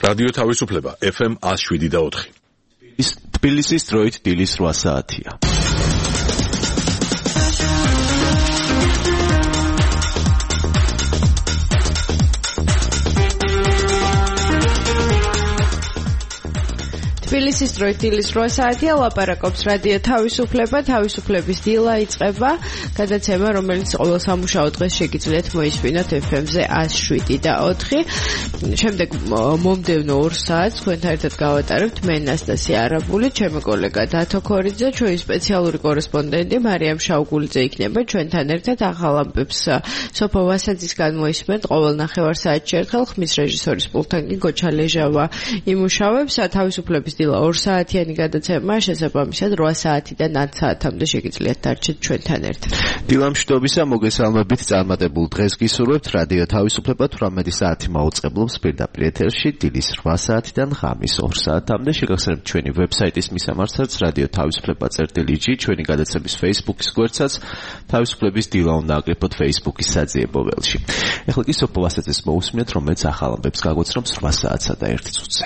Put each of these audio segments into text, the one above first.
რადიო თავისუფლება FM 107.4. თბილისის დროით დილის 8 საათია. თბილისის დროით დილის 8 საათია, ლაპარაკობს რადიო თავისუფლება, თავისუფლების დილა იწყება, გადაცემა, რომელიც ყოველ სამუშაო დღეს შეგიძლიათ მოისმინოთ FM-ზე 107.4. შემდეგ მომდევნო 2 საათს თქვენთან ერთად გავატარებთ მე ნასტასია არაბული, ჩემი კოლეგა დათო ქორიძე, ჩვენი სპეციალური კორესპონდენტი მარიამ შაუგულიძე იქნება ჩვენთან ერთად. ახალ ამბებს სოფო ვასაძისგან მოისმენთ ყოველ ნახევარ საათში ერთხელ, ხმის რეჟისორის პულტთან კი გოჩა ლეჟავა იმუშავებს. თავისუფლების დილა 2 საათიანი გადაცემა, შესაბამისად 8 საათიდან 10 საათამდე შეგიძლიათ დარჩეთ ჩვენთან ერთად. დილა მშვიდობისა, მოგესალმებით, წარმატებულ დღეს გისურვებთ. რადიო თავისუფლება 18 საათი მაუწყებლობს პირდაპირ ეთერში დილის 8 საათიდან ღამის 2 საათამდე. შეგახსენებთ ჩვენი ვებსაიტის მისამართსაც radio-tavisupleba.gr, ჩვენი გადაცემის Facebook-ის გვერდსაც თავისუფლების დილა უნდა აკრიფოთ Facebook-ის საძიებო ველში. ეხლა კი სოფო ვასაძეს მოусმინეთ, რომელიც ახალ ამბებს გაგოცნობს 8 საათსა და 1 წუთზე.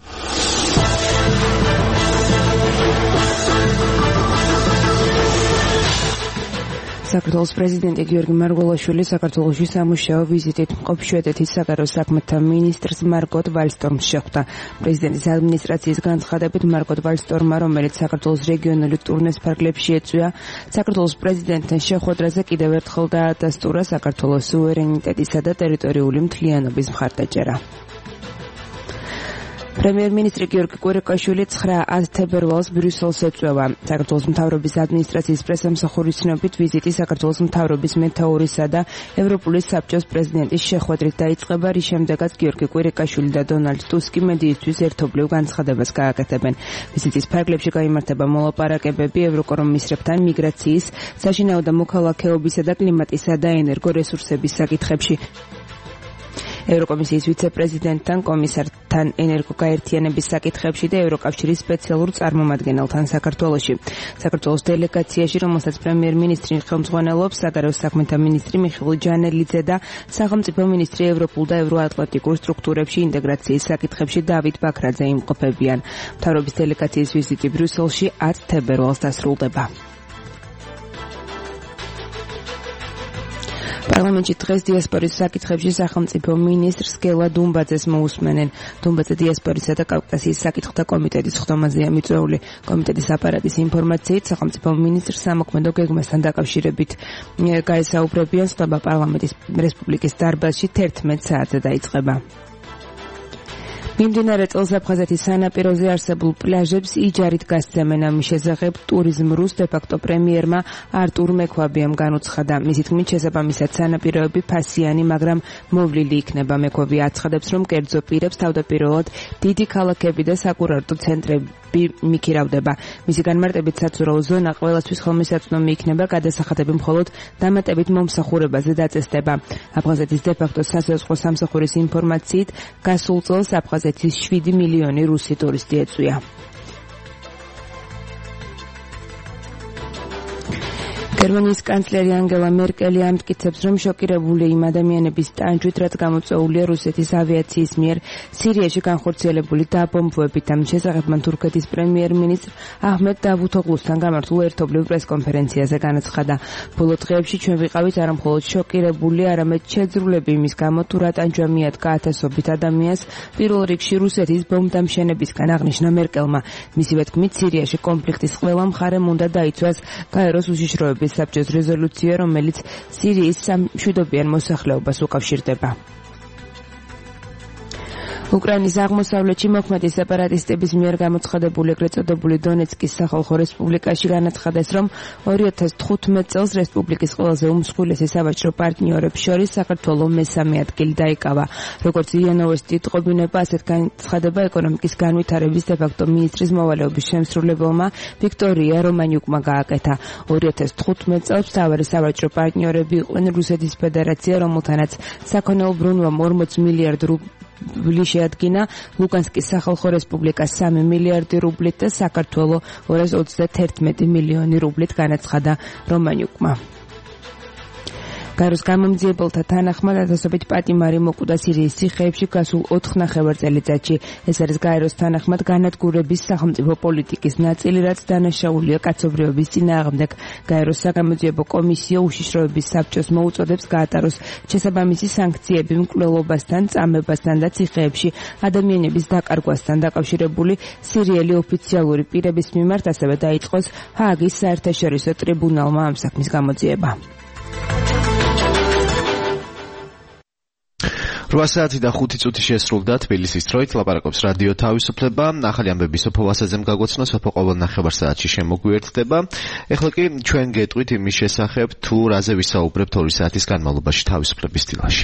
საქართველოს პრეზიდენტი გიორგი მარგველაშვილი საქართველოში სამუშაო ვიზიტით მყოფ შვედეთის საგარეო საქმეთა მინისტრს მარგოთ ვალსტორმს შეხვდა. პრეზიდენტის ადმინისტრაციის განცხადებით მარგოთ ვალსტორმმა, რომელიც საქართველოს რეგიონული ტურნეს ფარგლებში ეწვია, საქართველოს პრეზიდენტთან შეხვედრაზე კიდევ ერთხელ დაადასტურა საქართველოს სუვერენიტეტისა და ტერიტორიული მთლიანობის მხარდაჭერა. პრემიერ-მინისტრი გიორგი კვირიკაშვილი 9 თებერვალს ბრიუსელს ეწვევა. საქართველოს მთავრობის ადმინისტრაციის პრესამსახურის ცნობით, ვიზიტი საქართველოს მთავრობის მეთაურისა და ევროპული საბჭოს პრეზიდენტის შეხვედრით დაიწყება, რის შემდეგაც გიორგი კვირიკაშვილი და დონალდ ტუსკი მედიისთვის ერთობლივ განცხადებას გააკეთებენ. ვიზიტის ფარგლებში გაიმართება მოლაპარაკებები ევროკომისრებთან მიგრაციის, საშინაო და მოქალაქეობისა და კლიმატისა და ენერგორესურსების საკითხებში. ევროკომისიის ვიცე-პრეზიდენტთან, კომისართან ენერგოგაერთიანების საკითხებში და ევროკავშირის სპეციალურ წარმომადგენელთან საქართველოში. საქართველოს დელეგაციაში, რომელსაც პრემიერ-მინისტრი ხელმძღვანელობს, საგარეო საქმეთა მინისტრი მიხეილ ჯანელიძე და სახელმწიფო მინისტრი ევროპულ და ევროატლანტიკურ სტრუქტურებში ინტეგრაციის საკითხებში დავით ბაქრაძე იმყოფებიან. მთავრობის დელეგაციის ვიზიტი ბრიუსელში 10 თებერვალს დასრულდება. პარლამენტში დღეს დიასპორის საკითხებში სახელმწიფო მინისტრს გელა დუმბაძეს მოусმენენ. დუმბაძე დიასპორისა და კავკასიის საკითხთა კომიტეტის ხდომაზეა მიწვეული. კომიტეტის აპარატის ინფორმაციით, სახელმწიფო მინისტრს სამოქმედო გეგმასთან დაკავშირებით გაესაუბრებიან. ხდება პარლამენტის რესპუბლიკის დარბაზში 11 საათზე დაიწყება. მიმდინარე წელს აფხაზეთის სანაპიროზე არსებულ პლაჟებს იჯარით გასცემენ. ამის შესახებ ტურიზმ-რუს დე-ფაქტო პრემიერმა არტურ მექვაბიამ განუცხადა. მისი თქმით, შესაბამისად სანაპიროები ფასიანი, მაგრამ მოვლილი იქნება. მექვაბი აცხადებს, რომ კერძო პირებს თავდაპირველად დიდი ქალაქები და საკურორტო ცენტრები მიქირავდება. მისი განმარტებით, საცურაო ზონა ყველასთვის ხელმისაწვდომი იქნება, გადასახადები მხოლოდ დამატებით მომსახურებაზე დაწესდება. აფხაზეთის დე-ფაქტო სასაზღვრო სამსახურის ინფორმაციით, გასულ წელს აფხაზეთის 7 მილიონი რუსი ტურისტი ეწვია. გერმანიის კანცლერი ანგელა მერკელი ამტკიცებს, რომ შოკირებული იმ ადამიანების ტანჯვით, რაც გამოწვეულია რუსეთის ავიაციის მიერ სირიაში განხორციელებული დაბომბვებით. ამ შესახებ მან თურქეთის პრემიერ-მინისტრ აჰმედ დავუთოღლუსთან გამართულ ერთობლივ პრესკონფერენციაზე განაცხადა. ბოლო დღეებში ჩვენ ვიყავით არა მხოლოდ შოკირებული, არამედ შეძრულები იმის გამო, თუ რა ტანჯვა მიადგა ათასობით ადამიანს პირველ რიგში რუსეთის ბომბდამშენებისგან, აღნიშნა მერკელმა. მისივე თქმით, სირიაში კონფლიქტის ყველა მხარემ უნდა დაიცვას გაეროს უშიშროების საბჭოს რეზოლუცია, რომელიც სირიის სამშვიდობიან მოსახლეობას უკავშირდება. უკრაინის აღმოსავლეთში მოქმედი სეპარატისტების მიერ გამოცხადებული ეგრეთ წოდებული დონეცკის სახალხო რესპუბლიკაში განაცხადეს, რომ 2015 წელს რესპუბლიკის ყველაზე უმსხვილესი სავაჭრო პარტნიორებს შორის საქართველოს მესამე ადგილი დაიკავა. როგორც ია ნოვოსტი ტყობინება, ასეთ განცხადება ეკონომიკის განვითარების დე-ფაქტო მინისტრის მოვალეობის შემსრულებელმა ვიქტორია რომანიუკმა გააკეთა. 2015 წელს მთავარი სავაჭრო პარტნიორები იყვნენ რუსეთის ფედერაცია, რომელთანაც საქონელ ბრუნვამ 40 მილიარდ რუბლი შეადგინა, ლუგანსკის სახალხო რესპუბლიკა 3 მილიარდი რუბლით და საქართველო 231 მილიონი რუბლით, განაცხადა რომანიუკმა. გაეროს გამომძიებელთა თანახმად ათასობით პატიმარი მოკვდა სირიის ციხეებში გასულ 4 ნახევარწელიწადში. ეს არის გაეროს თანახმად განადგურების სახელმწიფო პოლიტიკის ნაწილი, რაც დანაშაულია კაცობრიობის წინააღმდეგ. გაეროს საგამოძიებო კომისია უშიშროების საბჭოს მოუწოდებს გაატაროს შესაბამისი სანქციები მკვლელობასთან, წამებასთან და ციხეებში ადამიანების დაკარგვასთან დაკავშირებული სირიელი ოფიციალური პირების მიმართ, ასევე დაიწყოს ჰააგის საერთაშორისო ტრიბუნალმა ამ საქმის გამოძიება. 8 საათი და 5 წუთი შესრულდა თბილისის დროით. ლაპარაკობს რადიო თავისუფლება. ახალი ამბები სოფო ვასაძემ გაგოცნა, სოფო ყოველ ნახევარ საათში შემოგვიერთდება. ეხლა კი ჩვენ გეტყვით იმის შესახებ, თუ რაზე ვისაუბრებთ 2 საათის განმავლობაში თავისუფლების დილაში.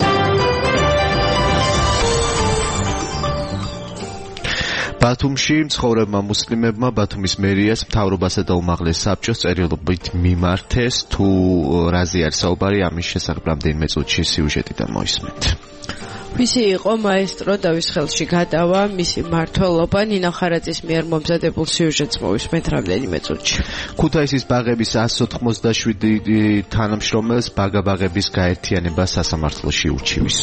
ბათუმში მცხოვრებმა მუსლიმებმა ბათუმის მერიას, მთავრობასა და უმაღლეს საბჭოს წერილობით მიმართეს, თუ რაზე არის საუბარი, ამის შესახებ რამდენიმე წუთში სიუჟეტიდან მოისმენთ. ვისი იყო მაესტრო და ვის ხელში გადავა მისი მმართველობა, ნინო ხარაძის მიერ მომზადებულ სიუჟეტს მოვისმენთ რამდენიმე წუთში. ქუთაისის ბაღების 187 თანამშრომელს ბაგაბაღების გაერთიანება სასამართლოში ურჩივის.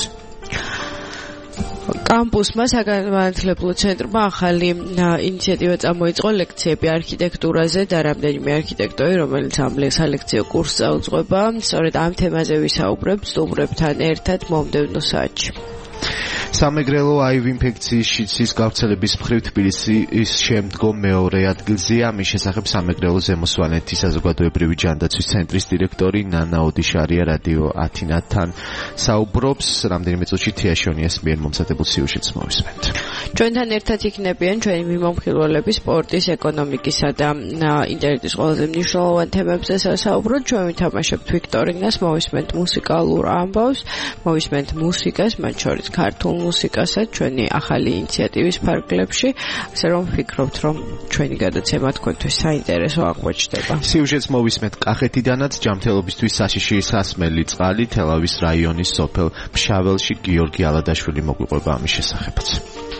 კამპუსმა საგანმანათლებლო ცენტრმა ახალი ინიციატივა წამოიწყო ლექციები არქიტექტურაზე და რამდენიმე არქიტექტორი, რომელიც ამ სალექციო კურსს წაუძღვება, სწორედ ამ თემაზე ვისაუბრებთ სტუმრებთან ერთად მომდევნო საათში. სამეგრელო აივ ინფექციის შიცის გავრცელების მხრივ თბილისის შემდგომ მეორე ადგილზეა. ამის შესახებ სამეგრელო ზემოსვანეთის საზოგადოებრივი ჯანდაცვის ცენტრის დირექტორი ნანა ოდიშარია რადიო ათინათთან საუბრობს. რამდენიმე წუთში თიაშონიას მიერ მომზადებულ სიუჟეტს მოვისმენთ. ჩვენთან ერთად იქნებიან ჩვენი მიმომხილველები სპორტის, ეკონომიკისა და ინტერნეტის ყველაზე მნიშვნელოვან თემებზე საუბრობთ. ჩვენ ვითამაშებთ ვიქტორინას, მოვისმენთ მუსიკალურ ამბავს, მოვისმენთ მუსიკას, მათ შორის ქართულ მუსიკასაც ჩვენი ახალი ინიციატივის ფარგლებში, ასე რომ ვფიქრობთ, რომ ჩვენი გადაცემა თქვენთვის საინტერესო აღმოჩნდება. სიუჟეტს მოვისმენთ კახეთიდანაც, ჯანმრთელობისთვის საშიში სასმელი წყალი, თელავის რაიონის სოფელ ფშაველში გიორგი ალადაშვილი მოგვიყვება ამის შესახებაც.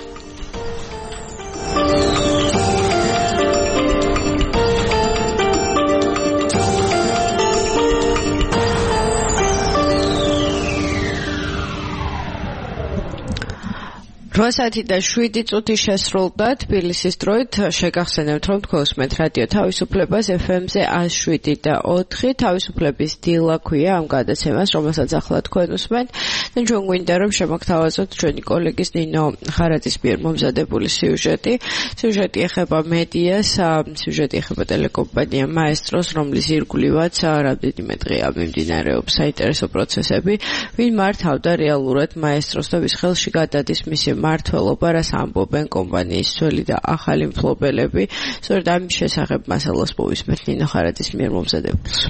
რვასათი და 7 წუთი შესრულდა თბილისის დროით. შეგახსენებთ, რომ თქვენ უსმენთ რადიო თავისუფლებას FM-ზე 107 და 4. თავისუფლების დილა ქვია ამ გადაცემას, რომელსაც ახლა თქვენ უსმენთ. და ჩვენ გვინდა რომ შემოგთავაზოთ ჩვენი კოლეგის ნინო ხარაძის მიერ მომზადებული სიუჟეტი. სიუჟეტი ეხება მედიას, სიუჟეტი ეხება ტელეკომპანია მაესტროს, რომლის ირგვლივაც რამდენიმე დღეა მიმდინარეობს საინტერესო პროცესები. ვინ მართავდა რეალურად მაესტროს და ვის ხელში გადადის მისი მმართველობა, რას ამბობენ კომპანიის ძველი და ახალი მფლობელები. სწორედ ამის შესახებ მასალას მოვისმენთ ნინო ხარაძის მიერ მომზადებულს.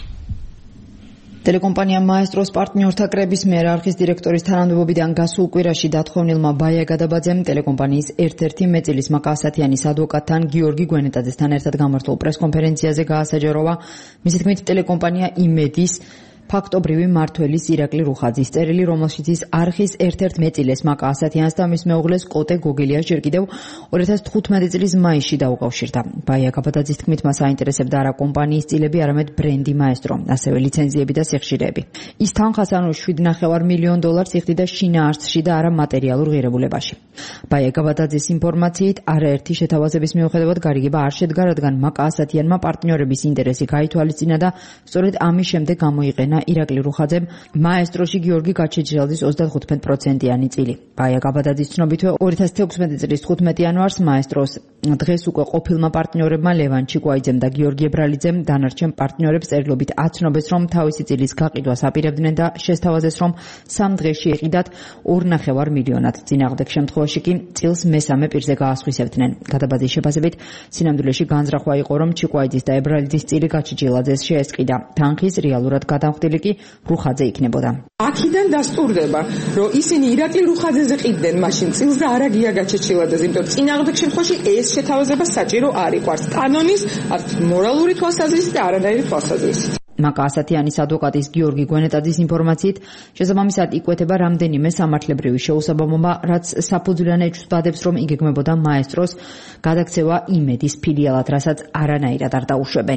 ტელეკომპანია მაესტროს პარტნიორთა კრების მიერ არხის დირექტორის თანამდებობიდან გასულ კვირაში დათხოვნილმა ბაია გადაბაძემ ტელეკომპანიის ერთ-ერთი მეწილის მაკასათიანის ადვოკატთან გიორგი გვენეტაძესთან ერთად გამართულ პრესკონფერენციაზე გაასაჯაროვა. მისი თქმით, ტელეკომპანია იმედის ფაქტობრივი მმართველის ირაკლი რუხაძის წერილი, რომელშიც ის არხის ერთ-ერთ მეწილეს მაკა ასათიანს და მის მეუღლეს კოტე გოგელიას ჯერ კიდევ 2015 წლის მაისში დაუკავშირდა. ბაია გაბადაძის თქმით, მას აინტერესებდა არა კომპანიის წილები, არამედ ბრენდი მაესტრო, ასევე ლიცენზიები და სიხშირეები. ის თანხასანო $7.5 მილიონ იხდიდა შინაარსში და არა მატერიალურ ღირებულებაში. ბაია გაბადაძის ინფორმაციით, არაერთი შეთავაზების მიუხედავად გარიგება არ შედგა, რადგან მაკა ასათიანმა პარტნიორების ინტერესი გაითვალისწინა და სწორედ ამის შემდეგ გამოიყენა ირაკლი რუხაძემ მაესტროში გიორგი გაჩეჩილაძის 35%-იანი წილი. ბაია გაბადაძის ცნობით, 2016 წლის 15 იანვარს მაესტროს დღეს უკვე ყოფილმა პარტნიორებმა ლევან ჩიკვაიძემ და გიორგი ებრალიძემ დანარჩენ პარტნიორებს წერილობით აცნობეს, რომ თავისი წილის გაყიდვას აპირებდნენ და შესთავაზეს, რომ 3 დღეში ეყიდათ $2.5 მილიონად. წინააღმდეგ შემთხვევაში კი წილს მესამე პირზე გაასხვისებდნენ. გადაბაძის შეფასებით, სინამდვილეში განზრახვა იყო, რომ ჩიკვაიძის და ებრალიძის წილი გაჩეჩილაძეს შეესყიდა. თანხის რეალურად გადამხდილი კი რუხაძე იქნებოდა. აქედან დასტურდება, რომ ისინი ირაკლი რუხაძეზე ყიდდნენ მაშინ წილს და არა გია გაჩეჩილაძეზე, იმიტომ რომ წინააღმდეგ შემთხვევაში ეს შეთავაზება საჭირო არ იყო არც კანონის, არც მორალური თვალსაზრისით და არანაირი თვალსაზრისით. მაკა ასათიანის ადვოკატის გიორგი გვენეტაძის ინფორმაციით, შესაბამისად იკვეთება რამდენიმე სამართლებრივი შეუსაბამობა, რაც საფუძვლიან ეჭვსბადებს, რომ იგეგმებოდა მაესტროს გადაქცევა იმედის ფილიალად, რასაც არანაირად არ დაუშვებენ.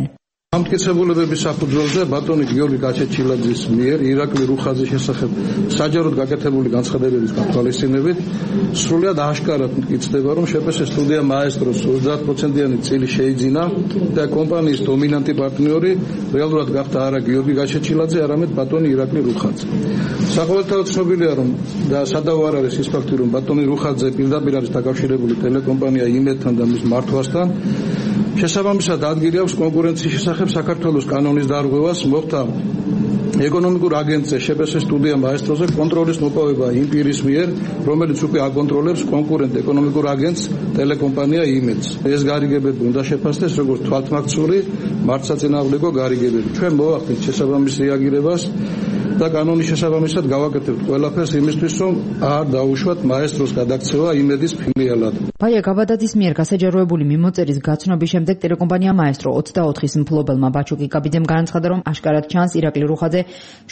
დამტკიცებულებების საფუძველზე ბატონი გიორგი გაჩეჩილაძის მიერ ირაკლი რუხაძის შესახებ საჯაროდ გაკეთებული განცხადებების გათვალისწინებით სრულად აშკარად მტკიცდება, რომ შეპს სტუდია მაესტროს 30%-იანი წილი შეიძინა და კომპანიის დომინანტი პარტნიორი რეალურად გახდა არა გიორგი გაჩეჩილაძე, არამედ ბატონი ირაკლი რუხაძე. საყოველთაოდ ცნობილია, რომ და სადავო არ არის ის ფაქტი, რომ ბატონი რუხაძე პირდაპირ არის დაკავშირებული ტელეკომპანია იმედთან და მის მართვასთან. შესაბამისად ადგილი აქვს კონკურენციის შესახებ საქართველოს კანონის დარღვევას, მოხდა ეკონომიკურ აგენტზე შეპს სტუდია მაესტროზე კონტროლის მოპოვება იმ პირის მიერ, რომელიც უკვე აკონტროლებს კონკურენტ ეკონომიკურ აგენტს ტელეკომპანია იმედს. ეს გარიგებები უნდა შეფასდეს როგორც თვალთმაქცური მართსაწინააღმდეგო გარიგებები. ჩვენ მოვახდით შესაბამის რეაგირებას და კანონის შესაბამისად გავაკეთებთ ყველაფერს იმისთვის, რომ არ დაუშვათ მაესტროს გადაქცევა იმედის ფილიალად. ბაია გაბადაძის მიერ გასაჯაროებული მიმოწერის გაცნობის შემდეგ ტელეკომპანია მაესტრო 24-ის მფლობელმა ბაჩუკ იკაბიძემ განაცხადა, რომ აშკარად ჩანს ირაკლი რუხაძე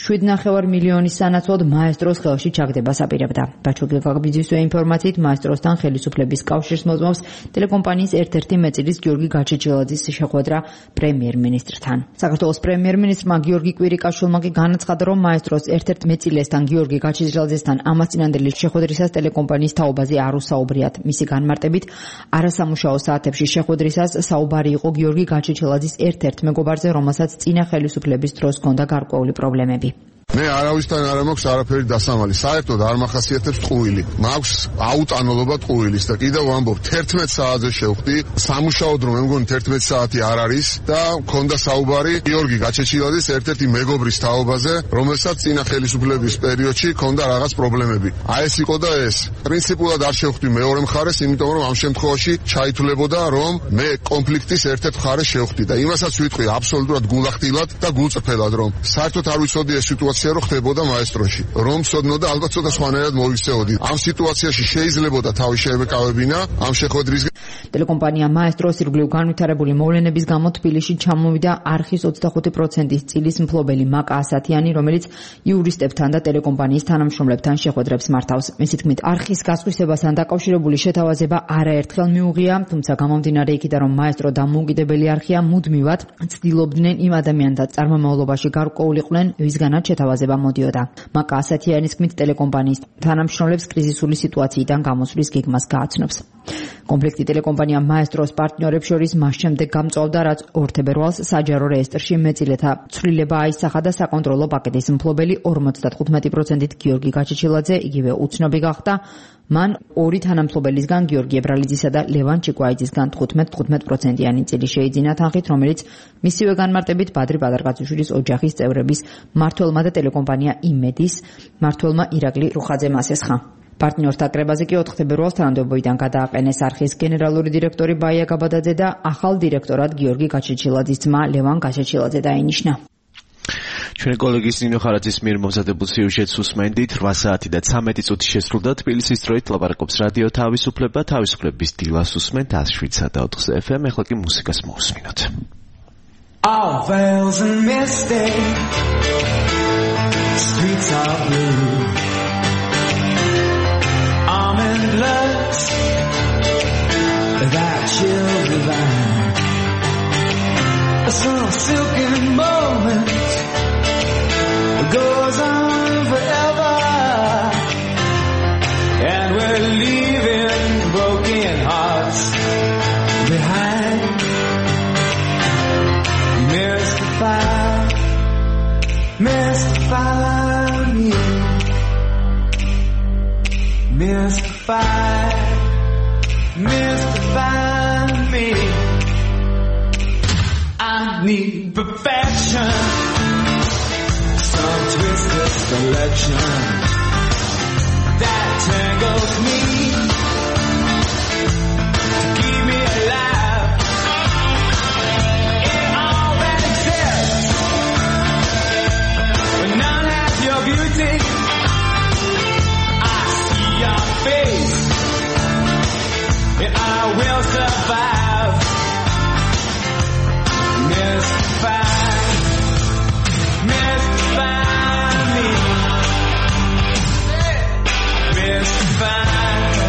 7.5 მილიონის სანაცვლოდ მაესტროს ხელში ჩაგდებას აპირებდა. ბაჩუკ იკაბიძის ინფორმაციით მაესტროსთან ხელისუფლების კავშირს მოწმობს ტელეკომპანიის ერთ-ერთი მეწილის გიორგი გაჩეჩილაძის შეხვედრა პრემიერ-მინისტრთან. საქართველოს პრემიერ-მინისტრმა გიორგი კვირიკაშვილმა კი განაცხადა, რომ მაესტროს ერთ-ერთ მეწილესთან გიორგი გაჩეჩილაძესთან ამასწინანდელი შეხვედრისას ტელეკომპანიის თაობაზე არ უსაუბრიათ. მისი განმარტებით, არასამუშაო საათებში შეხვედრისას საუბარი იყო გიორგი გაჩეჩილაძის ერთ-ერთ მეგობარზე, რომელსაც წინა ხელისუფლების დროს ჰქონდა გარკვეული პრობლემები. მე არავისთან არ მაქვს არაფერი დასამალი. საერთოდ არ მახასიათებს ტყუილი. მაქვს აუტანოლობა ტყუილის და კიდევ ვამბობ 11 საათზე შევხვდი. სამუშაო დრო მე მგონი 11 საათი არ არის და მქონდა საუბარი გიორგი გაჩეჩილაძის ერთ-ერთი მეგობრის თაობაზე, რომელსაც წინა ხელისუფლების პერიოდში ჰქონდა რაღაც პრობლემები. აი ეს იყო და ეს. პრინციპულად არ შევხვდი მეორე მხარეს, იმიტომ რომ ამ შემთხვევაში ჩაითვლებოდა, რომ მე კონფლიქტის ერთ-ერთ მხარეს შევხვდი და იმასაც ვიტყვი აბსოლუტურად გულახდილად და გულწრფელად, რომ საერთოდ არ ვიცოდი ეს სიტუაცია რო ხდებოდა მაესტროში. რომ ცოდნოდა ალბათ ცოტა სხვანაირად მოვიქცეოდი. ამ სიტუაციაში შეიძლებოდა თავი შეეკავებინა ამ შეხვედრის. ტელეკომპანია მაესტროს ირგვლივ განვითარებული მოვლენების გამო თბილისში ჩამოვიდა არხის 25%-ის წილის მფლობელი მაკა ასათიანი, რომელიც იურისტებთან და ტელეკომპანიის თანამშრომლებთან შეხვედრებს მართავს. მისი თქმით, არხის გასხვისებასთან დაკავშირებული შეთავაზება არაერთხელ მიუღია, თუმცა გამომდინარე იქიდან, რომ მაესტრო დამოუკიდებელი არხია, მუდმივად ცდილობდნენ იმ ადამიანთა წარმომავლობაში გარკვეულიყვნენ, ვისგანაც შეთავაზება მოდიოდა. მაკა ასათიანის თქმით, ტელეკომპანიის თანამშრომლებს კრიზისული სიტუაციიდან გამოსვლის გეგმას გააცნობს. კონფლიქტი ტელეკომპანია მაესტროს პარტნიორებს შორის მას შემდეგ გამწვავდა, რაც 2 თებერვალს საჯარო რეესტრში მეწილეთა ცვლილება აისახა და საკონტროლო პაკეტის მფლობელი 55%-ით გიორგი გაჩეჩილაძე იგივე უცნობი გახდა. მან ორი თანამფლობელისგან გიორგი ებრალიძისა და ლევან ჩიკვაიძისგან 15%-იანი წილი შეიძინა თანხით, რომელიც მისივე განმარტებით ბადრი ბადარგაძიშვილის ოჯახის წევრების მმართველმა და ტელეკომპანია იმედის მმართველმა ირაკლი რუხაძემ ასესხა. პარტნიორთა კრებაზე კი 4 თებერვალს თანამდებობიდან გადააყენეს არხის გენერალური დირექტორი ბაია გაბადაძე და ახალ დირექტორად გიორგი გაჩეჩილაძის ძმა ლევან გაჩეჩილაძე დაინიშნა. ჩვენი კოლეგის ნინო ხარაძის მიერ მომზადებულ სიუჟეტს უსმენდით. 8 საათი და 13 წუთი შესრულდა თბილისის დროით ლაპარაკობს რადიო თავისუფლება, თავისუფლების დილას უსმენთ 107.4 FM. ეხლა კი მუსიკას მოусმინოთ. All veils and misty streets are blue. I'm in lust, that chill divine. Some silken moment goes on forever, and we're leaving broken hearts behind. Mystify me, mystify me. I need perfection, some twisted selection that tangles me to keep me alive. In all that exists, but none has your beauty. I see your face, and I will survive. Mystify me, mystify.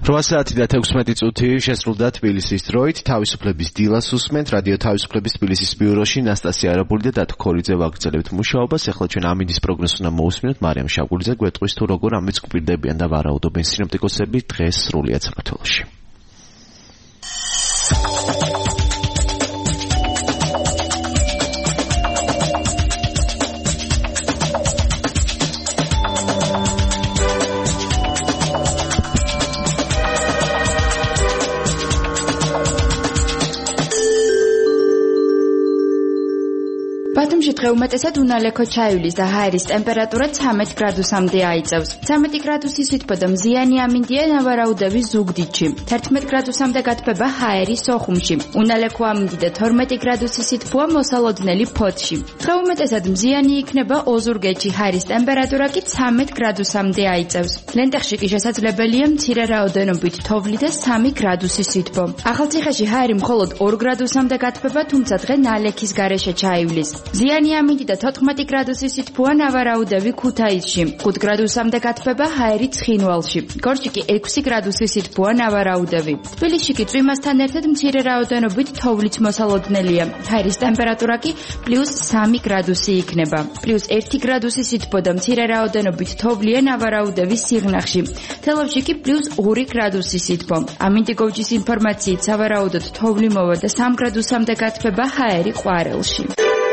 8 საათი და 16 წუთი შესრულდა თბილისის დროით. თავისუფლების დილას უსმენთ რადიო თავისუფლების თბილისის ბიუროში ნასტასია არაბული და დათო ქორიძე ვაგრძელებთ მუშაობას. ახლა ჩვენ ამინდის პროგნოზს უნდა მოусმინოთ. მარიამ შაგულიძე გვეტყვის თუ როგორ ამის გვპირდებიან და ვარაუდობენ სინოპტიკოსები დღეს სრულიად საქართველოში. ბათუმში დღე უმეტესად უნალექო ჩაივლის და ჰაერის ტემპერატურა 13 გრადუსამდე აიწევს. 13 გრადუსი სითბო მზიანი ამინდია ნავარაუდების ზუგდიდში. 11 გრადუსამდე გათბება ჰაერის სოხუმში. უნალექო ამინდი და 12 გრადუსი სითბოა მოსალოდნელი ფოთში. დღე უმეტესად მზიანი იქნება ოზურგეთში, ჰაერის ტემპერატურა კი 13 გრადუსამდე აიწევს. ლენტეხში კი შესაძლებელია მცირე რაოდენობით თოვლი და 3 გრადუსი სითბო. ახალციხეში ჰაერი მხოლოდ 2 გრადუსამდე გათბება, თუმცა დღე ნალექის გარეშე ჩაივლის. მზიანი ამინდი და 14 გრადუსი სითბოა ნავარაუდები ქუთაისში. 5 გრადუსამდე გათბება ჰაერი ცხინვალში. გორში კი 6 გრადუსი სითბოა ნავარაუდები. თბილისში კი წვიმასთან ერთად მცირე რაოდენობით თოვლიც მოსალოდნელია. ჰაერის ტემპერატურა კი +3 გრადუსი იქნება. +1 გრადუსი სითბო და მცირე რაოდენობით თოვლია ნავარაუდების სიღნაღში. თელავში კი +2 გრადუსი სითბო. ამინდი გოვჯის ინფორმაციით სავარაუდოდ თოვლი მოვა და 3 გრადუსამდე გათბება ჰაერი ყვარელში.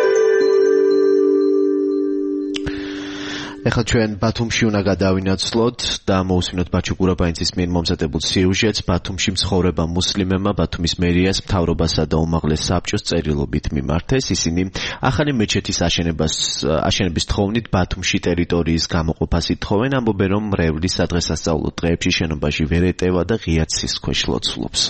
ეხლა ჩვენ ბათუმში უნდა გადავინაცვლოთ და მოусმინოთ ბაჩუ გურაბაინცის მიერ მომზადებულ სიუჟეტს. ბათუმში მცხოვრება მუსლიმებმა ბათუმის მერიას, მთავრობასა და უმაღლეს საბჭოს წერილობით მიმართეს. ისინი ახალი მეჩეთის აშენების თხოვნით ბათუმში ტერიტორიის გამოყოფას ითხოვენ. ამბობენ, რომ მრევლის სადღესასწაულო დღეებში შენობაში ვერ ეტევა და ღია ცის ქვეშ ლოცულობს.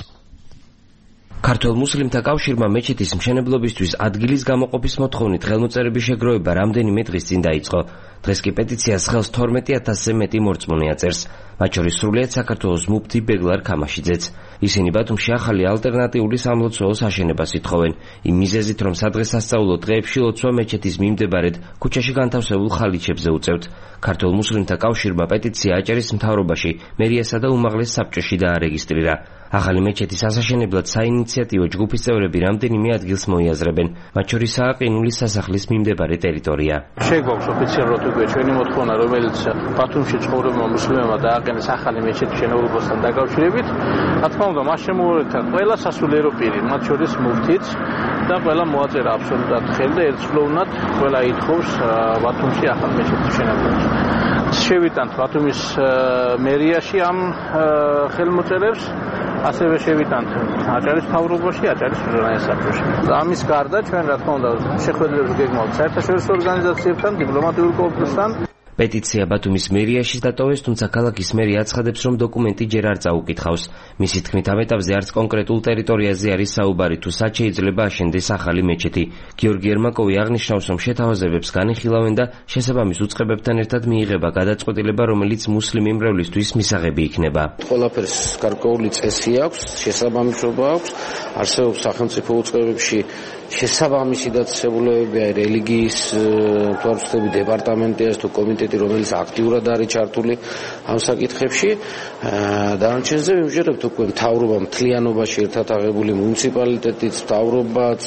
ქართულ მუსლიმთა კავშირმა მეჩეთის მშენებლობისთვის ადგილის გამოყოფის მოთხოვნით ხელმოწერების შეგროვება რამდენიმე დღის წინ დაიწყო. დღეს კი პეტიციას ხელს 12,000-ზე მეტი მორწმუნე აწერს. მათ შორის სრულიად საქართველოს მუფთი ბეგლარ ქამაშიძეც. ისინი ბათუმში ახალი ალტერნატიული სამლოცველოს აშენებას ითხოვენ. იმ მიზეზით, რომ სადღესასწაულო დღეებში ლოცვა მეჩეთის მიმდებარედ ქუჩაში განთავსებულ ხალიჩებზე უწევთ. ქართულ მუსლიმთა კავშირმა პეტიცია აჭარის მთავრობაში, მერიასა და უმაღლეს საბჭოში დაარეგისტრირა. ახალი მეჩეთის ასაშენებლად საინიციატივო ჯგუფის წევრები რამდენიმე ადგილს მოიაზრებენ. მათ შორისაა ყინულის სასახლის მიმდებარე ტერიტორია. შეგვაქვს ოფიციალურად უკვე ჩვენი მოთხოვნა, რომელიც ბათუმში ცხოვრებმა მუსლიმებმა დააყენეს ახალი მეჩეთის შენობასთან დაკავშირებით. რა თქმა უნდა, მას შემოუერთდა ყველა სასულიერო პირი, მათ შორის მუფთიც და ყველა მოაწერა აბსოლუტურად ხელი და ერთწლოვნად ყველა ითხოვს ბათუმში ახალი მეჩეთის შენობებას. შევიტანთ ბათუმის მერიაში ამ ხელმოწერებს, ასევე შევიტანთ აჭარის მთავრობაში, აჭარის უზენაეს საბჭოში. ამის გარდა ჩვენ რა თქმა უნდა შეხვედრებს გეგმავთ საერთაშორისო ორგანიზაციებთან, დიპლომატიურ კორპუსთან. პეტიცია ბათუმის მერიაში დატოვეს, თუმცა ქალაქის მერი აცხადებს, რომ დოკუმენტი ჯერ არ წაუკითხავს. მისი თქმით, ამ ეტაპზე არც კონკრეტულ ტერიტორიაზე არის საუბარი, თუ სად შეიძლება აშენდეს ახალი მეჩეთი. გიორგი ერმაკოვი აღნიშნავს, რომ შეთავაზებებს განიხილავენ და შესაბამის უწყებებთან ერთად მიიღება გადაწყვეტილება, რომელიც მუსლიმი მრევლისთვის მისაღები იქნება. ყველაფერს გარკვეული წესი აქვს, შესაბამისობა აქვს, არსებობს სახელმწიფო უწყებებში შესაბამისი დაწესებულებებია რელიგიის თვალსაჩინო დეპარტამენტი თუ კომიტეტი, რომელიც აქტიურად არის ჩართული ამ საკითხებში. დანარჩენზე ვიმჯერებთ უკვე მთავრობა მთლიანობაში ერთად აღებული მუნიციპალიტეტიც, მთავრობაც,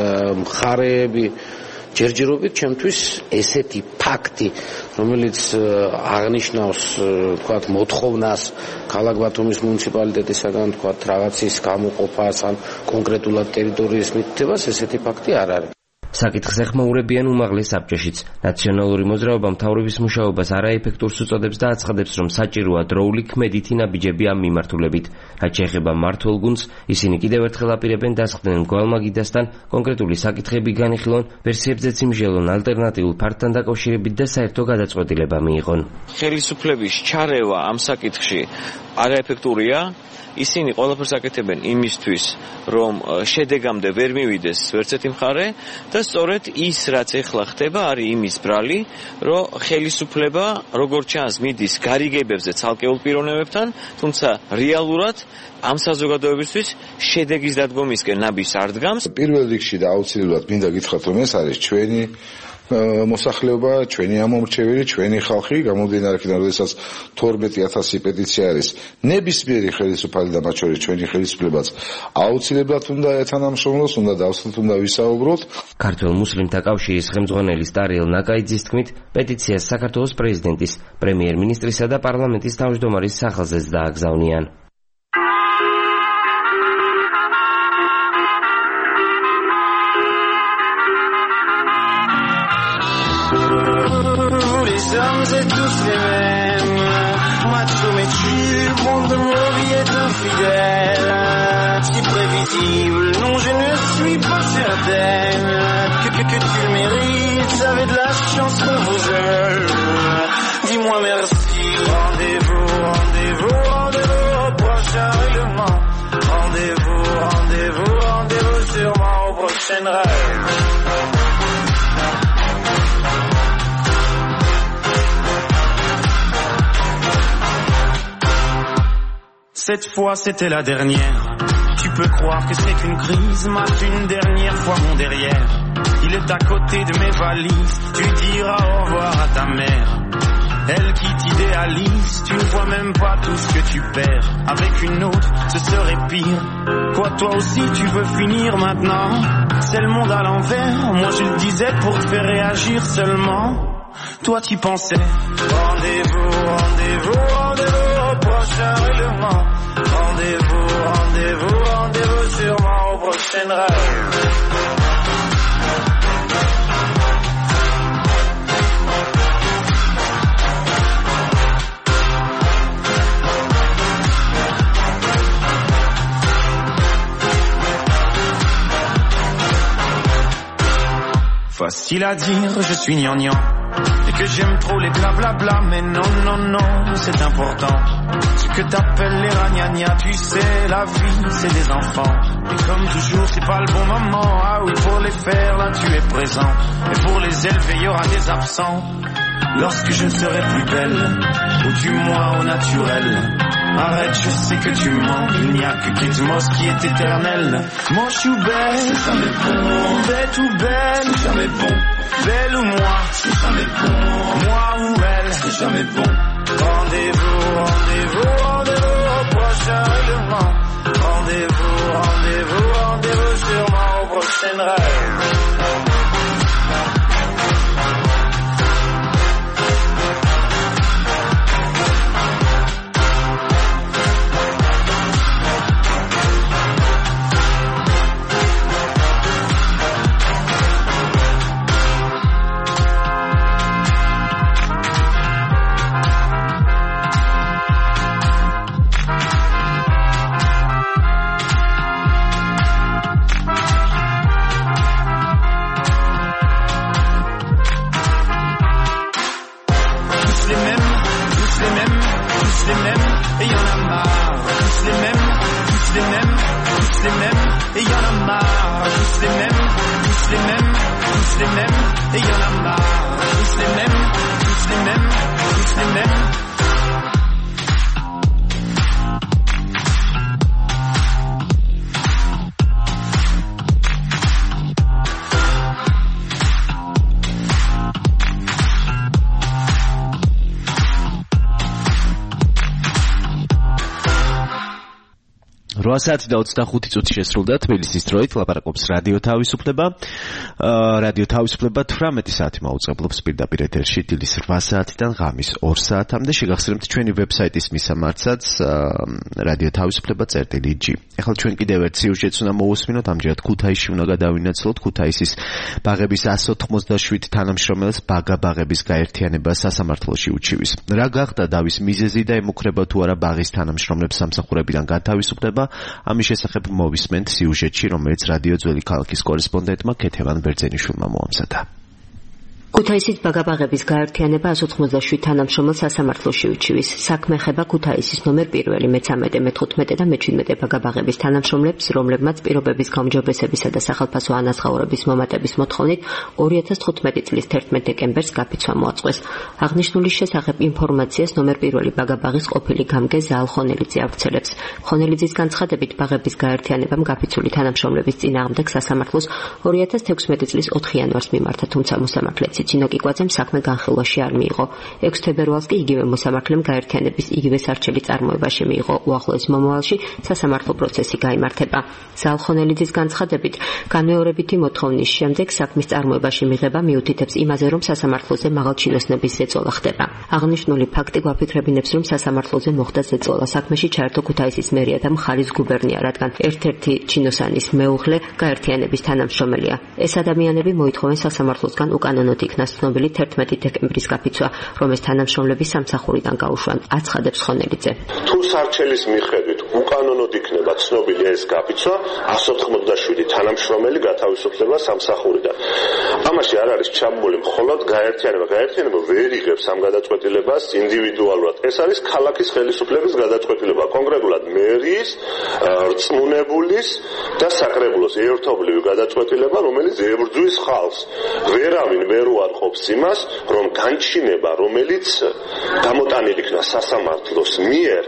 მხარეები ჯერჯერობით ჩემთვის ესეთი ფაქტი, რომელიც აღნიშნავს თქვათ მოთხოვნას ქალაქ ბათუმის მუნიციპალიტეტისაგან თქვათ რაღაცის გამოყოფას ან კონკრეტულად ტერიტორიის მითითებას, ესეთი ფაქტი არ არის. საკითხს ეხმაურებიან უმაღლეს საბჭოშიც. ნაციონალური მოძრაობა მთავრობის მუშაობას არაეფექტურს უწოდებს და აცხადებს, რომ საჭიროა დროული ქმედითი ნაბიჯები ამ მიმართულებით. რაც შეეხება მმართველ გუნდს, ისინი კიდევ ერთხელ აპირებენ დასხდნენ მგვალმაგიდასთან კონკრეტული საკითხები განიხილონ, ვერსიებზეც იმჟელონ ალტერნატიულ ფართთან დაკავშირებით და საერთო გადაწყვეტილება მიიღონ. ხელისუფლების ჩარევა ამ საკითხში არაეფექტურია. ისინი ყველაფერს აკეთებენ იმისთვის, რომ შედეგამდე ვერ მივიდეს ვერცერთი მხარე და სწორედ ის, რაც ეხლა ხდება, არის იმის ბრალი, რომ ხელისუფლება როგორც ჩანს მიდის გარიგებებზე ცალკეულ პიროვნებებთან, თუმცა რეალურად ამ საზოგადოებისთვის შედეგის დადგომისკენ ნაბის არ დგამს. პირველ რიგში და აუცილებლად მინდა გითხრათ, რომ ეს არის ჩვენი მოსახლეობა, ჩვენი ამომრჩეველი, ჩვენი ხალხი, გამომდინარე იქიდან, როდესაც 12000 პეტიცია არის, ნებისმიერი ხელისუფალი და მათ შორის ჩვენი ხელისუფლებაც აუცილებლად უნდა ეთანამშრომლოს, უნდა დავსვათ, უნდა ვისაუბროთ. ქართველ მუსლიმთა კავშირის ხელმძღვანელი სტარიელ ნაკაიძის თქმით, პეტიციას საქართველოს პრეზიდენტის, პრემიერ-მინისტრისა და პარლამენტის თავმჯდომარის სახელზეც დააგზავნიან. C'est tous les mêmes, macho mais tu, bon de ma vie est infidèle, si prévisible, non je ne suis pas certaine, que tu le mérites, avec de la chance qu'on vous aime, dis-moi merci, rendez-vous, rendez-vous, rendez-vous au prochain règlement, rendez-vous, rendez-vous, rendez-vous sûrement au prochain rêve. Cette fois c'était la dernière. Tu peux croire que c'est qu'une crise, mate une dernière fois mon derrière. Il est à côté de mes valises, tu diras au revoir à ta mère. Elle qui t'idéalise, tu ne vois même pas tout ce que tu perds. Avec une autre, ce serait pire. Quoi, toi aussi tu veux finir maintenant? C'est le monde à l'envers, moi je le disais pour te faire réagir seulement. Toi t'y pensais. Rendez-vous, rendez-vous, rendez-vous au prochain règlement. Rendez-vous, rendez-vous, rendez-vous sûrement au prochain rêve. Facile à dire, je suis gnangnan. Et que j'aime trop les blablabla, mais non, non, non, c'est important. Ce que t'appelles les ragnagnas, tu sais, la vie, c'est des enfants. Et comme toujours, c'est pas le bon moment. Ah oui, pour les faire, là, tu es présent. Et pour les élever, il y aura des absents. Lorsque je ne serai plus belle, ou du moins au naturel. Arrête, je sais que tu mens. Il n'y a que Gizmos qui est éternel. Moi, je suis belle, c'est jamais bon. Bête ou belle, c'est jamais bon. Belle ou moi, c'est jamais bon. Moi ou elle, c'est jamais bon. Rendez-vous, rendez-vous, rendez-vous au prochain règlement. Rendez-vous, rendez-vous, rendez-vous sûrement au prochain rêve. საათი და 25 წუთი შესრულდა თბილისის დროით ლაპარაკობს რადიო თავისუფლება. რადიო თავისუფლება 18 საათი მაუწყებლობს პირდაპირ ეთერში დილის 8 საათიდან ღამის 2 საათამდე. შეგახსენებთ ჩვენი ვებსაიტის მისამართსაც რადიო თავისუფლება.g. ახლა ჩვენ კიდევ ერთ სიუჟეტს უნდა მოვუსმინოთ. ამჯერად ქუთაისში უნდა გადავინაცვლოთ. ქუთაისის ბაღების 187 თანამშრომელს ბაღების გაერთიანება სასამართლოში უჩივის. რა გახდა დავის მიზეზი და ემუქრება თუ არა ბაღის თანამშრომლებს სამსახურებიდან გათავისუფლება? ამის შესახებ მოვისმენთ სიუჟეტში, რომელიც რადიო ძველი ქალაქის კორესპონდენტმა ქეთევან ბერძენიშვილმა მოამზადა. ქუთაისის ბაგაბაღების გაერთიანება 187 თანამშრომელს სასამართლოში უჩივის. საქმე ხება ქუთაისის ნომერ 1, მე-13, მე-15 და მე-17 ბაგაბაღების თანამშრომლებს, რომლებმაც პირობების გაუმჯობესებისა და სახელმწიფო ანაზღაურების მომატების მოთხოვნით 2015 წლის 11 დეკემბერს გაფიცვა მოაწყვეს. აღნიშნული შესახებ ინფორმაციას ნომერ 1 ბაგაბაღის ყოფილი გამგე ზაალ ხონელიძე ავრცელებს. ხონელიძის განცხადებით ბაღების გაერთიანებამ გაფიცული თანამშრომლების წინააღმდეგ სასამართლოს 2016 წლის 4 იანვარს მიმართა, თუმცა მოსამართლე ცინო კიკვაძემ საქმე განხილვაში არ მიიღო. 6 თებერვალს კი იგივე მოსამართლემ გაერთიანების იგივე სარჩელი წარმოებაში მიიღო. უახლოეს მომავალში სასამართლო პროცესი გაიმართება. ზაალ ხონელიძის განცხადებით, განმეორებითი მოთხოვნის შემდეგ საქმის წარმოებაში მიღება მიუთითებს იმაზე, რომ სასამართლოზე მაღალჩინოსნების ზეწოლა ხდება. აღნიშნული ფაქტი გვაფიქრებინებს, რომ სასამართლოზე მოხდა ზეწოლა. საქმეში ჩაერთო ქუთაისის მერია და მხარის გუბერნია, რადგან ერთ-ერთი ჩინოსანის მეუღლე გაერთიანების თანამშრომელია. ეს ადამიანები მოითხოვენ სასამართლოსგან უკანონოდ იქნას ცნობილი 11 დეკემბრის გაფიცვა, რომელს თანამშრომლები სამსახურიდან გაუშვან, აცხადებს ხონელიძე. თუ სარჩელის მიხედვით უკანონოდ იქნება ცნობილი ეს გაფიცვა, 187 თანამშრომელი გათავისუფლდება სამსახურიდან. ამაში არ არის ჩამული მხოლოდ გაერთიანება. გაერთიანება ვერ იღებს ამ გადაწყვეტილებას ინდივიდუალურად. ეს არის ქალაქის ხელისუფლების გადაწყვეტილება, კონკრეტულად მერიის, რწმუნებულის და საკრებულოს ერთობლივი გადაწყვეტილება, რომელიც ებრძვის ხალხს. ვერავინ ვერ უარყოფს იმას, რომ განჩინება, რომელიც გამოტანილი იქნა სასამართლოს მიერ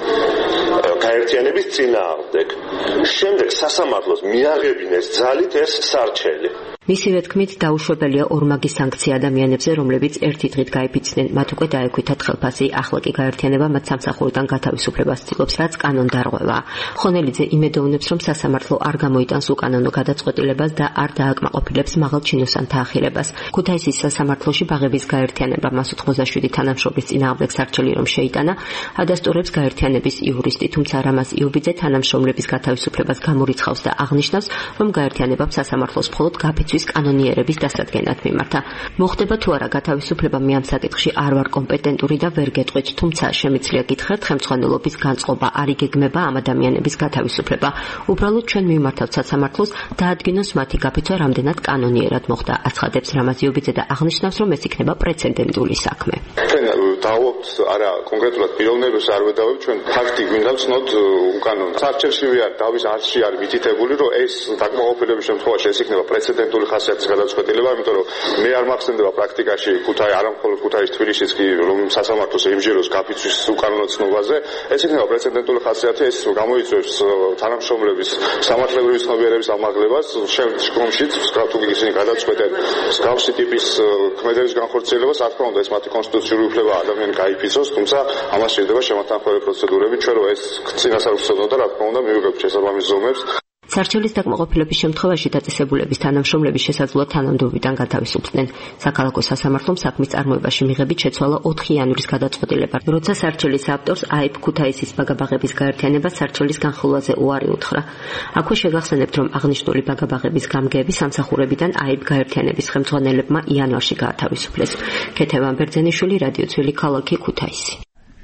გაერთიანების წინააღმდეგ, შემდეგ სასამართლოს მიაღებინეს ძალით ეს სარჩელი. მისივე თქმით, დაუშვებელია ორმაგი სანქცია ადამიანებზე, რომლებიც ერთი დღით გაიფიცნენ, მათ უკვე დაექვითათ ხელფასი, ახლა კი გაერთიანება მათ სამსახურიდან გათავისუფლებას ცდილობს, რაც კანონდარღვევაა. ხონელიძე იმედოვნებს, რომ სასამართლო არ გამოიტანს უკანონო გადაწყვეტილებას და არ დააკმაყოფილებს მაღალჩინოსანთა ახირებას. ქუთაისის სასამართლოში ბაღების გაერთიანება 187 თანამშრომლის წინააღმდეგ სარჩელი რომ შეიტანა, ადასტურებს გაერთიანების იურისტი, თუმცა რამაზ იუბიძე თანამშრომლების გათავისუფლებას გამორიცხავს და აღნიშნავს, რომ გაერთიანებამ სასამართლოს მხოლოდ გაფიცვის კანონიერების დასადგენად მიმართა. მოხდება თუ არა გათავისუფლება, მე ამ საკითხში არ ვარ კომპეტენტური და ვერ გეტყვით, თუმცა შემიძლია გითხრათ, ხელმძღვანელობის განწყობა არ იგეგმება ამ ადამიანების გათავისუფლება. უბრალოდ ჩვენ მიმართავთ სასამართლოს დაადგინოს მათი გაფიცვა რამდენად კანონიერად მოხდა, აცხადებს რამაზ იუბიძე და აღნიშნავს, რომ ეს იქნება პრეცედენტული საქმე. ჩვენ დავობთ არა კონკრეტულად პიროვნებას არ ვედავებ, ჩვენ ფაქტი გვინდა ვცნოთ უკანონო. სარჩელში ვარ დავის არჩი არ მითითებული, რომ ეს დაკმაყოფილების შემთხვევაში ეს იქნება პრეცედენტული ხასიათის გადაწყვეტილება, იმიტომ რომ მე არ მახსენდება პრაქტიკაში ქუთაის, არა მხოლოდ ქუთაის, თბილისის კი რომ სასამართლოს ემჯეროს გაფიცვის უკანონო ცნობაზე, ეს იქნება პრეცედენტული ხასიათი, ეს გამოიწვევს თანამშრომლების სამართლებრივი ცნობიერების ამაღლებას, შემდგომშიც თუ ისინი გადაწყვეტენ მსგავსი ტიპის ქმედების განხორციელებას, რა თქმა უნდა, ეს მათი კონსტიტუციური უფლებაა ადამიანი გაიფიცოს, თუმცა ამას შეიძლება შემოთანხმებული პროცედურები, ჩვენ რომ ეს წინასწარ ვცნობდა, რა თქმა უნდა, მივიღებთ შესაბამის ზომებს. სარჩელის დაკმაყოფილების შემთხვევაში დაწესებულების თანამშრომლები შესაძლოა თანამდებობიდან გათავისუფლდნენ. საქალაქო სასამართლომ საქმის წარმოებაში მიღებით შეცვალა 4 იანვრის გადაწყვეტილება, როცა სარჩელის ავტორს აებ ქუთაისის ბაგაბაღების გაერთიანება სარჩელის განხილვაზე უარი უთხრა. აქვე შეგახსენებთ, რომ აღნიშნული ბაგაბაღების გამგეები სამსახურებიდან აებ გაერთიანების ხელმძღვანელებმა იანვარში გაათავისუფლეს. ქეთევან ბერძენიშვილი, რადიო ძველი ქალაქი, ქუთაისი.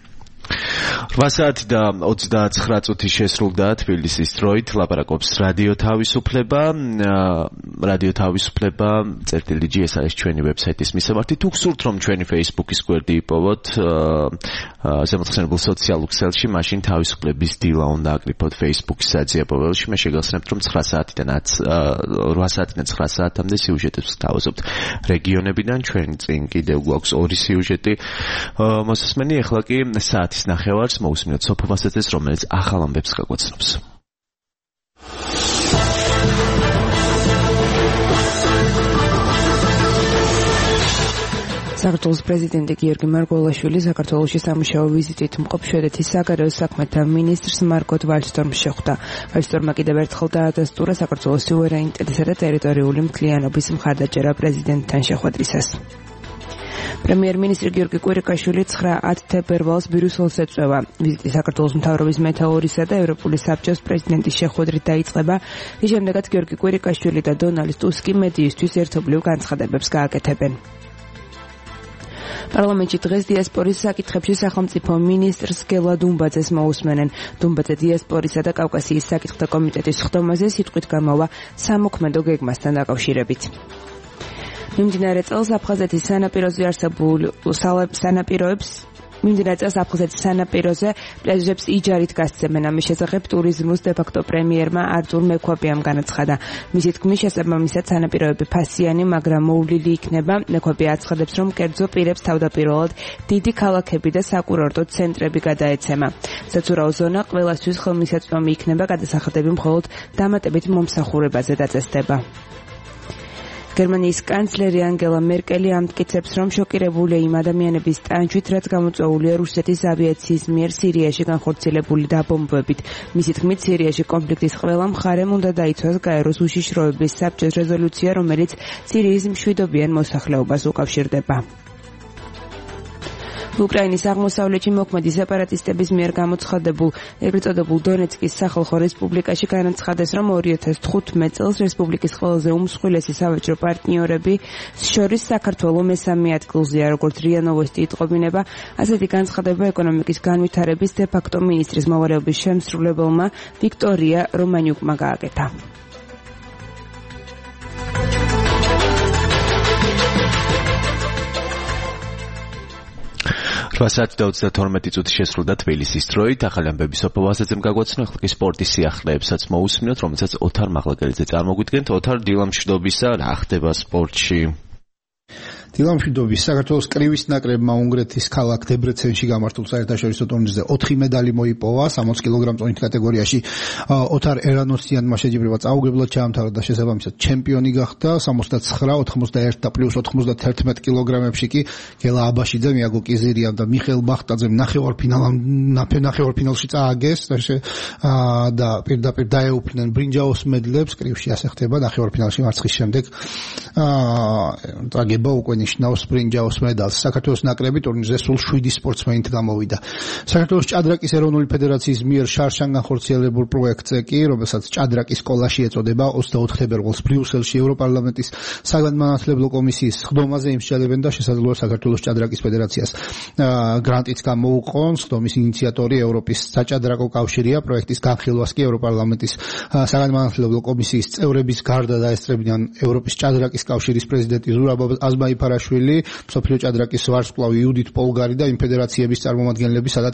8 საათი და 29 წუთი შესრულდა თბილისის დროით. ლაპარაკობს რადიო თავისუფლება. რადიო თავისუფლება წერტილი.gi ეს არის ჩვენი ვებსაიტის მისამართი. თუ გსურთ რომ ჩვენი Facebook-ის გვერდი იპოვოთ ზემოხსენებულ სოციალურ ქსელში, მაშინ თავისუფლების დილა უნდა აკრიფოთ Facebook-ის საძიებოველში. მე შეგახსენებთ, რომ 8 საათიდან 9 საათამდე სიუჟეტებს გთავაზობთ რეგიონებიდან. ჩვენ წინ კიდევ გვაქვს 2 სიუჟეტი მოსასმენი. ახლა კი საათის ნახევარს მოусმინოთ სოფო ვასეძეს, რომელიც ახალ ამბებს გაგვაცნობს. საქართველოს პრეზიდენტი გიორგი მარგველაშვილი საქართველოში სამუშაო ვიზიტით მყოფ შვედეთის საგარეო საქმეთა მინისტრს მარგოთ ვალსტორმს შეხვდა. ვალსტორმა კიდევ ერთხელ დაადასტურა საქართველოს სუვერენიტეტისა და ტერიტორიული მთლიანობის მხარდაჭერა პრეზიდენტთან შეხვედრისას. პრემიერ-მინისტრი გიორგი კვირიკაშვილი 9-10 თებერვალს ბრიუსელს ეწევა. ვიზიტი საქართველოს მთავრობის მეთაურისა და ევროპული საბჭოს პრეზიდენტის შეხვედრით დაიწყება. რის შემდეგაც გიორგი კვირიკაშვილი და დონალდ ტუსკი მედიისთვის ერთობლივ განცხადებებს გააკეთებენ. პარლამენტში დღეს დიასპორის საკითხებში სახელმწიფო მინისტრს გელა დუმბაძეს მოусმენენ. დუმბაძე დიასპორისა და კავკასიის საკითხთა კომიტეტის ხდომაზე სიტყვით გამოვა სამოქმედო გეგმასთან დაკავშირებით. მიმდინარე წელს აფხაზეთის სანაპიროზე არსებულ სანაპიროებს აფხაზეთის სანაპიროზე პლაჟებს იჯარით გასცემენ. ამის შესახებ ტურიზმის დე-ფაქტო პრემიერმა არტურ მექვაბიამ განაცხადა. მისი თქმის შესაბამისად სანაპიროები ფასიანი, მაგრამ მოვლილი იქნება. მექვაბია აცხადებს, რომ კერძო პირებს თავდაპირველად დიდი ქალაქები და საკურორტო ცენტრები გადაეცემა. საცურაო ზონა ყველასთვის ხელმისაწვდომი იქნება, გადასახადები მხოლოდ დამატებით მომსახურებაზე დაწესდება. გერმანიის კანცლერი ანგელა მერკელი ამტკიცებს, რომ შოკირებულია იმ ადამიანების ტანჯვით, რაც გამოწვეულია რუსეთის ავიაციის მიერ სირიაში განხორციელებული დაბომბვებით. მისი თქმით, სირიაში კონფლიქტის ყველა მხარემ უნდა დაიცვას გაეროს უშიშროების საბჭოს რეზოლუცია, რომელიც სირიის მშვიდობიან მოსახლეობას უკავშირდება. უკრაინის აღმოსავლეთში მოქმედი სეპარატისტების მიერ გამოცხადებულ ეგრეთ წოდებულ დონეცკის სახალხო რესპუბლიკაში განაცხადეს, რომ 2015 წელს რესპუბლიკის ყველაზე უმსხვილესი სავაჭრო პარტნიორები შორის საქართველო მესამე ადგილზეა, როგორც რია ნოვოსტი იტყობინება. ასეთი განცხადება ეკონომიკის განვითარების დე-ფაქტო მინისტრის მოვალეობის შემსრულებელმა ვიქტორია რომანიუკმა გააკეთა. საათი და 32 წუთი შესრულდა თბილისის დროით. ახალი ამბები სოფოვასეცემ გაგვაცნო. ახლა კი სპორტის სიახლეებსაც მოусმინოთ, რომელსაც ოთარ მაღლაგელიძე წარმოგვიდგენთ. ოთარ, დილამშვიდობისა, რა ხდება სპორტში? დილამშვიდობის. საქართველოს კრივის ნაკრებმა უნგრეთის ქალაქ დებრეცენში გამართულ საერთაშორისო ტურნირზე 4 медали მოიპოვა 60 კილოგრამ წონით კატეგორიაში. ოთარ ერანოსიანმა შეჯიბრება წაუგებლად ჩაამთავრა და შესაბამისად ჩემპიონი გახდა. 69, 91 და პლუს 91 კილოგრამებში კი გელა აბაშიძე, მიაგო კიზირიამ და მიხეილ ბახტაძემ ნახევარფინალში წააგეს და პირდაპირ დაეუფლნენ ბრინჯაოს მედლებს. კრივში ასე ხდება, ნახევარფინალში მარცხის შემდეგ წაგება უკვე ნიშნავს ბრინჯაოს მედალს. საქართველოს ნაკრები ტურნირზე სულ 7 სპორტსმენით გამოვიდა. საქართველოს ჭადრაკის ეროვნული ფედერაციის მიერ შარშან განხორციელებულ პროექტზე კი, რომელსაც ჭადრაკის სკოლაში ეწოდება, 24 თებერვალს ბრიუსელში ევროპარლამენტის საგანმანათლებლო კომისიის სხდომაზე იმსჯელებენ და შესაძლოა საქართველოს ჭადრაკის ფედერაციას გრანტიც გამოუყონ. სხდომის ინიციატორი ევროპის საჭადრაკო კავშირია. პროექტის განხილვას კი ევროპარლამენტის საგანმანათლებლო კომისიის წევრების გარდა დაესწრებიან ევროპის ჭადრაკის კავშირის პრეზიდენტი ზურაბ აზმაიფარაშვილი, მსოფლიო ჭადრაკის ვარსკვლავი იუდით პოლგარი და იმ ფედერაციების წარმომადგენლები, სადაც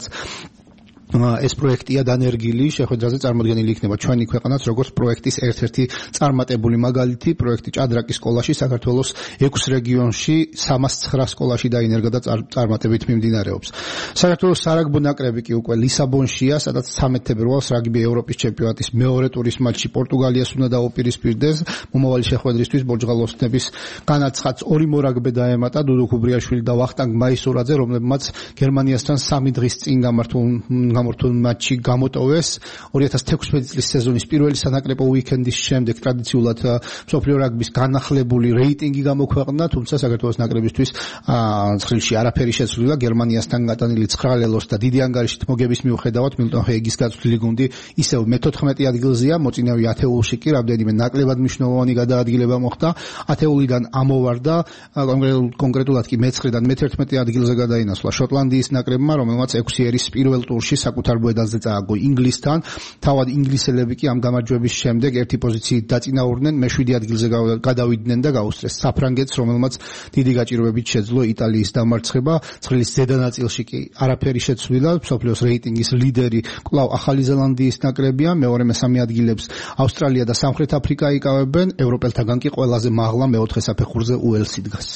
ეს პროექტია დანერგილი, შეხვედრაზე წარმოდგენილი იქნება ჩვენი ქვეყანაც როგორც პროექტის ერთ-ერთი წარმატებული მაგალითი. პროექტი ჭადრაკის სკოლაში საქართველოს 6 რეგიონში 309 სკოლაში დაინერგა და წარმატებით მიმდინარეობს. საქართველოს სარაგბო ნაკრები კი უკვე ლისაბონშია, სადაც 13 თებერვალს რაგბი ევროპის ჩემპიონატის მეორე ტურის მატჩი პორტუგალიას უნდა დაუპირისპირდეს. მომავალი შეხვედრისთვის ბორჯღალოსნების განაცხადს 2 მორაგბე დაემატა, დუდუ ქუბრიაშვილი და ვახტანგ მაისურაძე, რომლებმაც გერმანიასთან 3 დღის წინ გამართულ მატჩი გამოტოვეს. 2016 წლის სეზონის პირველი სანაკრებო უიკენდის შემდეგ ტრადიციულად მსოფლიო რაგბის განახლებული რეიტინგი გამოქვეყნდა, თუმცა საქართველოს ნაკრებისთვის ცხრილში არაფერი შეცვლილა. გერმანიასთან გატანილი 9 ლელოს და დიდი ანგარიშით მოგების მიუხედავად მილტონ ჰეიგის გაწვრთნილი გუნდი ისევ მე-14 ადგილზეა, მოწინავე ათეულში კი რამდენიმე ნაკლებად მნიშვნელოვანი გადაადგილება მოხდა. ათეულიდან ამოვარდა, კონკრეტულად კი მე-9-დან მე-11 ადგილზე გადაინაცვლა შოტლანდიის ნაკრებმა, რომელმაც 6 ერის პირველ ტურში საკუთარ ბედალზე წააგო ინგლისთან. თავად ინგლისელები კი ამ გამარჯვების შემდეგ ერთი პოზიციით დაწინაურდნენ, მე-7 ადგილზე გადავიდნენ და გაუსწრეს საფრანგეთს, რომელმაც დიდი გაჭირვებით შეძლო იტალიის დამარცხება. ცხრილის ზედა ნაწილში კი არაფერი შეცვლილა. მსოფლიოს რეიტინგის ლიდერი კვლავ ახალი ზელანდიის ნაკრებია, მეორე-მესამე ადგილებს ავსტრალია და სამხრეთ აფრიკა იკავებენ. ევროპელთაგან კი ყველაზე მაღლა მეოთხე საფეხურზე უელსი დგას.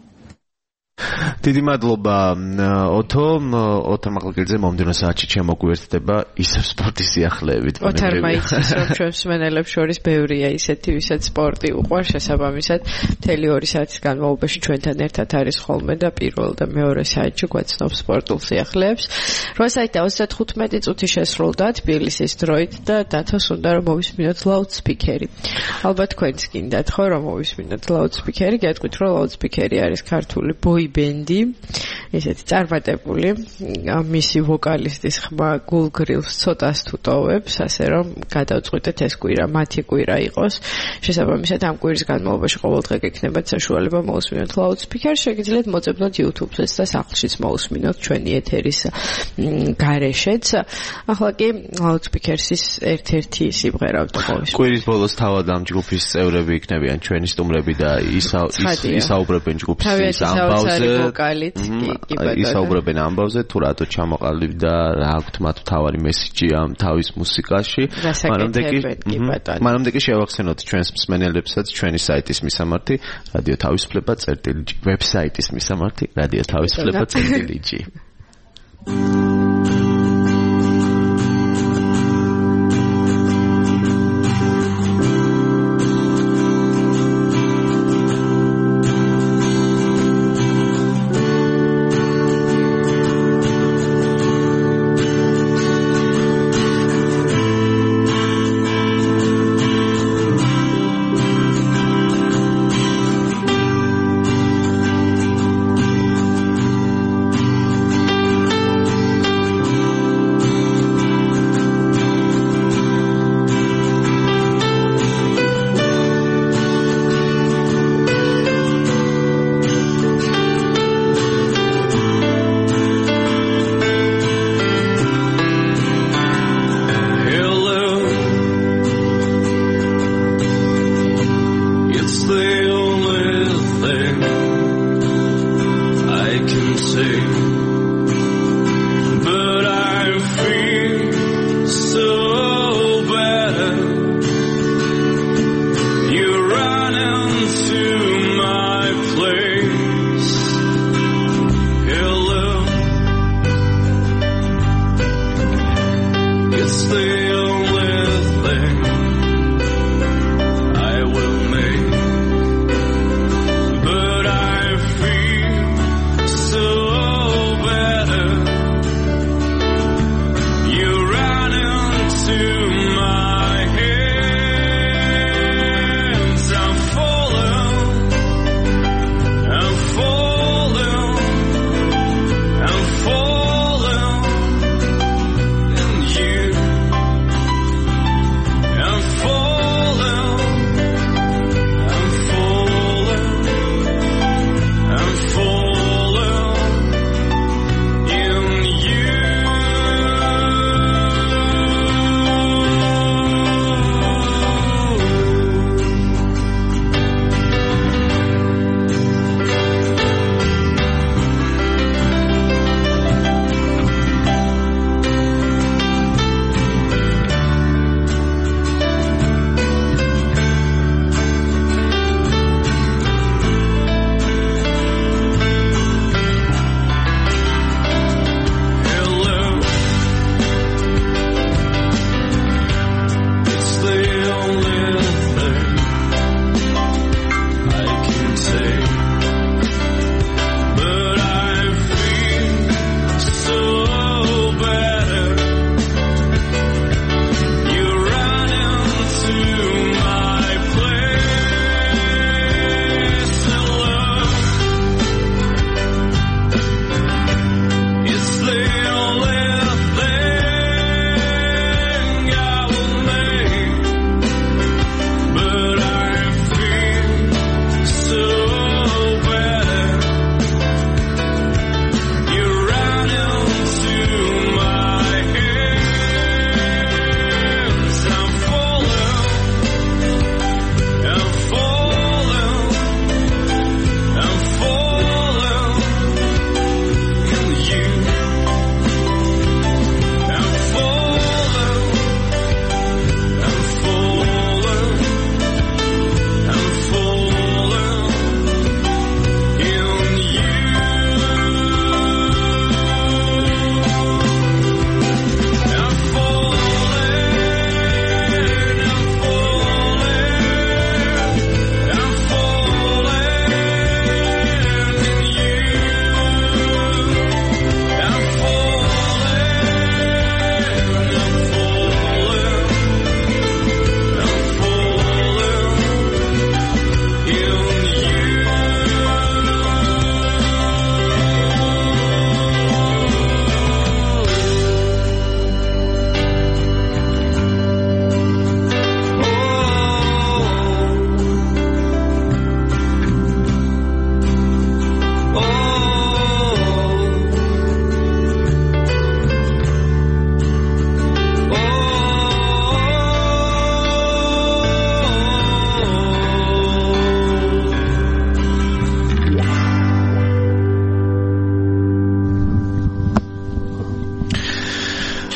დიდი მადლობა ოთარ მაღლაგელიძე. მომდევნო საათში ჩემოგვიერთდება ისევ სპორტის სიახლეებით. ოთარ მაიცის რომ ჩვენს მსმენელებს შორის ბევრია ისეთი, ვისაც სპორტი უყვარს, შესაბამისად მთელი 2 საათის განმავლობაში ჩვენთან ერთად არის ხოლმე და პირველ და მეორე საათში გვაცნობს სპორტულ სიახლეებს. 8:35 წუთი შესრულდა თბილისის დროით და დათოს უნდა რომ მოვისმინოთ ლაუდსპიკერი. ალბათ თქვენც გინდათ ხო რომ მოვისმინოთ ლაუდსპიკერი? გეტყვით რომ ლაუდსპიკერი არის ქართული ბოი ბენდი. ისეთი წარმატებული. მისი ვოკალისტის ხმა გულგრილს ცოტას თუ ტოვებს, ასე რომ გადავწყვიტეთ ეს კვირა, მათი კვირა იყოს. შესაბამისად ამ კვირის განმავლობაში ყოველდღე გექნებათ საშუალება მოусმინოთ Loudspeaker, შეგიძლიათ მოწებნოთ YouTube-ს და სახლშიც მოусმინოთ ჩვენი ეთერის გარეშეც. ახლა კი Loudspeaker-ის ერთ-ერთი სიმღერა ვთხოვის. კვირის ბოლოს თავად ამ ჯგუფის წევრები იქნებიან ჩვენი სტუმრები და ისაუბრებენ ჯგუფის ამბავზე. ისაუბრებენ ამბავზე, თუ რატო ჩამოყალიბდა, რა აქვთ მათ მთავარი მესიჯი ამ თავის მუსიკაში. მანამდე კი შევახსენოთ ჩვენს მსმენელებსაც ჩვენი საიტის მისამართი რადიო თავისუფლება წერტილი ვებსაიტის მისამართი რადიო თავისუფლება წერტილი.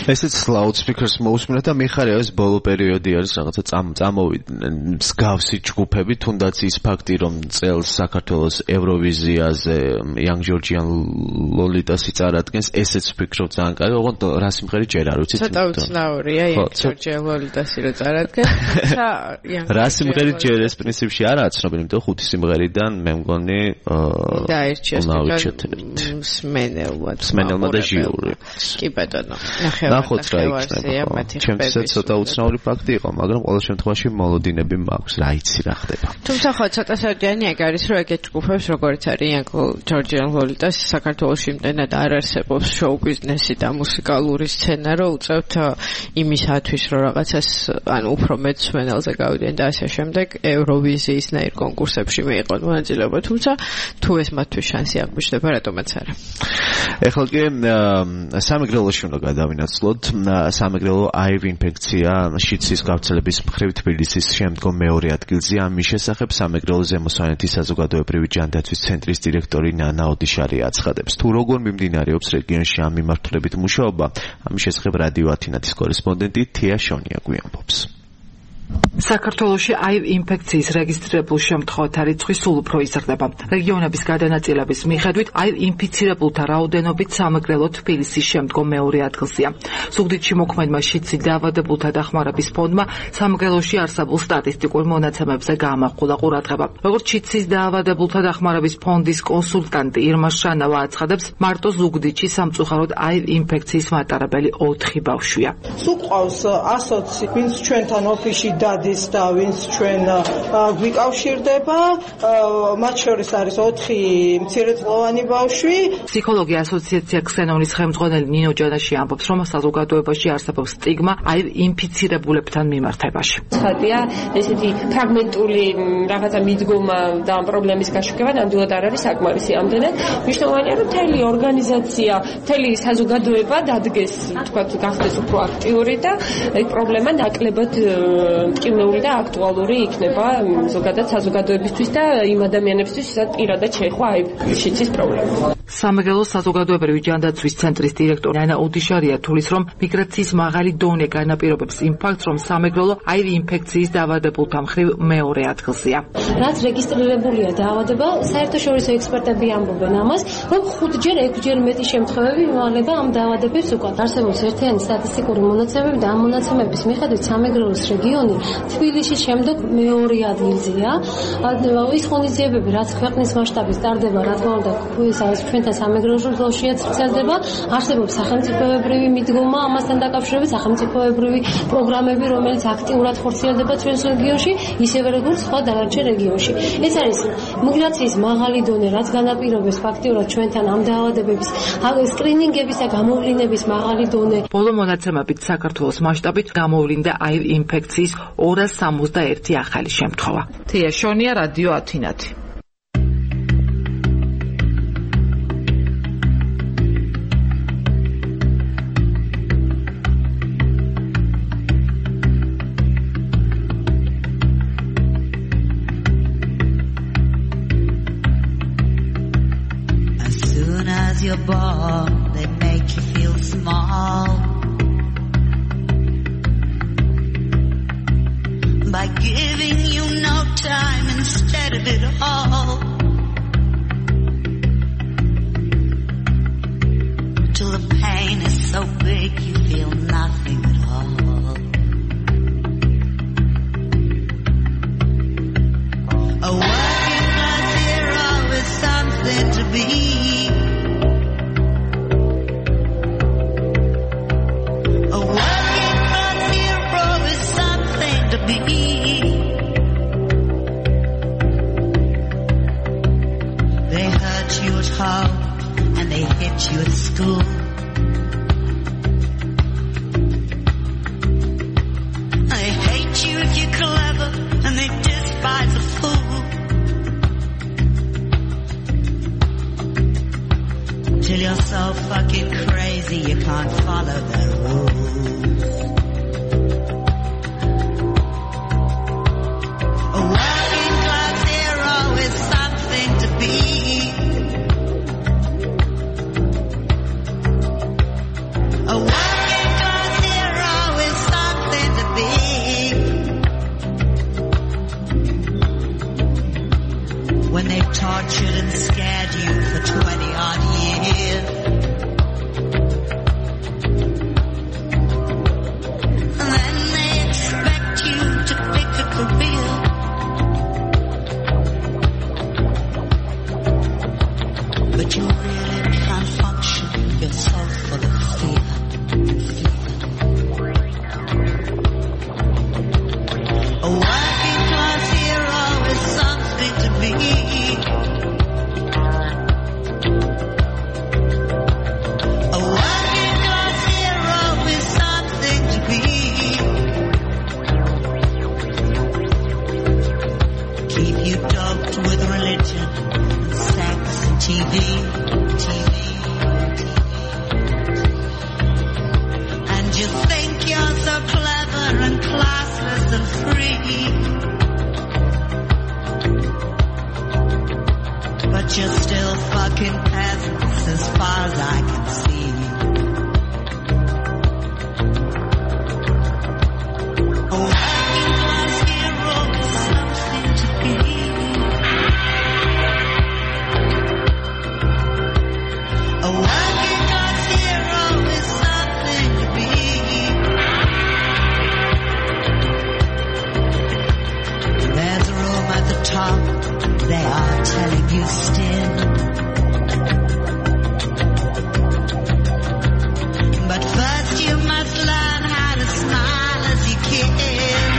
ესეც loudspeakers მოусმინეთ და მიხარია ეს ბოლო პერიოდი არის რაღაცა წამოვიდნენ მსგავსი ჯგუფები, თუნდაც ის ფაქტი რომ წელს საქართველოს ევროვიზიაზე Young Georgian Lolitas იწარადგენს, ესეც ვფიქრობ ძალიან კარგი, ოღონდ რა სიმღერა ჯერ არ ვიცით. ცოტა უცნაურია Young Georgian Lolitas-ი რო წარადგენს. რა სიმღერა ჯერ ეს პრინციპში არაა ცნობილი, იმიტომ 5 სიმღერიდან მე მგონი დაერჩიეს სმენელმა და ჟიური. კი ბატონო. ნახოთ რა იქნება. ჩემთვისაც ცოტა უცნაური ფაქტი იყო, მაგრამ ყოველ შემთხვევაში მოლოდინები მაქვს, რა იცი რა ხდება. თუმცა ხო ცოტა საჯიანი ეგ არის, რომ ეგეთ ჯგუფებს როგორც არის Young Georgian Lolitas საქართველოში იმდენად არ არსებობს შოუ ბიზნესი და მუსიკალური სცენა, რომ უწევთ იმისათვის, რომ რაღაცას ანუ უფრო მეტ სმენელზე გავიდნენ და ასე შემდეგ ევროვიზიისნაირ კონკურსებში მიიღონ მონაწილეობა, თუმცა თუ ეს მათთვის შანსი აღმოჩნდება, რატომაც არა. ეხლა კი სამეგრელოში უნდა გადავინაცვლოთ. სამეგრელო აივ ინფექცია შიცის გავრცელების მხრივ თბილისის შემდგომ მეორე ადგილზეა. ამის შესახებ სამეგრელო ზემო სვანეთის საზოგადოებრივი ჯანდაცვის ცენტრის დირექტორი ნანა ოდიშარი აცხადებს. თუ როგორ მიმდინარეობს რეგიონში ამ მიმართულებით მუშაობა, ამის შესახებ რადიო ათინათის კორესპონდენტი თია შონია გვიამბობს. საქართველოში აივ ინფექციის რეგისტრირებულ შემთხვევათა რიცხვი სულ უფრო იზრდება. რეგიონების გადანაწილების მიხედვით აივ ინფიცირებულთა რაოდენობით სამეგრელო თბილისის შემდგომ მეორე ადგილზეა. ზუგდიდში მოქმედმა შიცი დაავადებულთა დახმარების ფონდმა სამეგრელოში არსებულ სტატისტიკურ მონაცემებზე გაამახვილა ყურადღება. როგორც შიცის დაავადებულთა დახმარების ფონდის კონსულტანტი ირმა შანავა აცხადებს, მარტო ზუგდიდში სამწუხაროდ აივ ინფექციის მატარებელი 4 ბავშვია. სულ ყავს 120, ვინც ჩვენთან ოფისში დადის და ვინც ჩვენ გვიკავშირდება, მათ შორის არის 4 მცირეწლოვანი ბავშვი. ფსიქოლოგია ასოციაცია ქსენონის ხელმძღვანელი ნინო ჯანაში ამბობს, რომ საზოგადოებაში არსებობს სტიგმა აივ ინფიცირებულებთან მიმართებაში. ხალხია ესეთი ფრაგმენტული რაღაცა მიდგომა და ამ პრობლემის გაშუქება ნამდვილად არ არის საკმარისი. ამდენად მნიშვნელოვანია, რომ მთელი ორგანიზაცია, მთელი საზოგადოება დადგეს, თქვათ, გახდეს უფრო აქტიური და ეს პრობლემა ნაკლებად მტკივნეული და აქტუალური იქნება ზოგადად საზოგადოებისთვის და იმ ადამიანებისთვის, ვისაც პირადად შეეხვა აი შიცის პრობლემა. სამეგრელოს საზოგადოებრივი ჯანდაცვის ცენტრის დირექტორი ნანა ოდიშარია თulis, რომ მიგრაციის მაღალი დონე განაპირობებს იმ ფაქტს, რომ სამეგრელო აივ ინფექციის დაავადებულთა მხრივ მეორე ადგილზეა. რაც რეგისტრირებულია დაავადება, საერთაშორისო ექსპერტები ამბობენ ამას, რომ 5-ჯერ 6-ჯერ მეტი შემთხვევები იმალება ამ დაავადებებს უკან. არსებობს ერთიანი სტატისტიკური მონაცემები და ამ მონაცემების მიხედვით სამეგრელოს რეგიონი თბილისის შემდეგ მეორე ადგილზეა. ის ღონისძიებები, რაც ქვეყნის მასშტაბით ტარდება, რა თქმა უნდა, ჩვენთან სამეგრელოშია ვრცელდება, არსებობს სახელმწიფოებრივი მიდგომა ამასთან დაკავშირებით, სახელმწიფოებრივი პროგრამები, რომელიც აქტიურად ხორციელდება ჩვენს რეგიონში, ისევე როგორც სხვა დანარჩენ რეგიონში. ეს არის მიგრაციის მაღალი დონე, რაც განაპირობებს ფაქტიურად ჩვენთან ამ დაავადებების სკრინინგების და გამოვლინების მაღალი დონე. ბოლო მონაცემებით საქართველოს მასშტაბით გამოვლინდა აივ ინფექციის 261 ახალი შემთხვევა. თია შონია, რადიო ათინათი. You're born, they make you feel small by giving you no time instead of it all, till the pain is so big you feel nothing at all. A working class hero is something to be. They hurt you at home and they hit you at school. They hate you if you're clever and they despise a fool. Till you're so fucking crazy you can't follow their rules. A working class they've tortured and scared you for 20-odd years. And then they expect you to pick a career. But you really can't function, you're so full of fear. A working class hero is something to be. A working class hero is something to be. Keep you doped with religion and sex and TV. And you think you're so clever and classless and free, but you're still fucking peasants as far as I can see. A working class hero is something to be. A working class hero is something to be. There's a room at the top, they are telling you still. But first you must learn how to smile as you kiss.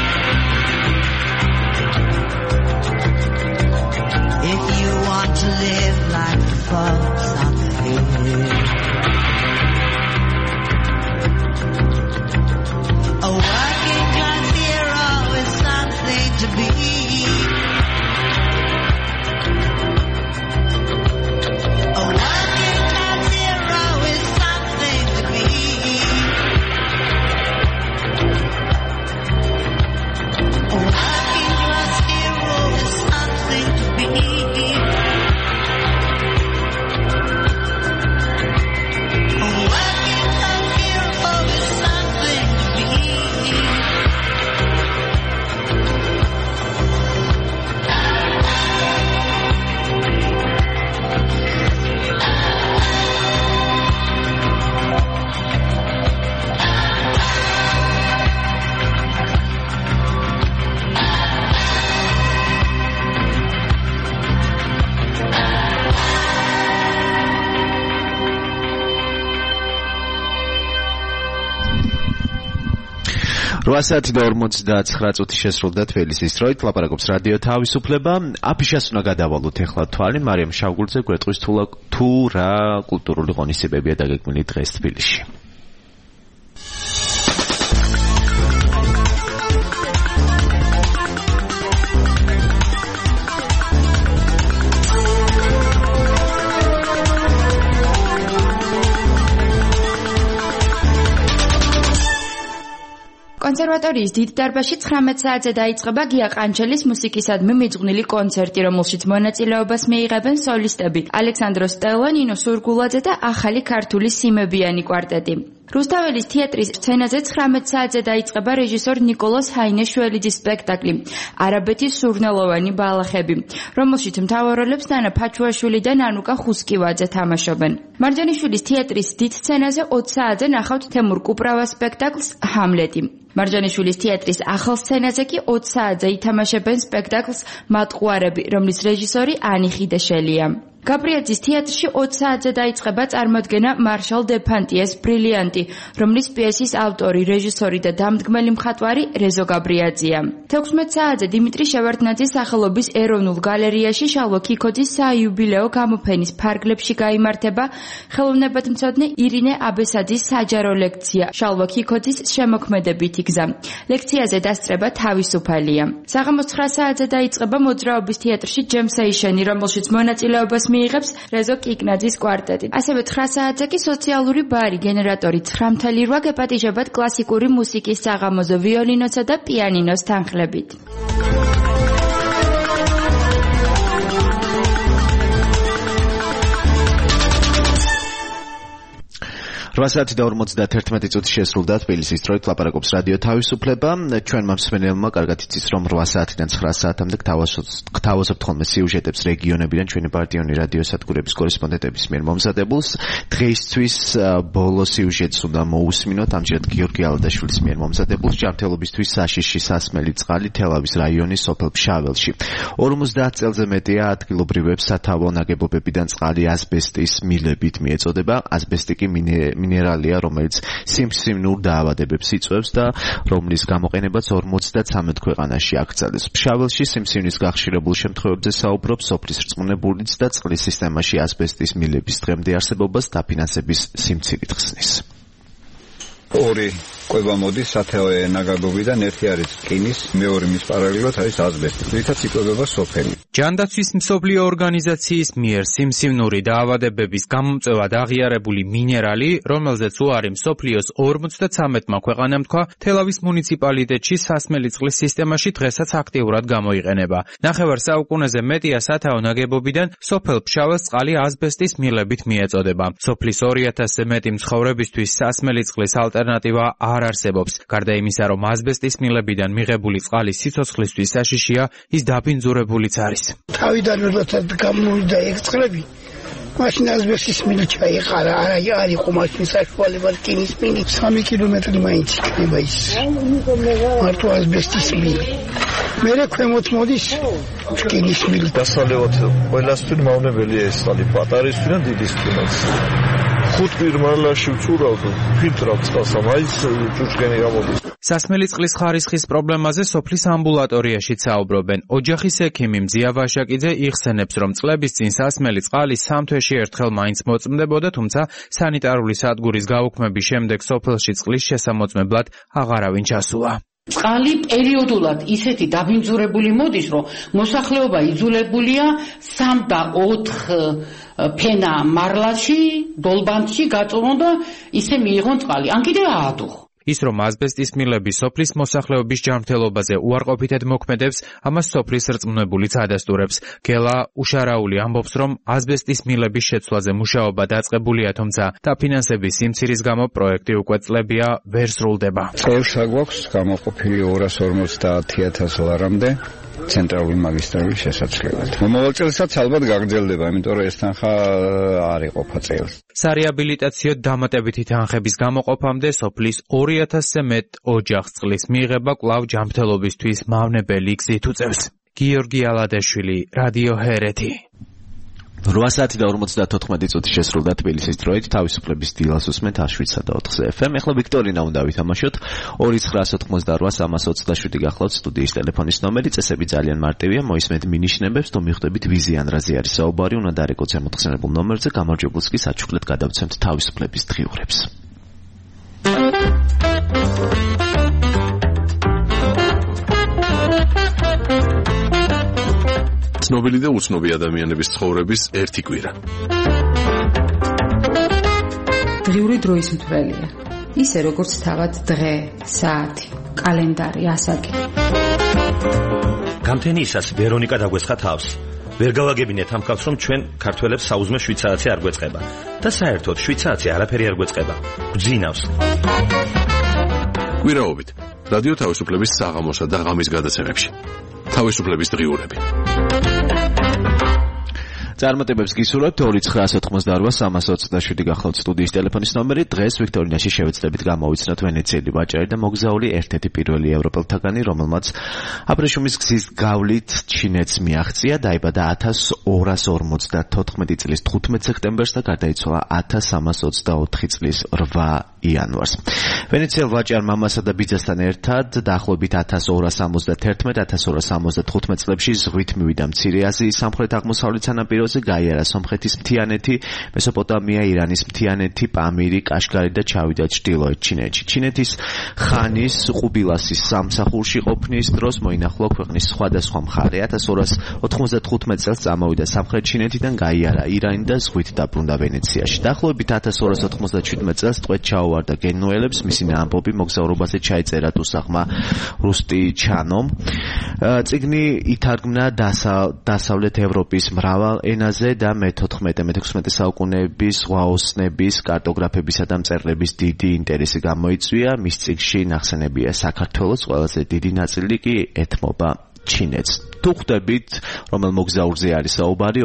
If you want to live like the folks on the hill. A working class hero is something to be. A working class hero is something to be. A working class hero is something to be. A working class hero is something to be. რვასაათი და 59 წუთი შესრულდა თბილისის დროით. ლაპარაკობს რადიო თავისუფლება. აფიშას უნდა გადავალოთ ახლა თვალი. მარიამ შავგურძე გვეტყვის თუ რა კულტურული ღონისძიებებია დაგეგმილი დღეს თბილისში. კონსერვატორიის დიდ დარბაზში 19 საათზე დაიწყება გია ყანჩელის მუსიკისადმი მიძღვნილი კონცერტი, რომელშიც მონაწილეობას მიიღებენ სოლისტები ალექსანდრო სტელო, ნინო სურგულაძე და ახალი ქართული სიმებიანი კვარტეტი. რუსთაველის თეატრის სცენაზე 19 საათზე დაიწყება რეჟისორ ნიკოლოზ ჰაინეშველიძის სპექტაკლი არაბეთის სურნელოვანი ბალახები, რომელშიც მთავარ როლებს ნანა ფაჩუაშვილი და ნანუკა ხუსკივაძე თამაშობენ. მარჯანიშვილის თეატრის დიდ სცენაზე 20 საათზე ნახავთ თემურ კუპრავას სპექტაკლს ჰამლეტი. მარჯანიშვილის თეატრის ახალ სცენაზე კი 20 საათზე ითამაშებენ სპექტაკლს მატყუარები, რომლის რეჟისორი ანი ხიდაშელია. გაბრიაძის თეატრში 20 საათზე დაიწყება წარმოდგენა მარშალ დე ფანტიეს ბრილიანტი, რომლის პიესის ავტორი, რეჟისორი და დამდგმელი მხატვარი რეზო გაბრიაძეა. 16 საათზე დიმიტრი შევარდნაძის სახელობის ეროვნულ გალერეაში შალვა ქიქოძის საიუბილეო გამოფენის ფარგლებში გაიმართება ხელოვნებათმცოდნე ირინე აბესაძის საჯარო ლექცია შალვა ქიქოძის შემოქმედებითი გზა. ლექციაზე დასწრება თავისუფალია. საღამოს 9 საათზე დაიწყება მოძრაობის თეატრში ჯემსეიშენი, რომელშიც მონაწილეობას მიიღებს რეზო კიკნაძის კვარტეტი. ასევე 9 საათზე კი სოციალური ბარი გენერატორი 9.8 გეპატიჟებათ კლასიკური მუსიკის საღამოზე ვიოლინოსა და პიანინოს თანხლებით. 8 საათი და 51 წუთი შესრულდა თბილისის დროით ლაპარაკობს რადიო თავისუფლება. ჩვენმა მსმენელმა კარგად იცის, რომ 8 საათიდან 9 საათამდე გთავაზობთ ხოლმე სიუჟეტებს რეგიონებიდან ჩვენი პარტიული რადიო სადგურების კორესპონდენტების მიერ მომზადებულს. დღეისთვის ბოლო სიუჟეტს უნდა მოусმინოთ, ამჯერად გიორგი ალადაშვილის მიერ მომზადებულს ჯანმრთელობისთვის საშიში სასმელი წყალი თელავის რაიონის სოფელ ფშაველში. 50 წელზე მეტია ადგილობრივებს სათავო ნაგებობებიდან წყალი ასბესტის მილებით მიეწოდება. ასბესტი კი მინერალია, რომელიც სიმსივნურ დაავადებებს იწვევს და რომლის გამოყენებაც 53 ქვეყანაში აკრძალეს. ფშაველში სიმსივნის გახშირებულ შემთხვევებზე საუბრობს სოფლის რწმუნებულიც და წყლის სისტემაში ასბესტის მილების დღემდე არსებობას დაფინანსების სიმცირით ხსნის. ორი კვება მოდის სათავო ნაგებობიდან, ერთი არის რკინის, მეორე მის პარალელურად არის ასბესტი. რითაც იკვებება სოფელი. ჯანდაცვის მსოფლიო ორგანიზაციის მიერ სიმსივნური დაავადებების გამომწვევად აღიარებული მინერალი, რომელზეც უარი მსოფლიოს 53 ქვეყანამ თქვა, თელავის მუნიციპალიტეტში სასმელი წყლის სისტემაში დღესაც აქტიურად გამოიყენება. ნახევარ საუკუნეზე მეტია სათავო ნაგებობიდან სოფელ ფშაველს წყალი ასბესტის მილებით მიეწოდება. სოფლის 2000-ზე მეტი მცხოვრებისთვის სასმელი წყლის ალტერნატივა არ არსებობს. გარდა იმისა, რომ ასბესტის მილებიდან მიღებული წყალი სიცოცხლისთვის საშიშია, ის დაბინძურებულიც არის. თავიდან როდესაც გამოვიდა ეგ წყლები, მაშინ ასბესტის მილი ჩაიყარა, არ იყო მაშინ საშუალება რკინის მილი. 3 კილომეტრი მაინც იქნება ის მარტო ასბესტის მილი. მერე ქვემოთ მოდის რკინის მილი. დასალევად ყველასთვის მავნებელია ეს წყალი, პატარისთვინა დიდისთვინაც. 5 პირმალაში ვწურავთ, ფილტრავთ წყალს, მაინც ჭუჭგენი გამოდის. სასმელი წყლის ხარისხის პრობლემაზე სოფლის ამბულატორიაში საუბრობენ. ოჯახის ექიმი მზია ვაშაკიძე იხსენებს, რომ წლების წინ სასმელი წყალი 3 თვეში ერთხელ მაინც მოწმდებოდა, თუმცა სანიტარული სადგურის გაუქმების შემდეგ სოფელში წყლის შესამოწმებლად აღარავინ ჩასულა. წყალი პერიოდულად ისეთი დაბინძურებული მოდის, რომ მოსახლეობა იძულებულია 3 და 4 ფენა მარლაში, დოლბანში გაწვდომონ და ისე მიიღონ წყალი. ან კიდევ აადუღო. ის რომ ასბესტის მილები სოფლის მოსახლეობის ჯანმრთელობაზე უარყოფითად მოქმედებს, ამას სოფლის რწმუნებულიც ადასტურებს. გელა უშარაული ამბობს, რომ ასბესტის მილების შეცვლაზე მუშაობა დაწყებულია, თუმცა დაფინანსების სიმცირის გამო პროექტი უკვე წლებია ვერ სრულდება. წელს აგვაქვს გამოყოფილი 250,000 ლარამდე ცენტრალური მაგისტრალის შესაძლებლად. მომავალ წელსაც ალბათ გაგრძელდება, იმიტომ რომ ეს თანხა არ იყოფა წელს. სარეაბილიტაციო დამატებითი თანხების გამოყოფამდე სოფლის 2000-ზე მეტ ოჯახს წყლის მიღება კვლავ ჯანმრთელობისთვის მავნებელი გზით უწევს. გიორგი ალადაშვილი, რადიო ჰერეთი. 8 საათი და 54 წუთი შესრულდა თბილისის დროით თავისუფლების დილას უსმენთ 7.4 FM. ეხლა ვიქტორინა უნდა ვითამაშოთ. 2988327 გახლავთ სტუდიის ტელეფონის ნომერი. წესები ძალიან მარტივია, მოისმენთ მინიშნებებს, თუ მიხვდებით ვიზი ან რაზე არის საუბარი, უნდა დარეკოთ ზემოთხსენებულ ნომერზე, გამარჯვებულს კი საჩუქრად გადავცემთ თავისუფლების დღიურებს. ცნობილი და უცნობი ადამიანების ცხოვრების ერთი კვირა. დღიური დროის მთვრელია. ისე როგორც თავად დღე, საათი, კალენდარი, ასაკი. გამთენიისას ვერონიკა დაგვესხა თავს. ვერ გავაგებინეთ ამ ხალხს, რომ ჩვენ ქართველებს საუზმე 7 საათი არ გვეწყება. და საერთოდ 7 საათი არაფერი არ გვეწყება. გვძინავს. კვირაობით რადიო თავისუფლების საღამოსა და ღამის გადაცემებში. თავისუფლების დღიურები. წარმატებებს გისურვებთ. 2988327 გახლავთ სტუდიის ტელეფონის ნომერი. დღეს ვიქტორინაში შევეცდებით გამოვიცნოთ ვენეციელი ვაჭარი და მოგზაური ერთ-ერთი პირველი ევროპელთაგანი, რომელმაც აბრეშუმის გზის გავლით ჩინეთს მიაღწია. დაიბადა 1254 წლის 15 სექტემბერს და გარდაიცვალა 1324 წლის 8 იანვარს. ვენეციელ ვაჭარ მამასა და ბიძასთან ერთად დაახლოებით 1271-1275 წლებში ზღვით მივიდა მცირე აზიის სამხრეთ-აღმოსავლეთ სანაპიროზე, გაიარა სომხეთის მთიანეთი, მესოპოტამია, ირანის მთიანეთი, პამირი, კაშგარი და ჩავიდა ჩრდილოეთ ჩინეთში. ჩინეთის ხანის ყუბილასის სამსახურში ყოფნის დროს მოინახულა ქვეყნის სხვადასხვა მხარე. 1295 წელს წამოვიდა სამხრეთ ჩინეთიდან, გაიარა ირანი და ზღვით დაბრუნდა ვენეციაში. დაახლოებით 1297 წელს ტყვედ ჩაუვარდა გენუელებს, მისი ამბობი მოგზაურობაზე ჩაიწერა ტუსაღმა რუსტიჩანომ. წიგნი ითარგმნა დასავლეთ ევროპის მრავალ ენაზე ენაზე და მე-14-მე-16 საუკუნეების ზღვაოსნების, კარტოგრაფებისა და მწერლების დიდი ინტერესი გამოიწვია. მის წიგნში ნახსენებია საქართველოს ყველაზე დიდი ნაწილი კი ეთმობა ჩინეთს. თუ ხვდებით, რომელ მოგზაურზე არის საუბარი,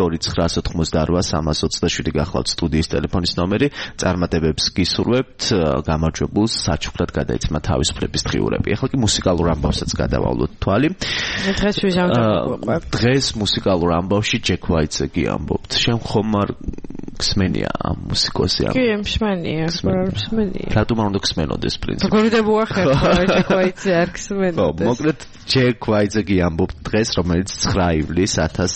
2988327 გახლავთ სტუდიის ტელეფონის ნომერი, წარმატებებს გისურვებთ, გამარჯვებულს საჩუქრად გადაეცემა თავისუფლების დღიურები. ახლა კი მუსიკალურ ამბავსაც გადავალოთ თვალი. დღეს ვიზამთრებოყვებ. დღეს მუსიკალურ ამბავში ჯეკ ვაიტზე გიამბობთ. შენ ხომ არ გსმენია ამ მუსიკოსი ამ? კი, მსმენია, მსმენია. რატომ არ უნდა გსმენოდეს პრინციპი? გორდებოა ხერხო, ჯეკ ვაიტზე არ გსმენოდეს. მოკლედ ჯეკ ვაიტზე გიამბობთ დღეს, რომელიც 9 ივლისს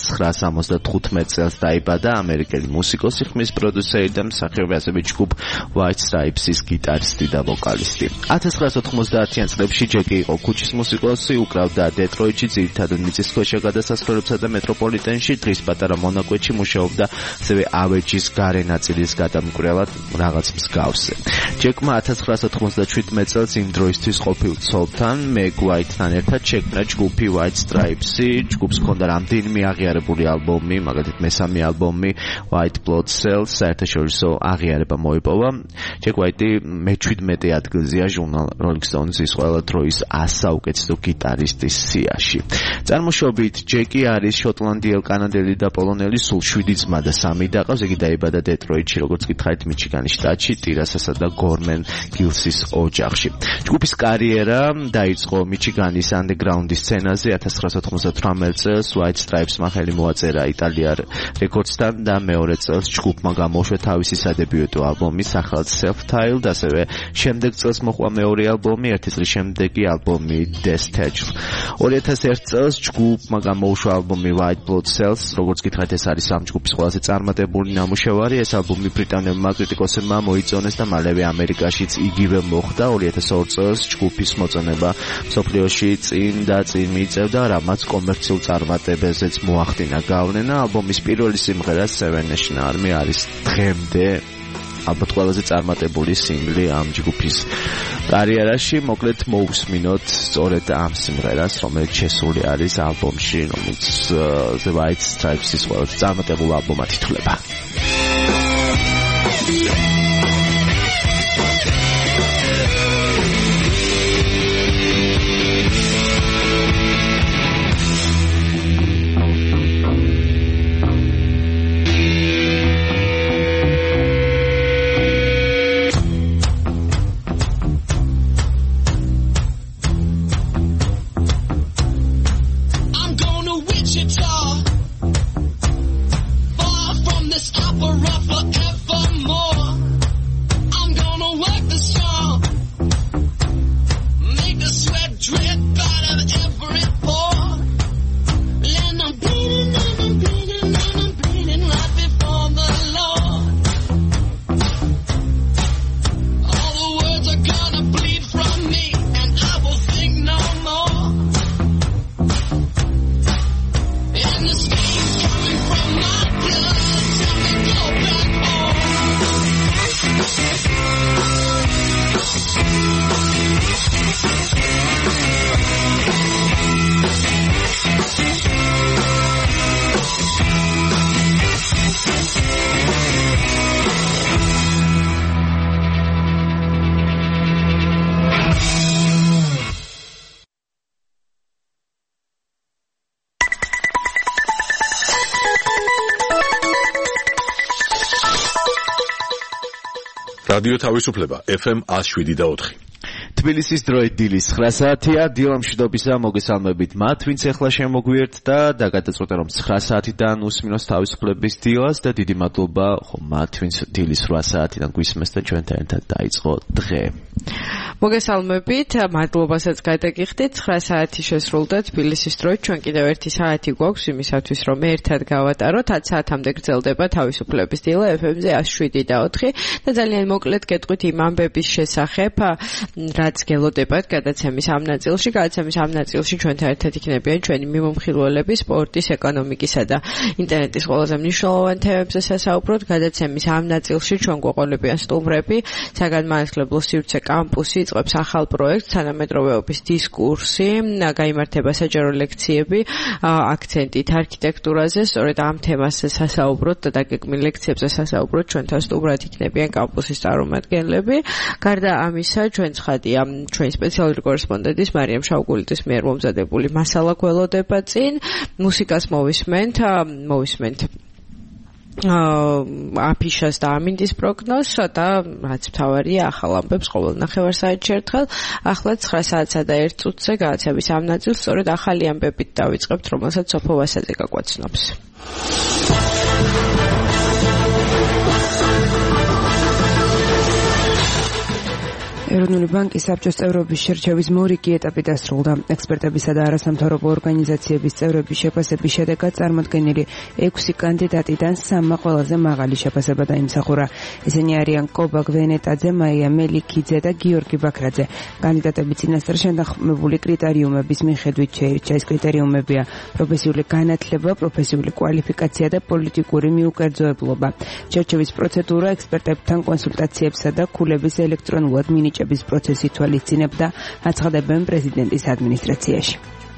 1975 წელს დაიბადა, ამერიკელი მუსიკოსი, ხმის პროდიუსერი და მსახიობი, ასევე ჯგუფ White Stripes-ის გიტარისტი და ვოკალისტი. 1990-იან წლებში ჯეკი იყო ქუჩის მუსიკოსი, უკრავდა დეტროიტში, ძირითადად მიწისქვეშა გადასასვლელებსა და მეტროპოლიტენში, დღის პატარა მონაკვეთში მუშაობდა, ასევე ავეჯის გარე ნაწილის გადამკვრელად რაღაც მსგავსზე. ჯეკმა 1997 წელს იმ დროისთვის ყოფილ ცოლთან, Meg White-თან ერთად შექმნა ჯგუფი White Stripes-ი. ჯგუფს ჰქონდა რამდენიმე აღიარებული ალბომი, მაგალითად მესამე ალბომი White Blood Cells, საერთაშორისო აღიარება მოიპოვა. ჯეკ ვაიტი მე-17 ადგილზეა ჟურნალ Rolling Stones-ის ყველა დროის 100 საუკეთესო გიტარისტის სიაში. წარმოშობით ჯეკი არის შოტლანდიელ, კანადელი და პოლონელი, სულ 7 ძმა და 3 და ყავს. იგი დაიბადა დეტროიტში, როგორც გითხარით, მიჩიგანის შტატში, ტირასასა და გორმენ გილსის ოჯახში. ჯგუფის კარიერა დაიწყო მიჩიგანის ანდერგრაუნდის სცენაზე 1998 წელს White Stripes-მა ხელი მოაწერა იტალიარ რეკორდსთან და მეორე წელს ჯგუფმა გამოუშვა თავისი სადებიუტო ალბომი სახელად Self-Titled, ასევე შემდეგ წელს მოყვა მეორე ალბომი, ერთი წლის შემდეგი ალბომი Destage. 2001 წელს ჯგუფმა გამოუშვა ალბომი White Blood Cells, როგორც გითხარით, ეს არის ამ ჯგუფის ყველაზე წარმატებული ნამუშევარი. ეს ალბომი ბრიტანელმა კრიტიკოსებმა მოიწონეს და მალევე ამერიკაშიც იგივე მოხდა. 2002 წელს ჯგუფის მოწონება მსოფლიოში წინ მიიწევდა, რამაც კომერციულ წარმატებებზეც მოახდინა გავლენა. ალბომის პირველი სიმღერა Seven Nation Army არის დღემდე ალბათ ყველაზე წარმატებული სინგლი ამ ჯგუფის კარიერაში. მოკლედ მოусმინოთ სწორედ ამ სიმღერას, რომელიც შესული არის ალბომში, რომელიც The White Stripes-ის ყველაზე წარმატებულ ალბომად ითვლება. რადიო თავისუფლება FM 107.4. თბილისის დროით დილის 9 საათია. დილამშვიდობისა მოგესალმებით მათ, ვინც ახლა შემოგვიერთდა და გადაწყვეტა რომ 9 საათიდან უსმინოს თავისუფლების დილას და დიდი მადლობა მათ, ვინც დილის 8 საათიდან გვისმენთ და ჩვენთან ერთად დაიწყო დღე. მოგესალმებით, მადლობასაც გადაგიხდით. 9 საათი შესრულდა თბილისის დროით. ჩვენ კიდევ ერთი საათი გვაქვს იმისათვის, რომ ერთად გავატაროთ. 10 საათამდე გრძელდება თავისუფლების დილა FM-ზე 107.4 და ძალიან მოკლედ გეტყვით იმ ამბების შესახებ, რაც გელოდებათ გადაცემის ამ ნაწილში. გადაცემის ამ ნაწილში ჩვენთან ერთად იქნებიან ჩვენი მიმომხილველები სპორტის, ეკონომიკისა და ინტერნეტის ყველაზე მნიშვნელოვან თემებზე სასაუბროდ. გადაცემის ამ ნაწილში ჩვენ გვეყოლებიან სტუმრები, საგანმანათლებლო სივრცე კამპუსი იწყებს ახალ პროექტს, თანამედროვეობის დისკურსი, გაიმართება საჯარო ლექციები აქცენტით არქიტექტურაზე. სწორედ ამ თემაზე სასაუბროთ და დაგეგმილ ლექციებზე სასაუბროთ ჩვენთან სტუმრად იქნებიან კამპუსის წარმომადგენლები. გარდა ამისა, ჩვენ ცხადია ჩვენი სპეციალური კორესპონდენტის მარიამ შავგულიძის მიერ მომზადებული მასალა გველოდება წინ. მუსიკას მოვისმენთ აფიშას და ამინდის პროგნოზს და რაც მთავარია ახალ ამბებს ყოველ ნახევარსაათში ერთხელ. ახლა 9 საათსა და 1 წუთზე გადაცემის ამ ნაწილს სწორედ ახალი ამბებით დავიწყებთ, რომელსაც სოფო ვასაძე გაგვაცნობს. ეროვნული ბანკის საბჭოს წევრობის შერჩევის მორიგი ეტაპი დასრულდა. ექსპერტებისა და არასამთავრობო ორგანიზაციების წევრების შეფასების შედეგად წარმოდგენილი 6 კანდიდატიდან 3 ყველაზე მაღალი შეფასება დაიმსახურა. ისინი არიან კობა გვენეტაძე, მაია მელიქიძე და გიორგი ბაქრაძე. კანდიდატები წინასწარ შენახმებული კრიტერიუმების მიხედვით შეირჩა. ეს კრიტერიუმებია პროფესიული განათლება, პროფესიული კვალიფიკაცია და პოლიტიკური მიუკერძოებლობა. შერჩევის პროცედურა ექსპერტებთან კონსულტაციებსა და ქულების ელექტრონულად მინიჭების პროცესი თვალისწინებდა, აცხადებენ პრეზიდენტის ადმინისტრაციაში.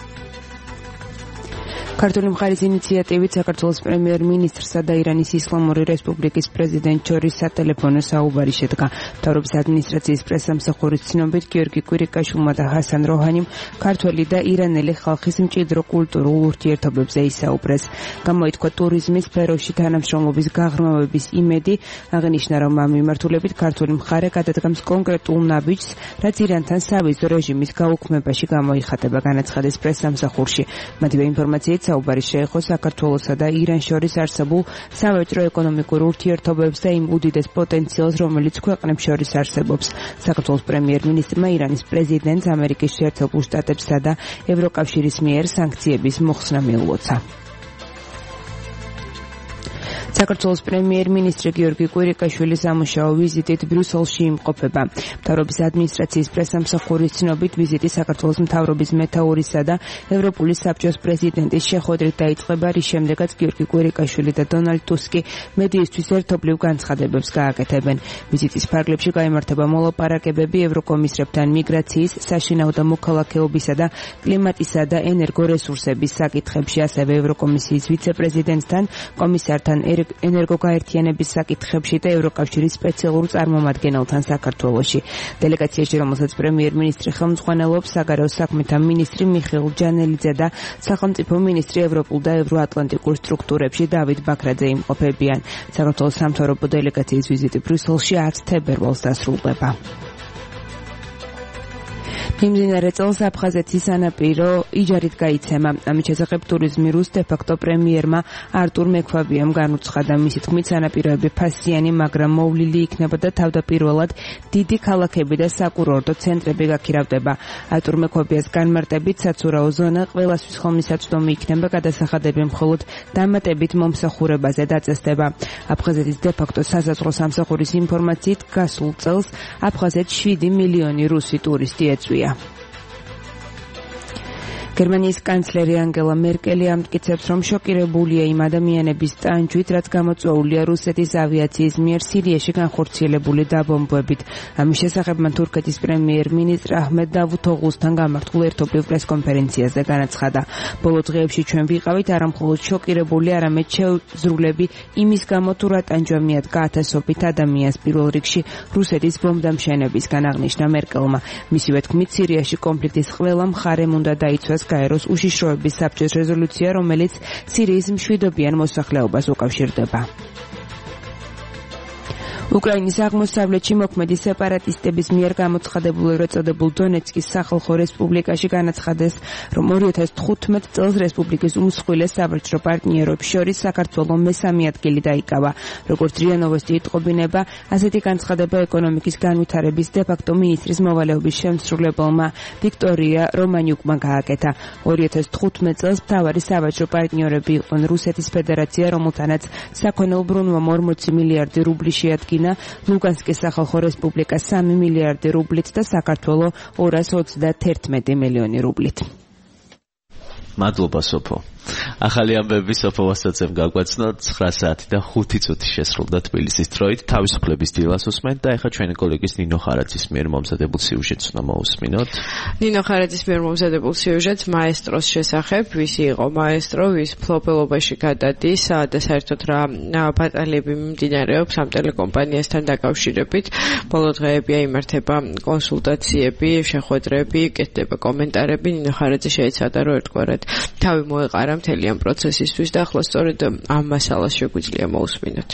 ქართული მხარის ინიციატივით საქართველოს პრემიერ-მინისტრსა და ირანის ისლამური რესპუბლიკის პრეზიდენტს შორის სატელეფონო საუბარი შედგა. მთავრობის ადმინისტრაციის პრესსამსახურის ცნობით გიორგი კვირიკაშვილმა და ჰასან როჰანიმ ქართველი და ირანელი ხალხის მჭიდრო კულტურულ ურთიერთობებზე ისაუბრეს. გამოითქვა ტურიზმის სფეროში თანამშრომლობის გაღრმავების იმედი, აღნიშნა, რომ ამ მიმართულებით ქართული მხარე გადადგამს კონკრეტულ ნაბიჯს, რაც ირანთან სავიზო რეჟიმის გაუქმებაში გამოიხატება, განაცხადეს პრესსამსახურში. მათივე ინფორმაციით საუბარი შეეხო საქართველოსა და ირანს შორის არსებულ სავაჭრო ეკონომიკურ ურთიერთობებს და იმ უდიდეს პოტენციალს, რომელიც ქვეყნებს შორის არსებობს. საქართველოს პრემიერ-მინისტრმა ირანის პრეზიდენტს ამერიკის შეერთებულ შტატებსა და ევროკავშირის მიერ სანქციების მოხსნა მიულოცა. საქართველოს პრემიერ-მინისტრი გიორგი კვირიკაშვილი სამუშაო ვიზიტით ბრიუსელში იმყოფება. მთავრობის ადმინისტრაციის პრესსამსახურის ცნობით ვიზიტი საქართველოს მთავრობის მეთაურისა და ევროპული საბჭოს პრეზიდენტის შეხვედრით დაიწყება, რის შემდეგაც გიორგი კვირიკაშვილი და დონალდ ტუსკი მედიისთვის ერთობლივ განცხადებებს გააკეთებენ. ვიზიტის ფარგლებში გაიმართება მოლაპარაკებები ევროკომისრებთან მიგრაციის, საშინაო და მოქალაქეობისა და კლიმატისა და ენერგორესურსების საკითხებში, ასევე ევროკომისიის ვიცე-პრეზიდენტთან, კომისართან ენერგოგაერთიანების საკითხებში და ევროკავშირის სპეციალურ წარმომადგენელთან საქართველოში. დელეგაციაში, რომელსაც პრემიერ-მინისტრი ხელმძღვანელობს, საგარეო საქმეთა მინისტრი მიხეილ ჯანელიძე და სახელმწიფო მინისტრი ევროპულ და ევროატლანტიკურ სტრუქტურებში დავით ბაქრაძე იმყოფებიან. საქართველოს სამთავრობო დელეგაციის ვიზიტი ბრიუსელში 10 თებერვალს დასრულდება. მიმდინარე წელს აფხაზეთის სანაპირო იჯარით გაიცემა. ამის შესახებ ტურიზმის დე-ფაქტო პრემიერმა არტურ მექვაბიამ განუცხადა. მისი თქმით, სანაპიროები ფასიანი, მაგრამ მოვლილი იქნება და თავდაპირველად დიდი ქალაქები და საკურორტო ცენტრები გაქირავდება. არტურ მექვაბიას განმარტებით, საცურაო ზონა ყველასთვის ხომისაწვდომი იქნება, გადასახადები მხოლოდ დამატებით მომსახურებაზე დაწესდება. აფხაზეთის დე-ფაქტო საზღვაო სამსახურის ინფორმაციით, გასულ წელს აფხაზეთს 7 მილიონი რუსი ტურისტი ეწვია. გერმანიის კანცლერი ანგელა მერკელი ამტკიცებს, რომ შოკირებულია იმ ადამიანების ტანჯვით, რაც გამოწვეულია რუსეთის ავიაციის მიერ სირიაში განხორციელებული დაბომბვებით. ამის შესახებ მან თურქეთის პრემიერ-მინისტრ აჰმედ დავუთოღლუსთან გამართულ ერთობლივ პრესკონფერენციაზე განაცხადა. ბოლო დღეებში ჩვენ ვიყავით არამხოლოდ შოკირებული, არამედ შევზრულები იმის გამო, თუ რა ტანჯვა მიადგა ათასობით ადამიანს პირველ რიგში რუსეთის ბომბდამშენებისგან, აღნიშნა მერკელმა. მისივე თქმით, სირიაში კონფლიქტის ყველა მხარემ უნდა დაიცვას გაეროს უშიშროების საბჭოს რეზოლუცია, რომელიც სირიის მშვიდობიან მოსახლეობას უკავშირდება. უკრაინის აღმოსავლეთში მოქმედი სეპარატისტების მიერ გამოცხადებულ ევროწოდებულ დონეცკის სახალხო რესპუბლიკაში განაცხადეს, რომ 2015 წელს რესპუბლიკის უმსხვილეს სავაჭრო პარტნიორებს შორის საქართველოს მესამე ადგილი დაიკავა. როგორც რია ნოვოსტი იტყობინება, ასეთი განცხადება ეკონომიკის განვითარების დე-ფაქტო მინისტრის მოვალეობის შემსრულებელმა ვიქტორია რომანიუკმა გააკეთა. 2015 წელს მთავარი სავაჭრო პარტნიორები იყვნენ რუსეთის ფედერაცია, რომელთანაც საქონელბრუნვა 40 მილიარდი რუბლი შეადგინა შეადგინა ლუგანსკის სახალხო რესპუბლიკას 3 მილიარდი რუბლით და საქართველოს 231 მილიონი რუბლით. მადლობა სოფო. ახალი ამბები სოფო ვასაცემ გაგვაცნო 9 საათი და 5 წუთი შესრულდა თბილისის დროით. თავისუფლების დილას უსმენთ და ეხლა ჩვენი კოლეგის ნინო ხარაძის მიერ მომზადებულ სიუჟეტს უნდა მოусმინოთ. ნინო ხარაძის მიერ მომზადებულ სიუჟეტს მაესტროს შესახებ, ვისი იყო მაესტრო, ვის ფლობელობაში გადადის და საერთოდ რა ბატალიები მიმდინარეობს ამ ტელეკომპანიასთან დაკავშირებით. ბოლო დღეებია იმართება კონსულტაციები, შეხვედრები, კეთდება კომენტარები. ნინო ხარაძე შეეცადა რომ ერთგვარად თავი მოეყარა მთელი ამ პროცესისთვის და ახლა სწორედ ამ მასალას შეგვიძლია მოусმინოთ.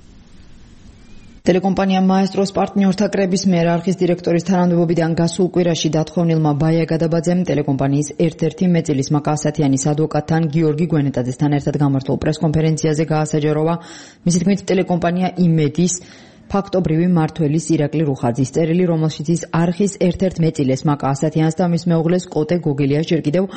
ტელეკომპანია მაესტროს პარტნიორთა კრების მიერ არხის დირექტორის თანამდებობიდან გასულ კვირაში დათხოვნილმა ბაია გადაბაძემ ტელეკომპანიის ერთ-ერთი მეწილის მაკასათიანის ადვოკატთან გიორგი გვენეტაძესთან ერთად გამართულ პრესკონფერენციაზე გაასაჯაროვა. მისი თქმით, ტელეკომპანია იმედის ფაქტობრივი მმართველის ირაკლი რუხაძის წერილი, რომელშიც ის არხის ერთ-ერთ მეწილეს მაკა ასათიანს და მის მეუღლეს კოტე გოგელიას ჯერ კიდევ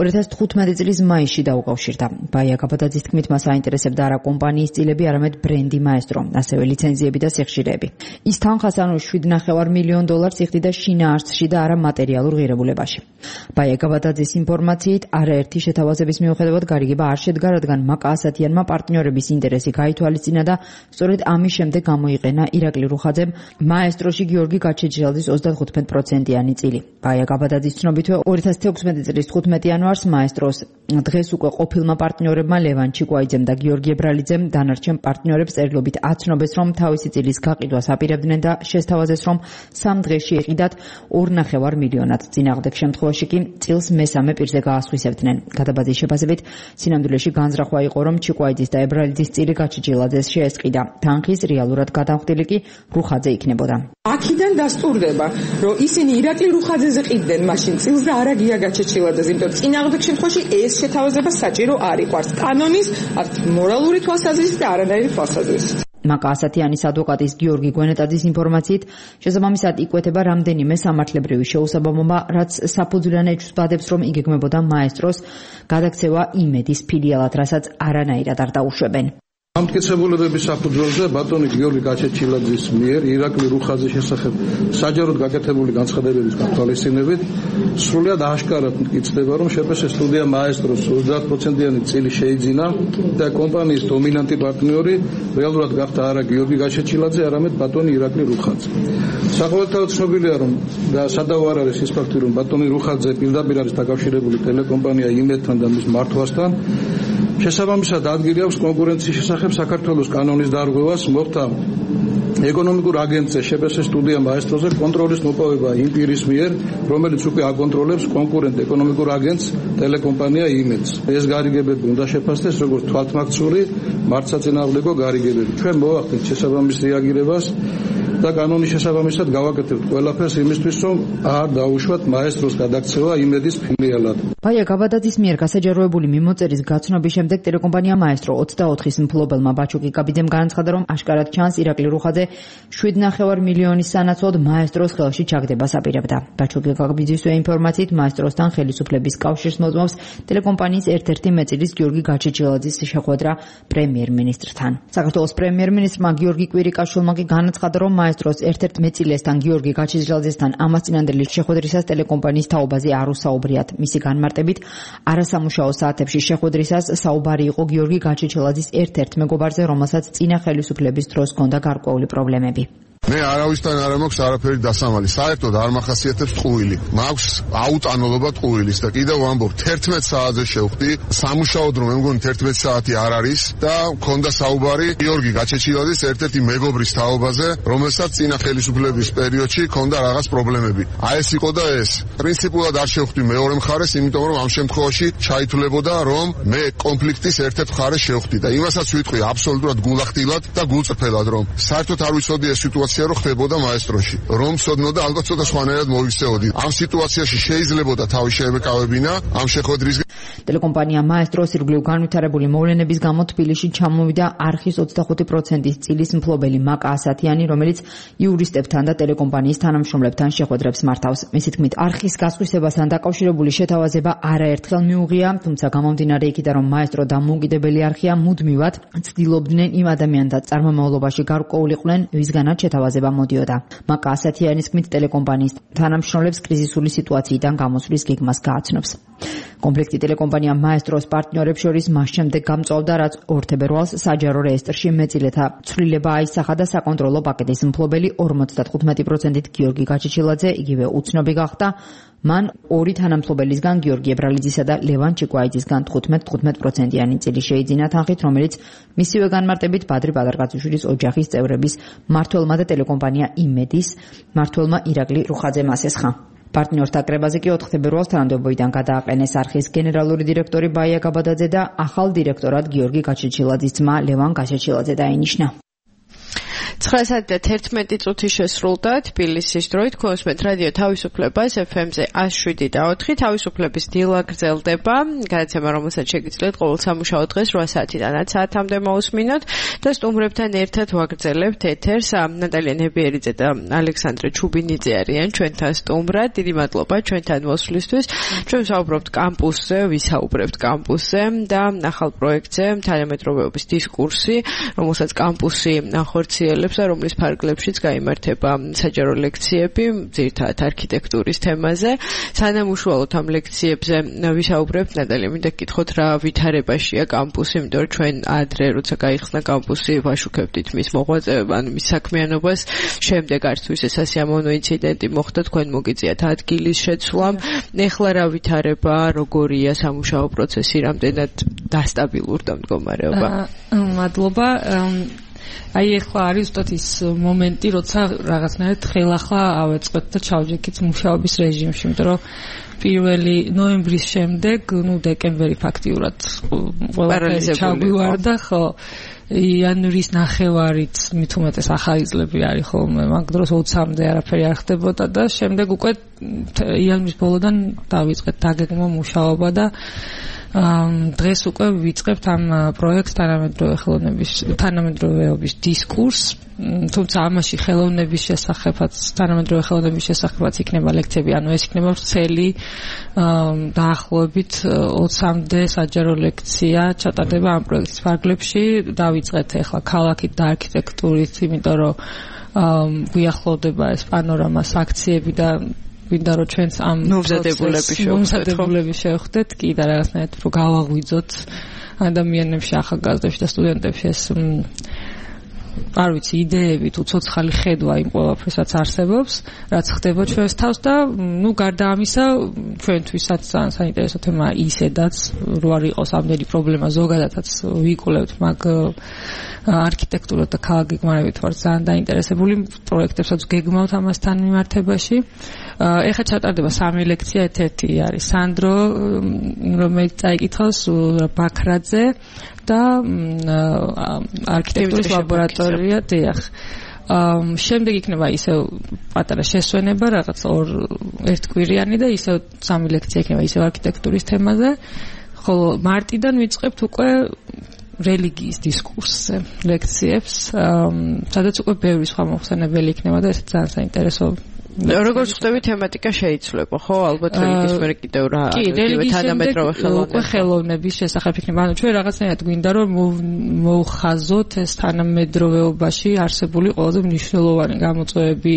2015 წლის მაისში დაუკავშირდა. ბაია გაბადაძის თქმით, მას აინტერესებდა არა კომპანიის წილები, არამედ ბრენდი მაესტრო, ასევე ლიცენზიები და სიხშირეები. ის თანხას ანუ $7.5 მილიონ იხდიდა შინაარსში და არა მატერიალურ ღირებულებაში. ბაია გაბადაძის ინფორმაციით, არაერთი შეთავაზების მიუხედავად გარიგება არ შედგა, რადგან მაკა ასათიანმა პარტნიორების ინტერესი გაითვალისწინა და სწორედ ამის შემდეგ გამოიყენა ირაკლი რუხაძემ მაესტროში გიორგი გაჩეჩილაძის 35%-იანი წილი. ბაია გაბადაძის ცნობითვე 2016 წლის 15 იანვარს მაესტროს დღეს უკვე ყოფილმა პარტნიორებმა ლევან ჩიკვაიძემ და გიორგი ებრალიძემ დანარჩენ პარტნიორებს წერილობით აცნობეს, რომ თავისი წილის გაყიდვას აპირებდნენ და შესთავაზეს, რომ 3 დღეში ეყიდათ $2.5 მილიონად. წინააღმდეგ შემთხვევაში კი წილს მესამე პირზე გაასხვისებდნენ. გადაბაძის შეფასებით, სინამდვილეში განზრახვა იყო, რომ ჩიკვაიძის და ებრალიძის წილი გაჩეჩილაძეს შეესყიდა. თანხის რეალურად გადამხდილი კი რუხაძე იქნებოდა. აქედან დასტურდება, რომ ისინი ირაკლი რუხაძეზე ყიდდნენ მაშინ წილს და არა გია გაჩეჩილაძეზე, იმიტომ წინააღმდეგ შემთხვევაში ეს შეთავაზება საჭირო არ იყვარს. კანონის, მორალური თვალსაზრისით და არანაირი თვალსაზრისით. მაკა ასათიანის ადვოკატის გიორგი გვენეტაძის ინფორმაციით, შესაბამისად იკვეთება რამდენიმე სამართლებრივი შეუსაბამობა, რაც საფუძვლიან ეჭვსბადებს, რომ იგეგმებოდა მაესტროს გადაქცევა იმედის ფილიალად, რასაც არანაირად არ დაუშვებენ. ამტკიცებულებების საფუძველზე ბატონი გიორგი გაჩეჩილაძის მიერ ირაკლი რუხაძის შესახებ საჯაროდ გაკეთებული განცხადებების გათვალისწინებით სრულად აშკარად მტკიცდება, რომ შეფასე სტუდია მაესტროს 30%-იანი წილი შეიძინა და კომპანიის დომინანტი პარტნიორი რეალურად გახდა არა გიორგი გაჩეჩილაძე, არამედ ბატონი ირაკლი რუხაძე. საყოველთაოდ ცნობილია, რომ და სადავო არ არის ის ფაქტი, რომ ბატონი რუხაძე პირდაპირ არის დაკავშირებული ტელეკომპანია იმედთან და მის მართვასთან. შესაბამისად ადგილი აქვს კონკურენციის შესახებ საქართველოს კანონის დარღვევას, მოხდა ეკონომიკურ აგენტზე შეფასე სტუდია მაესტროზე კონტროლის მოპოვება იმ პირის მიერ, რომელიც უკვე აკონტროლებს კონკურენტ ეკონომიკურ აგენტს ტელეკომპანია იმედს. ეს გარიგებები უნდა შეფასდეს როგორც თვალთმაქცური მართსაწინააღმდეგო გარიგებები. ჩვენ მოვახდით შესაბამის რეაგირებას და კანონის შესაბამისად გავაკეთებთ ყველაფერს იმისთვის, რომ არ დაუშვათ მაესტროს გადაქცევა იმედის ფილიალად. ბაია გაბადაძის მიერ გასაჯაროებული მიმოწერის გაცნობის შემდეგ ტელეკომპანია მაესტრო 24-ის მფლობელმა ბაჩო კიკაბიძემ განაცხადა, რომ აშკარად ჩანს ირაკლი რუხაძე $7.5 მილიონის სანაცვლოდ მაესტროს ხელში ჩაგდებას აპირებდა. ბაჩო კიკაბიძის ინფორმაციით, მაესტროსთან ხელისუფლების კავშირს მოწმობს ტელეკომპანიის ერთ-ერთი მეწილის გიორგი გაჩეჩილაძის შეხვედრა პრემიერ-მინისტრთან. საქართველოს პრემიერ-მინისტრმა გიორგი კვირიკაშვილმა კი განაცხადა, რომ მაესტროს ერთ-ერთ მეწილესთან გიორგი გაჩეჩილაძესთან ამასწინანდელი შეხვედრისას ტელეკომპანიის თაობაზე არ უსაუბრიათ. მისი განმარტებით, არასამუშაო საათებში შეხვედრისას საუბარი იყო გიორგი გაჩეჩილაძის ერთ-ერთ მეგობარზე, რომელსაც წინა ხელისუფლების დროს ჰქონდა გარკვეული პრობლემები. მე არავისთან არ მაქვს არაფერი დასამალი. საერთოდ არ მახასიათებს ტყუილი. მაქვს აუტანოლობა ტყუილის და კიდევ ვამბობ 11 საათზე შევხვდი. სამუშაო დრო მე მგონი 11 საათი არ არის და მქონდა საუბარი გიორგი გაჩეჩილაძის ერთ-ერთი მეგობრის თაობაზე, რომელსაც წინა ხელისუფლების პერიოდში ჰქონდა რაღაც პრობლემები. აი ეს იყო და ეს. პრინციპულად არ შევხვდი მეორე მხარეს, იმიტომ რომ ამ შემთხვევაში ჩაითვლებოდა, რომ მე კონფლიქტის ერთ-ერთ მხარეს შევხვდი და იმასაც ვიტყვი აბსოლუტურად გულახდილად და გულწრფელად, რომ საერთოდ არ ვიცოდი ეს სიტუაცია სიტუაცია რო ხდებოდა მაესტროში. რომ ცოდნოდა ალბათ ცოტა სხვანაირად მოიქცეოდი. ამ სიტუაციაში შეიძლებოდა თავი შეებეკავებინა ამ შეხვედრის. ტელეკომპანია მაესტროს ირგვლივ განვითარებული მოვლენების გამო თბილისში ჩამოვიდა არხის 25%-ის წილის მფლობელი მაკა ასათიანი, რომელიც იურისტებთან და ტელეკომპანიის თანამშრომლებთან შეხვედრებს მართავს. მისი თქმით, არხის გასხვისებასთან დაკავშირებული შეთავაზება არაერთხელ მიუღია, თუმცა გამომდინარე იქიდან, რომ მაესტრო დამოუკიდებელი არხია, მუდმივად ცდილობდნენ იმ ადამიანთა წარმომავლობაში გარკვეულიყვნენ, ვისგანაც შეთავაზება მოდიოდა. მაკა ასათიანის თქმით, ტელეკომპანიის თანამშრომლებს კრიზისული სიტუაციიდან გამოსვლის გეგმას გააცნობს. კომპლექტი ტელეკომპანია მაესტროს პარტნიორებს შორის მას შემდეგ გამწვავდა, რაც 2 თებერვალს საჯარო რეესტრში მეწილეთა ცვლილება აისახა და საკონტროლო პაკეტის მფლობელი 55%-ით გიორგი გაჩეჩილაძე იგივე უცნობი გახდა. მან 2 თანამფლობელისგან გიორგი ებრალიძისა და ლევან ჩიკვაიძისგან 15%-იანი წილი შეიძინა თანხით, რომელიც მისივე განმარტებით ბადრი პატარკაციშვილის ოჯახის წევრების მმართველმა და ტელეკომპანია იმედის მმართველმა ირაკლი რუხაძემ ასესხა. პარტნიორთა კრებაზე კი 4 თებერვალს თანამდებობიდან გადააყენეს არხის გენერალური დირექტორი ბაია გაბადაძე და ახალ დირექტორად გიორგი გაჩეჩილაძის ძმა ლევან გაჩეჩილაძე დაინიშნა. 9:11 შესრულდა თბილისის დროით ქოსმეთ რადიო თავისუფლებას FM-ზე 107.4 თავისუფლების დილა გრძელდება. გადაცემა, რომელსაც შეგიძლიათ ყოველ სამუშაო დღეს 8 საათიდანაც საათამდე მოусმინოთ და სტუმრებთან ერთად ვაგრძელებთ ეთერს. ნატალია ნებიერიძე და ალექსანდრე ჩუბინიძე არიან ჩვენთან სტუმრად. დიდი მადლობა ჩვენთან მოსვლისთვის. ჩვენ ვსაუბრობთ კამპუსზე, ვისაუბრებთ კამპუსზე და ახალ პროექტზე, თანამედროვეობის დისკურსი, რომელსაც კამპუსი ახორციელებს და რომლის ფარგლებშიც გაიმართება საჯარო ლექციები, ძირითადად არქიტექტურის თემაზე. სანამ უშუალოდ ამ ლექციებზე ვისაუბრებთ, ნატალია, მინდა გითხოთ რა ვითარებაშია კამპუსი, იმიტომ რომ ჩვენ ადრე როცა გაიხსნა კამპუსი, ვაშუქებდით მის მოღვაწეობას, ან მის საქმიანობას, შემდეგ არც თუ ისე სასიამოვნო ინციდენტი მოხდა, თქვენ მოგიწიათ ადგილის შეცვლამ. ეხლა რა ვითარება, როგორია სამუშაო პროცესი, რამდენად დასტაბილურდა მდგომარეობა? მადლობა. აი ეხლა არის უბრალოდ ის მომენტი, როცა რაღაცნაირად ხელახლა ავეწყოთ და ჩავჯექით მუშაობის რეჟიმში, იმიტომ რომ 1 ნოემბრის შემდეგ, დეკემბერი ფაქტიურად ყველაფერი ჩაგვივარდა, ხო. იანვრის ნახევარით მით უმეტეს ახალიზლები არის ხოლმე, მაგ დროს 20-მდე არაფერი არ ხდებოდა და შემდეგ უკვე იანვრის ბოლოდან დავიწყეთ დაგეგმვა მუშაობა და დღეს უკვე ვიწყებთ ამ პროექტს თანამედროვეობის დისკურს, თუმცა ამაში ხელოვნების შესახებაც, თანამედროვე ხელოვნების შესახებაც იქნება ლექციები, ანუ ეს იქნება ვრცელი დაახლოებით 20-მდე საჯარო ლექცია ჩატარდება ამ პროექტის ფარგლებში. დავიწყეთ ახლა ქალაქით და არქიტექტურით, იმიტომ რომ გვიახლოვდება ეს პანორამას აქციები და ვინდა რომ ჩვენც ამ მომზადებულები შევხვდეთ კი და რაღაცნაირად რომ გავაღვიძოთ ადამიანებში, ახალგაზრდებში და სტუდენტებში ეს არ ვიცი იდეები თუ ცოცხალი ხედვა იმ ყველაფერსაც არსებობს, რაც ხდება ჩვენს თავს და გარდა ამისა ჩვენთვისაც ძალიან საინტერესო თემა ისედაც რო არ იყოს ამდენი პრობლემა ზოგადადაც ვიკვლევთ, მაგ არქიტექტურა და ქალაქგეგმარებით ვარ ძალიან დაინტერესებული, პროექტებსაც გეგმავთ ამასთან მიმართებაში. ეხლა ჩატარდება 3 ლექცია, ერთ-ერთი არის სანდრო, რომელიც წაიკითხავს ბაქრაძე და არქიტექტურის ლაბორატორია, დიახ. შემდეგ იქნება ისევ პატარა შესვენება, რაღაც ერთკვირიანი და ისევ 3 ლექცია იქნება ისევ არქიტექტურის თემაზე, ხოლო მარტიდან ვიწყებთ უკვე რელიგიის დისკურსზე ლექციებს, სადაც უკვე ბევრი სხვა მოხსენებელი იქნება და ეს ძალიან საინტერესო. როგორც ხვდები, თემატიკა შეიცვლება, ხო? ალბათ რელიგიის მერე კიდევ რა არის, თანამედროვე ხელოვნების შესახებ იქნება. ანუ ჩვენ რაღაცნაირად გვინდა რომ მოვხაზოთ ეს თანამედროვეობაში არსებული ყველაზე მნიშვნელოვანი გამოწვევები,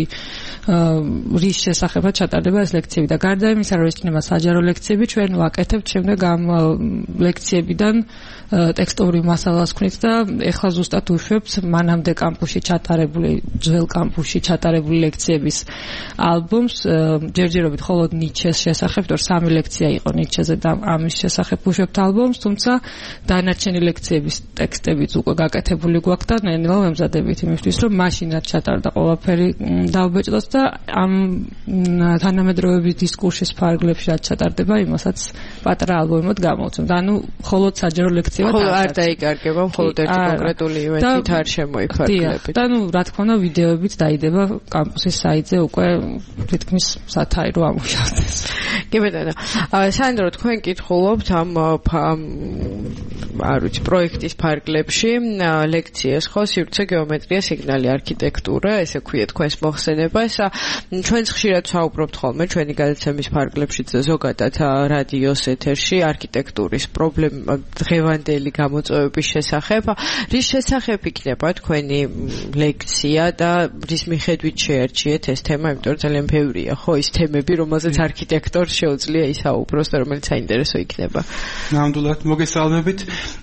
რის შესახებაც ჩატარდება ეს ლექციები და გარდა იმისა, რომ ეს იქნება საჯარო ლექციები, ჩვენ ვაკეთებთ შემდეგ ამ ლექციებიდან ტექსტური მასალას ვქნით და ეხლა ზუსტად უშვებთ მანამდე კამპუსში ჩატარებული, ძველ კამპუსში ჩატარებული ლექციების ალბომს ჯერჯერობით მხოლოდ ნიჩეს შესახებ, თორე 3 ლექცია იყო ნიჩეზე და ამის შესახებ ვუშვებთ ალბომს, თუმცა დანარჩენი ლექციების ტექსტებიც უკვე გაკეთებული გვაქვს და ნელ-ნელა ვემზადებით იმისთვის, რომ მაშინაც ჩატარდა ყველაფერი დავბეჭდოთ და ამ თანამედროვეობის დისკურსის ფარგლებში რაც ჩატარდება, იმასაც პატარა ალბომად გამოვცემთ. ანუ მხოლოდ საჯარო ლექციაა და არ დაიკარგება, მხოლოდ ერთი კონკრეტული ივენთით არ შემოიფარგლებით. და რა თქმა უნდა, ვიდეოებიც დაიდება კამპუსის საიტზე უკვე თითქმის სათაი რო ამუშავდეს. კი ბატონო. სანდრო, თქვენ კითხულობთ ამ არ ვიცი, პროექტის ფარგლებში ლექციას ხო, სივრცე, გეომეტრია, სიგნალი, არქიტექტურა, ესე ქვია თქვენს მოხსენებას. ჩვენც ხშირად ვსაუბრობთ ხოლმე ჩვენი გადაცემის ფარგლებშიც ზოგადად რადიოს ეთერში არქიტექტურის პრობლემა დღევანდელი გამოწვევების შესახებ. რის შესახებ იქნება თქვენი ლექცია და რის მიხედვით შეერჩიეთ ეს თემა, იმიტომ რომ ძალიან ბევრია ხო ის თემები, რომელზეც არქიტექტორს შეუძლია ისაუბროს და რომელიც საინტერესო იქნება. ნამდვილად მოგესალმებით.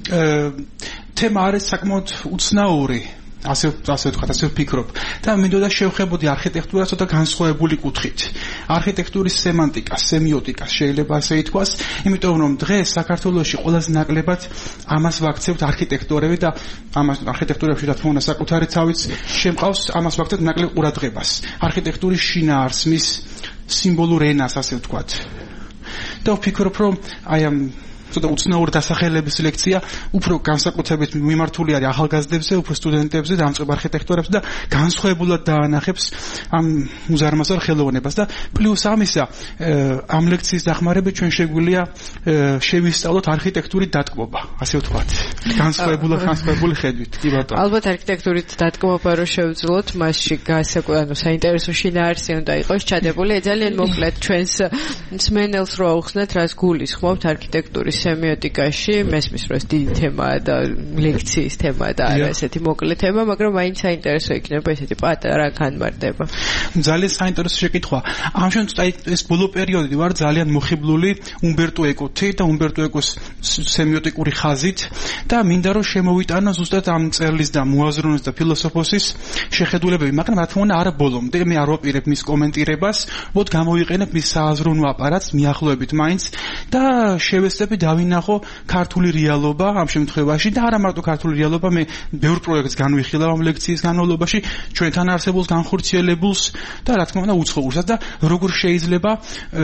თემა არის საკმაოდ უცნაური. ასე ვთქვათ, ასე ვფიქრობ. და მინდოდა შევხებოდი არქიტექტურას ცოტა განსხვავებული კუთხით. არქიტექტურის სემანტიკა, სემიოტიკა შეიძლება ასე ითქვას, იმიტომ რომ დღეს საქართველოში ყველაზე ნაკლებად ამას ვაქცევთ არქიტექტორები და ამას არქიტექტურებში რა თქმა უნდა საკუთარი თავიც შემყავს, ამას ვაქცევთ ნაკლებ ყურადღებას. არქიტექტურის შინაარსს, მის სიმბოლურ ენას, ასე ვთქვათ. და ვფიქრობ, რომ აი ამ ცოტა უცნაური დასახელების ლექცია უფრო განსაკუთრებით მიმართული არის ახალგაზრდებზე, უფრო სტუდენტებზე და ამწყებ არქიტექტორებს და განსხვავებულად დაანახებს ამ უზარმაზარ ხელოვნებას და პლუს ამისა ამ ლექციის დახმარებით ჩვენ შეგვიძლია შევისწავლოთ არქიტექტურის დატკბობა, ასე ვთქვათ. განსხვავებული ხედვით. კი ბატონო. ალბათ არქიტექტურის დატკბობა რო შევძლოთ, მასში საინტერესო შინაარსი უნდა იყოს ჩადებული. ძალიან მოკლედ ჩვენს მსმენელს რო აუხსნათ, რას გულისხმობთ არქიტექტურის სემიოტიკაში, მესმის რომ ეს დიდი თემაა და ლექციის თემაა და არა ესეთი მოკლე თემა, მაგრამ მაინც საინტერესო იქნება ესეთი პატარა განმარტება. ძალიან საინტერესო შეკითხვა. ამ შემთხვევაში ეს ბოლო პერიოდი ვარ ძალიან მოხიბლული უმბერტო ეკოთი და უმბერტო ეკოს სემიოტიკური ხაზით და მინდა რომ შემოვიტანო ზუსტად ამ მწერლის და მოაზროვნოს და ფილოსოფოსის შეხედულებები, მაგრამ რა თქმა უნდა არა ბოლომდე, მე არ ვაპირებ მის კომენტირებას, მოდ გამოვიყენებ მის სააზროვნო აპარატს მიახლოებით მაინც და შევეცდები დავინახო ქართული რეალობა ამ შემთხვევაში და არა მარტო ქართული რეალობა, მე ბევრ პროექტს განვიხილავ ამ ლექციის განმავლობაში, ჩვენთან არსებულს, განხორციელებულს და რა თქმა უნდა უცხოურსაც და როგორ შეიძლება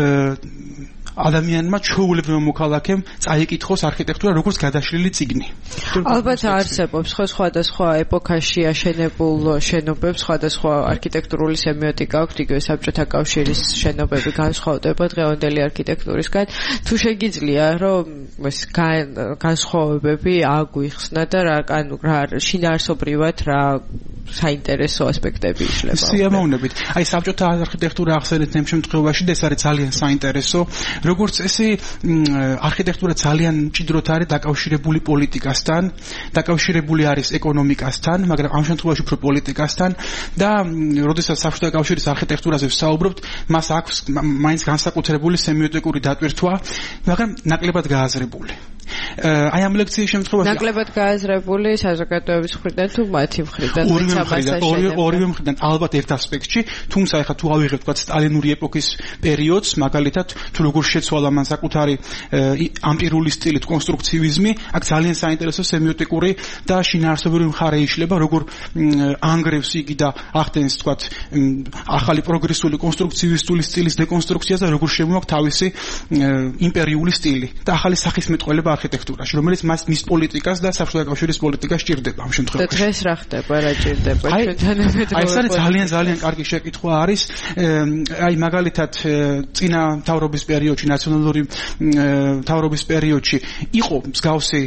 ადამიანმა ჩვეულებრივმა მოქალაქემ წაიკითხოს არქიტექტურა როგორც გადაშლილი წიგნი. ალბათ არსებობს სხვადასხვა ეპოქაში აშენებულ შენობებს, სხვადასხვა არქიტექტურული სემიოტიკა აქვს, იგივე საბჭოთა კავშირის შენობები განსხვავდება დღევანდელი არქიტექტურისგან. თუ შეგიძლია, რომ ეს განსხვავებები აგვიხსნა და რა შინაარსობრივად რა საინტერესო ასპექტები იშლება. სიამოვნებით. აი საბჭოთა არქიტექტურა ახსენეთ ამ შემთხვევაში და ეს არის ძალიან საინტერესო. როგორც ესე არქიტექტურა ძალიან მჭიდროდ არის დაკავშირებული პოლიტიკასთან, დაკავშირებული არის ეკონომიკასთან, მაგრამ ამ შემთხვევაში უფრო პოლიტიკასთან და როდესაც საბჭოთა კავშირის არქიტექტურაზე ვსაუბრობთ, მას აქვს მაინც განსაკუთრებული სემიოტიკური დატვირთვა, მაგრამ ნაკლებად გააზრებული. აი ამ ლექციის შემთხვევაში ნაკლებად გააზრებული საზოგადოების მხრიდან თუ მათი მხრიდან ორივე მხრიდან ალბათ ერთ ასპექტში, თუმცა ეხლა თუ ავიღებთ თქვა სტალინური ეპოქის პერიოდს, მაგალითად თუ როგორ შეცვალა მან საკუთარი ამპირული სტილით კონსტრუქცივიზმი, აქ ძალიან საინტერესო სემიოტიკური და შინაარსობრივი მხარე იშლება, როგორ ანგრევს იგი და ახდენს თქვა ახალი პროგრესული კონსტრუქცივისტული სტილის დეკონსტრუქციას და როგორ შემოაქვს თავისი იმპერიული სტილი და ახალი სახისმეტყველება არქიტექტურაში, რომელიც მის პოლიტიკას და საბჭოთა კავშირის პოლიტიკას სჭირდება ამ შემთხვევაში. და დღეს რა ხდება, რა ჭირდება ჩვენთან აი ეს არის ძალიან კარგი შეკითხვა არის. აი მაგალითად წინა მთავრობის პერიოდში, ნაციონალური მთავრობის პერიოდში იყო მსგავსი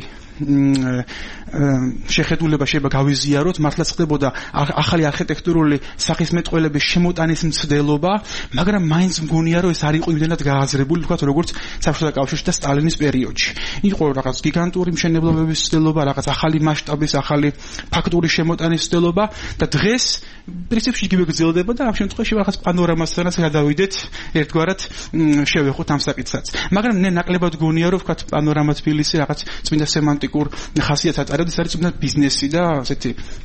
შეხედულება შეიძლება გავიზიაროთ, მართლაც ხდებოდა ახალი არქიტექტურული სახისმეტყველების შემოტანის მცდელობა, მაგრამ მაინც მგონია რომ ეს არ იყო იმდენად გააზრებული, თქვათ როგორც საბჭოთა კავშირში და სტალინის პერიოდში. იყო რაღაც გიგანტური მშენებლობების მცდელობა, რაღაც ახალი მასშტაბის, ახალი ფაქტურის შემოტანის მცდელობა და დღეს პრინციპში იგივე გრძელდება და ამ შემთხვევაში რაღაც პანორამასთანაც გადავიდეთ, ერთგვარად შევეხოთ ამ საკითხსაც. მაგრამ მე ნაკლებად გონია რომ ვთქვათ პანორამა თბილისი რაღაც წმინდა სემანტიკურ ხასიათს აწარებს, არის წმინდა ბიზნესი და ასეთი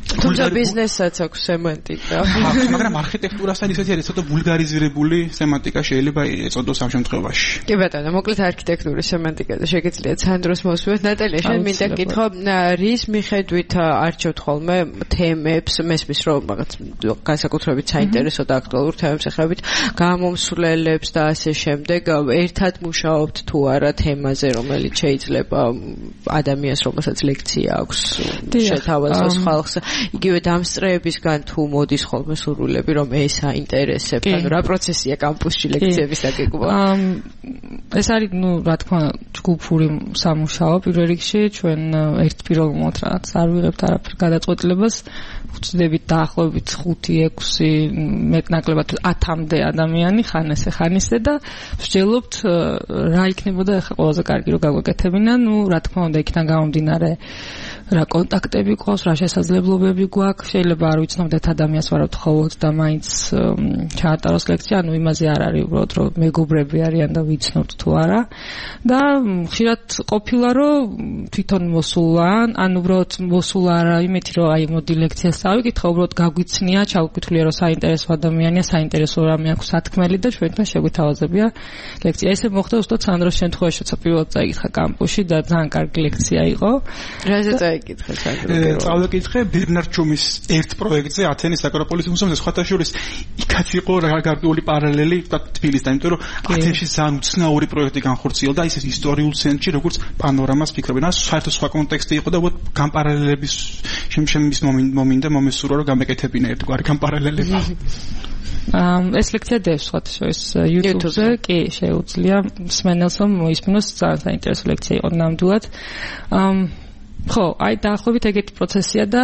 თუმცა ბიზნესაც აქვს სემანტიკა. მაგრამ არქიტექტურასთან ისეთი არის ცოტა ვულგარიზირებული სემანტიკა შეიძლება ეწოდოს ამ შემთხვევაში. კი ბატონო, მოკლედ არქიტექტურის სემანტიკაზე შეგიძლიათ სანდროს მოსვევით. ნატალია, შენ მინდა გითხრა, რის მიხედვით არჩევთ ხოლმე თემებს, მესმის რომ რაღაც განსაკუთრებით საინტერესო და აქტუალურ თემებს ეხებით გამომსვლელებს და ასე შემდეგ, ერთად მუშაობთ თუ არა თემაზე, რომელიც შეიძლება ადამიანს რომელსაც ლექცია აქვს შეთავაზოს ხალხს. იგივე დამსწრეებისგან თუ მოდის ხოლმე სურვილები რომ ეს აინტერესებს, ანუ რა პროცესია კამპუსში ლექციების დაგეგმვა? ეს არის, რა თქმა უნდა, ჯგუფური სამუშაო პირველ რიგში, ჩვენ ერთპიროვნულად რაღაც არ ვიღებთ არაფერ გადაწყვეტილებას, ვწდებით დაახლოებით 5-6 მეტნაკლებად 10-მდე ადამიანი ხან ესე და ვსჯელობთ რა იქნებოდა ახლა ყველაზე კარგი რომ გაგვეკეთებინა, რა თქმა უნდა იქიდან გამომდინარე რა კონტაქტები გვყავს, რა შესაძლებლობები გვაქვს, შეიძლება არ ვიცნობდეთ ადამიანს ვარავთ ხოლმე და მაინც ჩაატაროს ლექცია, იმაზე არ არის უბრალოდ რომ მეგობრები არიან და ვიცნობთ თუ არა და ხშირად ყოფილა რომ თვითონ მოსულა, ან უბრალოდ მოსულა არა იმითი რომ აი მოდი ლექციას წავიკითხე, უბრალოდ გაგვიცნია, ჩავკითხულია რომ საინტერესო ადამიანია, საინტერესო რამე აქვს სათქმელი და ჩვენთან შეგვითავაზებია ლექცია. ესე მოხდა უბრალოდ სანდროს შემთხვევაში, როცა პირველად წაიკითხა კამპუსში და ძალიან კარგი ლექცია იყო. რაზე წაიკითხე სანდრო? წავიკითხე ბერნარდ შუმის ერთ პროექტზე ათენის აკროპოლის მუზეუმზე, სხვათა შორის იქაც იყო გარკვეული პარალელი თბილისთან, იმიტომ რომ ათენში ძალიან უცნაური პროექტი განხორციელდა ისეთ ისტორიულ ცენტრში, როგორც პანორამას ფიქრობენ. ან საერთოდ სხვა კონტექსტი იყო და გამპარალელების შემის მომინდა მომესურვა რომ გამეკეთებინა ერთგვარი გამპარალელება. ეს ლექცია დევს სხვათა შორის YouTube-ზე, კი შეუძლია მსმენელს რომ მოისმინოს, ძალიან საინტერესო ლექცია იყო ნამდვილად. ხო, აი დაახლოებით ეგეთი პროცესია და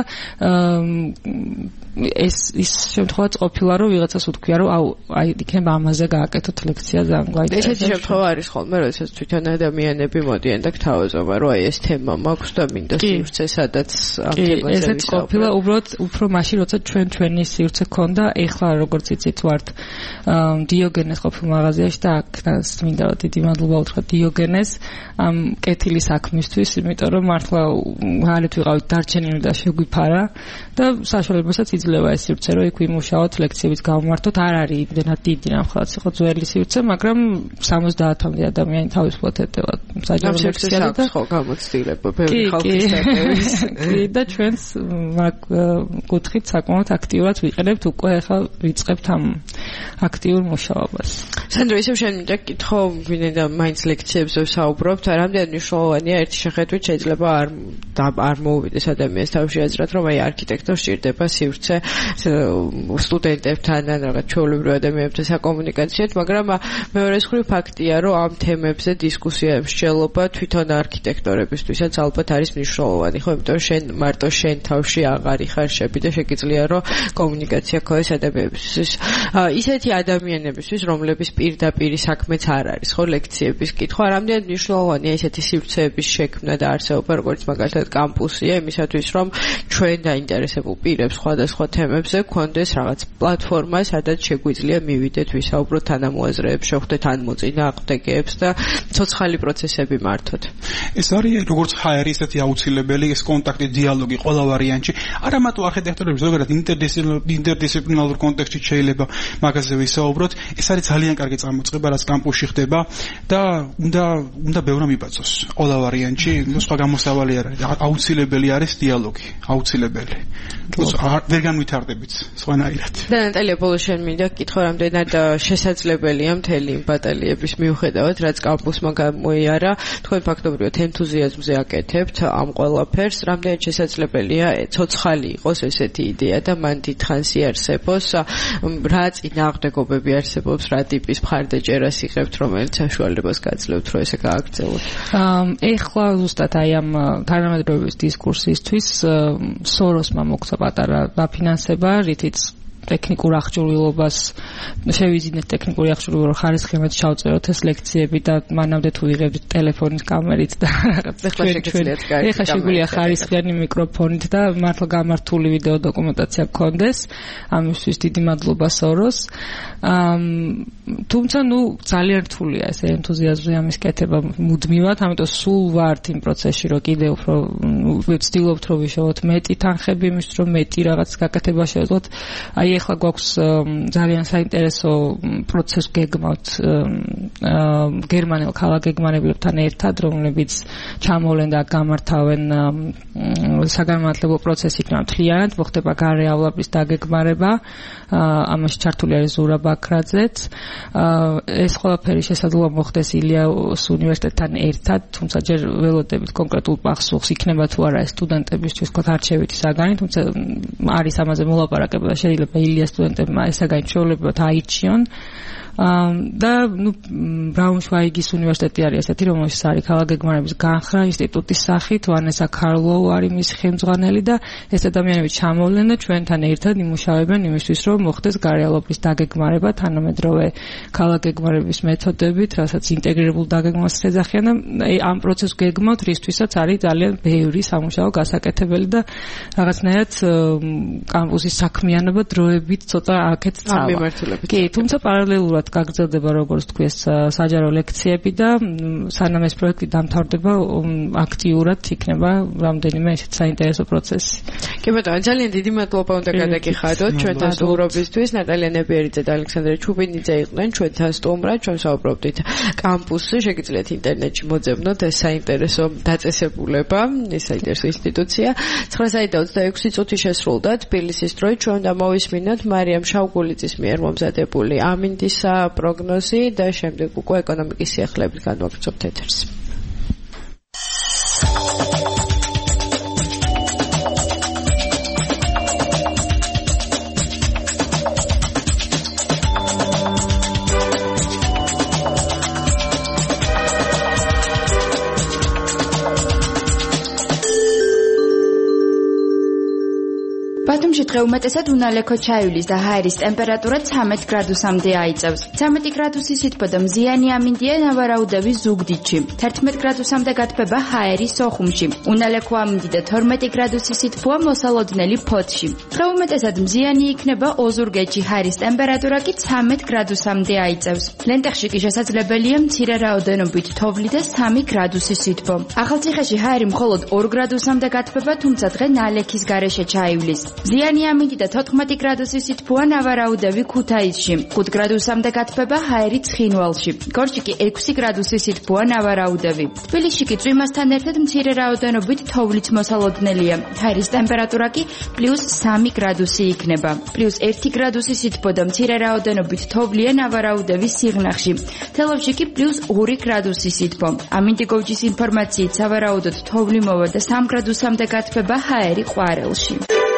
ის შემთხვევაც ყოფილა რომ ვიღაცას უთქვია რომ აი იქნება ამაზე გააკეთოთ ლექცია ძალიან გვაინტერესებს. ესეთი შემთხვევა არის ხოლმე, როდესაც თვითონ ადამიანები მოდიან და გთავაზობენ რომ აი ეს თემა მაქვს და მინდა სივრცე, სადაც ამ თემაზე ესეც ყოფილა უბრალოდ უფრო მაშინ როცა ჩვენი სივრცე ქონდა, ეხლა როგორც იცით ვართ დიოგენეს ყოფილ მაღაზიაში და აქაც მინდა რომ დიდი მადლობა უთხრა დიოგენეს ამ კეთილი საქმისთვის, იმიტომ რომ მართლა გარეთ ვიყავით დარჩენილი და შეგვიფარა და საშუალებასაც იძლევა ეს სივრცე რომ იქ ვიმუშაოთ, ლექციებიც გავმართოთ. არ არის იმდენად დიდი რამხელაც იყო ძველი სივრცე, მაგრამ 70-მდე ადამიანი თავისუფლად ეტევა საჯარო ლექციაზე და ხო გამოცდილება ბევრი ხალხის დაკევის. და ჩვენს კუთხით საკმაოდ აქტიურად ვიყენებთ, უკვე ახლა ვიწყებთ ამ აქტიურ მუშაობას. სანდრო, ისევ შენ მინდა გითხო, ვინდა მაინც ლექციებზე ვსაუბრობთ, რამდენად მნიშვნელოვანია ერთი შეხედვით შეიძლება არ მოუვიდეს ადამიანს თავში აზრად, რომ აი არქიტექტორს სჭირდება სივრცე სტუდენტებთან ან რაღაც ჩვეულებრივ ადამიანებთან საკომუნიკაციოდ, მაგრამ მეორე მხრივ ფაქტია, რომ ამ თემებზე დისკუსია მსჯელობა თვითონ არქიტექტორებისთვისაც ალბათ არის მნიშვნელოვანი, ხო, იმიტომ რომ შენ მარტო შენ თავში აღარი ხარ შეები და შეგიძლია რომ კომუნიკაცია ქონდეს ადამიანებისთვის. ისეთი ადამიანებისთვის, რომლების პირდაპირი საქმეც არ არის, ხო, ლექციების კითხვა, რამდენად მნიშვნელოვანია ესეთი სივრცეების შექმნა და არსებობა, როგორც მაგალითად კამპუსია, იმისათვის რომ ჩვენ დაინტერესებულ პირებს სხვადასხვა თემებზე გქონდეს რაღაც პლატფორმა, სადაც შეგვიძლია მივიდეთ, ვისაუბროთ თანამოაზრეებს, შევხვდეთ ან მოწინააღმდეგეებს და ცოცხალი პროცესები მართოთ. ეს არის როგორც ხაერი, ესეთი აუცილებელი ეს კონტაქტი, დიალოგი ყველა ვარიანტში. არა მარტო არქიტექტორების, ზოგადად ინტერდისციპლინარულ კონტექსტში შეიძლება მაგაზე ვისაუბროთ. ეს არის ძალიან კარგი წარმოწყება, რაც კამპუსში ხდება და უნდა ბევრმა მიბაძოს. ყველა ვარიანტში სხვა გამოსავალი არ არის. აუცილებელი არის დიალოგი, აუცილებელი. ვერ განვითარდებით სხვანაირად. და ნატალია, ბოლოს შენ მინდა გითხრა, რამდენად შესაძლებელია მთელი იმ ბატალიების მიუხედავად, რაც კამპუსმა გამოიარა, თქვენ ფაქტობრივად ენთუზიაზმზე აკეთებთ ამ ყველაფერს, რამდენად შესაძლებელია ცოცხალი იყოს ესეთი იდეა და მან დიდხანს იარსებოს, რა წინააღმდეგობები არსებობს, რა ტიპის მხარდაჭერას იღებთ, რომელიც საშუალებას გაძლევთ, რომ ესე გააგრძელოთ. ეხლა ზუსტად აი ამ თანამედროვეობის დისკურსისთვის სოროსმა მოგცა პატარა დაფინანსება, რითიც ტექნიკურ აღჭურვილობას შევიზინეთ ტექნიკური აღჭურვილობა ხარისხიერ შევწეროთ ეს ლექციები და მანამდე თუ ვიღებთ ტელეფონის კამერით და ეხლა შეგვიძლია ხარისხიანი მიკროფონით და მართლა გამართული ვიდეო დოკუმენტაცია გქონდეს ამისთვის დიდი მადლობა სოროს თუმცა ძალიან რთულია ეს ენთუზიაზმი ამის კეთება მუდმივად ამიტომ სულ ვართ იმ პროცესში რომ კიდევ უფრო ვცდილობთ რომ ვიშოვოთ მეტი თანხები იმისთვის რომ მეტი რაღაც გაკეთება შევძლოთ აი ეხლა გვაქვს ძალიან საინტერესო პროცესს გეგმავთ გერმანელ ქალაქ გეგმარებლებთან ერთად რომლებიც ჩამოვლენ და გამართავენ საგანმანათლებლო პროცესი იქნება მთლიანად მოხდება გარეავლების დაგეგმარება ამაში ჩართული არის ზურაბ ბაქრაძეც ეს ყველაფერი შესაძლოა მოხდეს ილიას უნივერსიტეტთან ერთად თუმცა ჯერ ველოდებით კონკრეტულ პასუხს იქნება თუ არა ეს სტუდენტებისთვის თქვა არჩევითი საგანი თუმცა არის ამაზე მოლაპარაკება და შეიძლება ილიას სტუდენტებმა ეს საგანი ჩვეულებრივად აირჩიონ და ბრაუნშვაიგის უნივერსიტეტი არის ესეთი რომელშიც არის ქალაქ გეგმარების განხრა ინსტიტუტის სახით ვანესა კარლოუ არის მის ხელმძღვანელი და ეს ადამიანები ჩამოვლენ და ჩვენთან ერთად იმუშავებენ იმისთვის რომ მოხდეს გარეალობის დაგეგმარება თანამედროვე ქალაქ გეგმარების მეთოდებით რასაც ინტეგრირებულ დაგეგმვას ეძახიან და ამ პროცესს გეგმავთ რისთვისაც არის ძალიან ბევრი სამუშაო გასაკეთებელი და რაღაცნაირად კამპუსის საქმიანობა დროებით ცოტა აქეთ წავა კი თუმცა პარალელურად გაგრძელდება როგორც თქვი ეს საჯარო ლექციები და სანამ ეს პროექტი დამთავრდება აქტიურად იქნება რამდენიმე ესეთ საინტერესო პროცესი. კი ბატონო, ძალიან დიდი მადლობა უნდა გადაგიხადოთ ჩვენთან სტუმრობისთვის. ნატალია ნებიერიძე და ალექსანდრე ჩუბინიძე იყვნენ ჩვენთან სტუმრად. ჩვენ საუბრობდით კამპუსზე, შეგიძლიათ ინტერნეტში მოძებნოთ ეს საინტერესო დაწესებულება, ეს საინტერესო ინსტიტუცია. 9:26 წუთი შესრულდა თბილისის დროით. ჩვენ უნდა მოვისმინოთ მარიამ შავგულიძის მიერ მომზადებული ამინდის პროგნოზი და შემდეგ უკვე ეკონომიკის სიახლეებით განვაგრძობთ ეთერს. ბათუმში დღე უმეტესად უნალექო ჩაივლის და ჰაერის ტემპერატურა 13 გრადუსამდე აიწევს. 13 გრადუსის სითბო მზიანი ამინდია ნავარაუდები ზუგდიდში. 11 გრადუსამდე გათბება ჰაერი სოხუმში. უნალექო ამინდი და 12 გრადუსის სითბოა მოსალოდნელი ფოთში. დღე უმეტესად მზიანი იქნება ოზურგეთში, ჰაერის ტემპერატურა კი 13 გრადუსამდე აიწევს. ლენტეხში კი შესაძლებელია მცირე რაოდენობით თოვლი და 3 გრადუსის სითბო. ახალციხეში ჰაერი მხოლოდ 2 გრადუსამდე გათბება, თუმცა დღე ნალექის გარეშე ჩაივლის. მზიანი ამინდი და 14 გრადუსის სითბოა ნავარაუდები ქუთაისში. 5 გრადუსამდე გათბება ჰაერი ცხინვალში. გორში კი 6 გრადუსის სითბოა ნავარაუდები. თბილისში კი წვიმასთან ერთად მცირე რაოდენობით თოვლით მოსალოდნელია. ჰაერის ტემპერატურა კი +3 გრადუსი იქნება. +1 გრადუსი სითბო და მცირე რაოდენობით თოვლია ნავარაუდების სიღნაღში. თელავში კი +2 გრადუსი სითბო. ამინდიგოვჯის ინფორმაციით სავარაუდოდ თოვლი მოვა და 3 გრადუსამდე გათბება ჰაერი ყვარელში.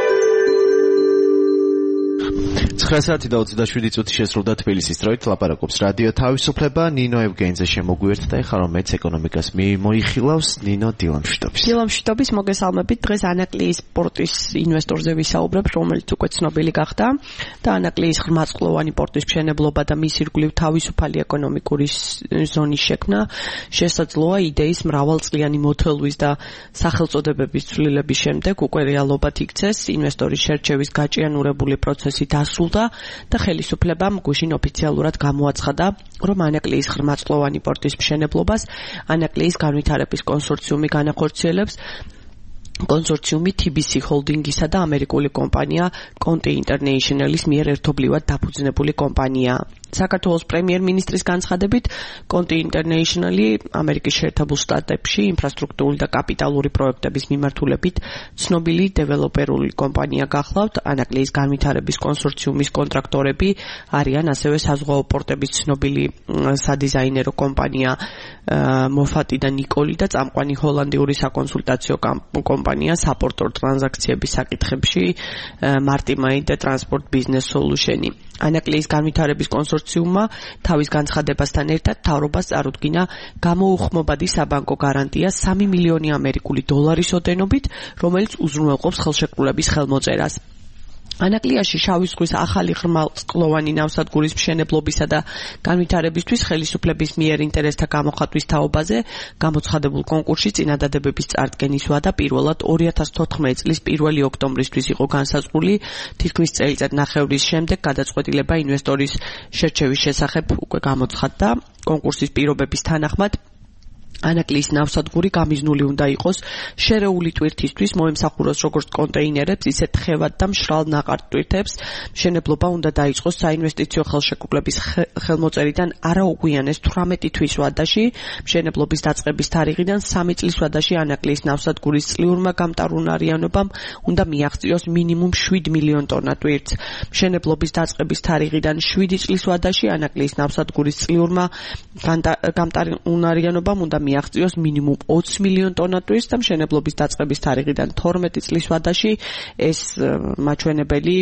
9:27 წუთი შესრულდა თბილისის დროით ლაპარაკობს რადიო თავისუფლება ნინო ევგენიძე შემოგვიერთდა და ეხლა რომ მეც ეკონომიკას მოიხილავს ნინო დილამშვიდობის მოგესალმებით დღეს ანაკლიის პორტის ინვესტორზე ვისაუბრებ რომელიც უკვე ცნობილი გახდა და ანაკლიის ღრმაწყლოვანი პორტის მშენებლობა და მის ირგვლივ თავისუფალი ეკონომიკური ზონის შექმნა შესაძლოა იდეის მრავალწლიანი მოთელვის და სახელწოდებების ცვლილების შემდეგ უკვე რეალობად იქცეს ინვესტორის შერჩევის გაჭიანურებული პროცესი დასრულდა და ხელისუფლებამ გუშინ ოფიციალურად გამოაცხადა, რომ ანაკლიის ღრმაწყლოვანი პორტის მშენებლობას ანაკლიის განვითარების კონსორციუმი განახორციელებს. კონსორციუმი TBC ჰოლდინგისა და ამერიკული კომპანია Conte International-ის მიერ ერთობლივად დაფუძნებული კომპანიაა. საქართველოს პრემიერ-მინისტრის განცხადებით, Conte International-ი ამერიკის შეერთებულ შტატებში ინფრასტრუქტურული და კაპიტალური პროექტების მიმართულებით ცნობილი დეველოპერული კომპანია გახლავთ. ანაკლიის განვითარების კონსორციუმის კონტრაქტორები არიან ასევე საზღვაო პორტების ცნობილი სადიზაინერო კომპანია მოფატი და ნიკოლი და წამყვანი ჰოლანდიური საკონსულტაციო კომპანია საპორტო ტრანზაქციების საკითხებში მარტიმაი და ტრანსპორტ ბიზნეს სოლუშენი. ანაკლიის განვითარების კონსორციუმმა თავის განცხადებასთან ერთად მთავრობას წარუდგინა გამოუხმობადი საბანკო გარანტია 3 მილიონი ამერიკული დოლარის ოდენობით, რომელიც უზრუნველყოფს ხელშეკრულების ხელმოწერას. ანაკლიაში შავი ზღვის ახალი ღრმაწყლოვანი ნავსადგურის მშენებლობისა და განვითარებისთვის ხელისუფლების მიერ ინტერესთა გამოხატვის თაობაზე გამოცხადებულ კონკურსში წინადადებების წარდგენისვა და პირველად 2014 წლის 1 ოქტომბრისთვის იყო განსაზღვრული თითქმის წელიწად ნახევრის შემდეგ გადაწყვეტილება ინვესტორის შერჩევის შესახებ უკვე გამოცხადდა კონკურსის პირობების თანახმად ანაკლის ნავსადგური გამიზნული უნდა იყოს შერეული ტვირთისთვის მოემსახუროს როგორც კონტეინერებს, ისე თხევად და მშრალ ნაყარ ტვირთებს. მშენებლობა უნდა დაიწყოს საინვესტიციო ხელშეკრულების ხელმოწერიდან არაუგვიანეს 18 თვის ვადაში. მშენებლობის დაწყების თარიღიდან 3 წლის ვადაში ანაკლის ნავსადგურის წლიურმა გამტარუნარიანობამ უნდა მიაღწიოს მინიმუმ 7 მილიონ ტონა ტვირთს. მშენებლობის დაწყების თარიღიდან 7 წლის ვადაში ანაკლის ნავსადგურის წლიურმა გამტარუნარიანობამ უნდა მიაღწიოს მინიმუმ 20 მილიონ ტონა ტვირთს და მშენებლობის დაწყების თარიღიდან 12 წლის ვადაში ეს მაჩვენებელი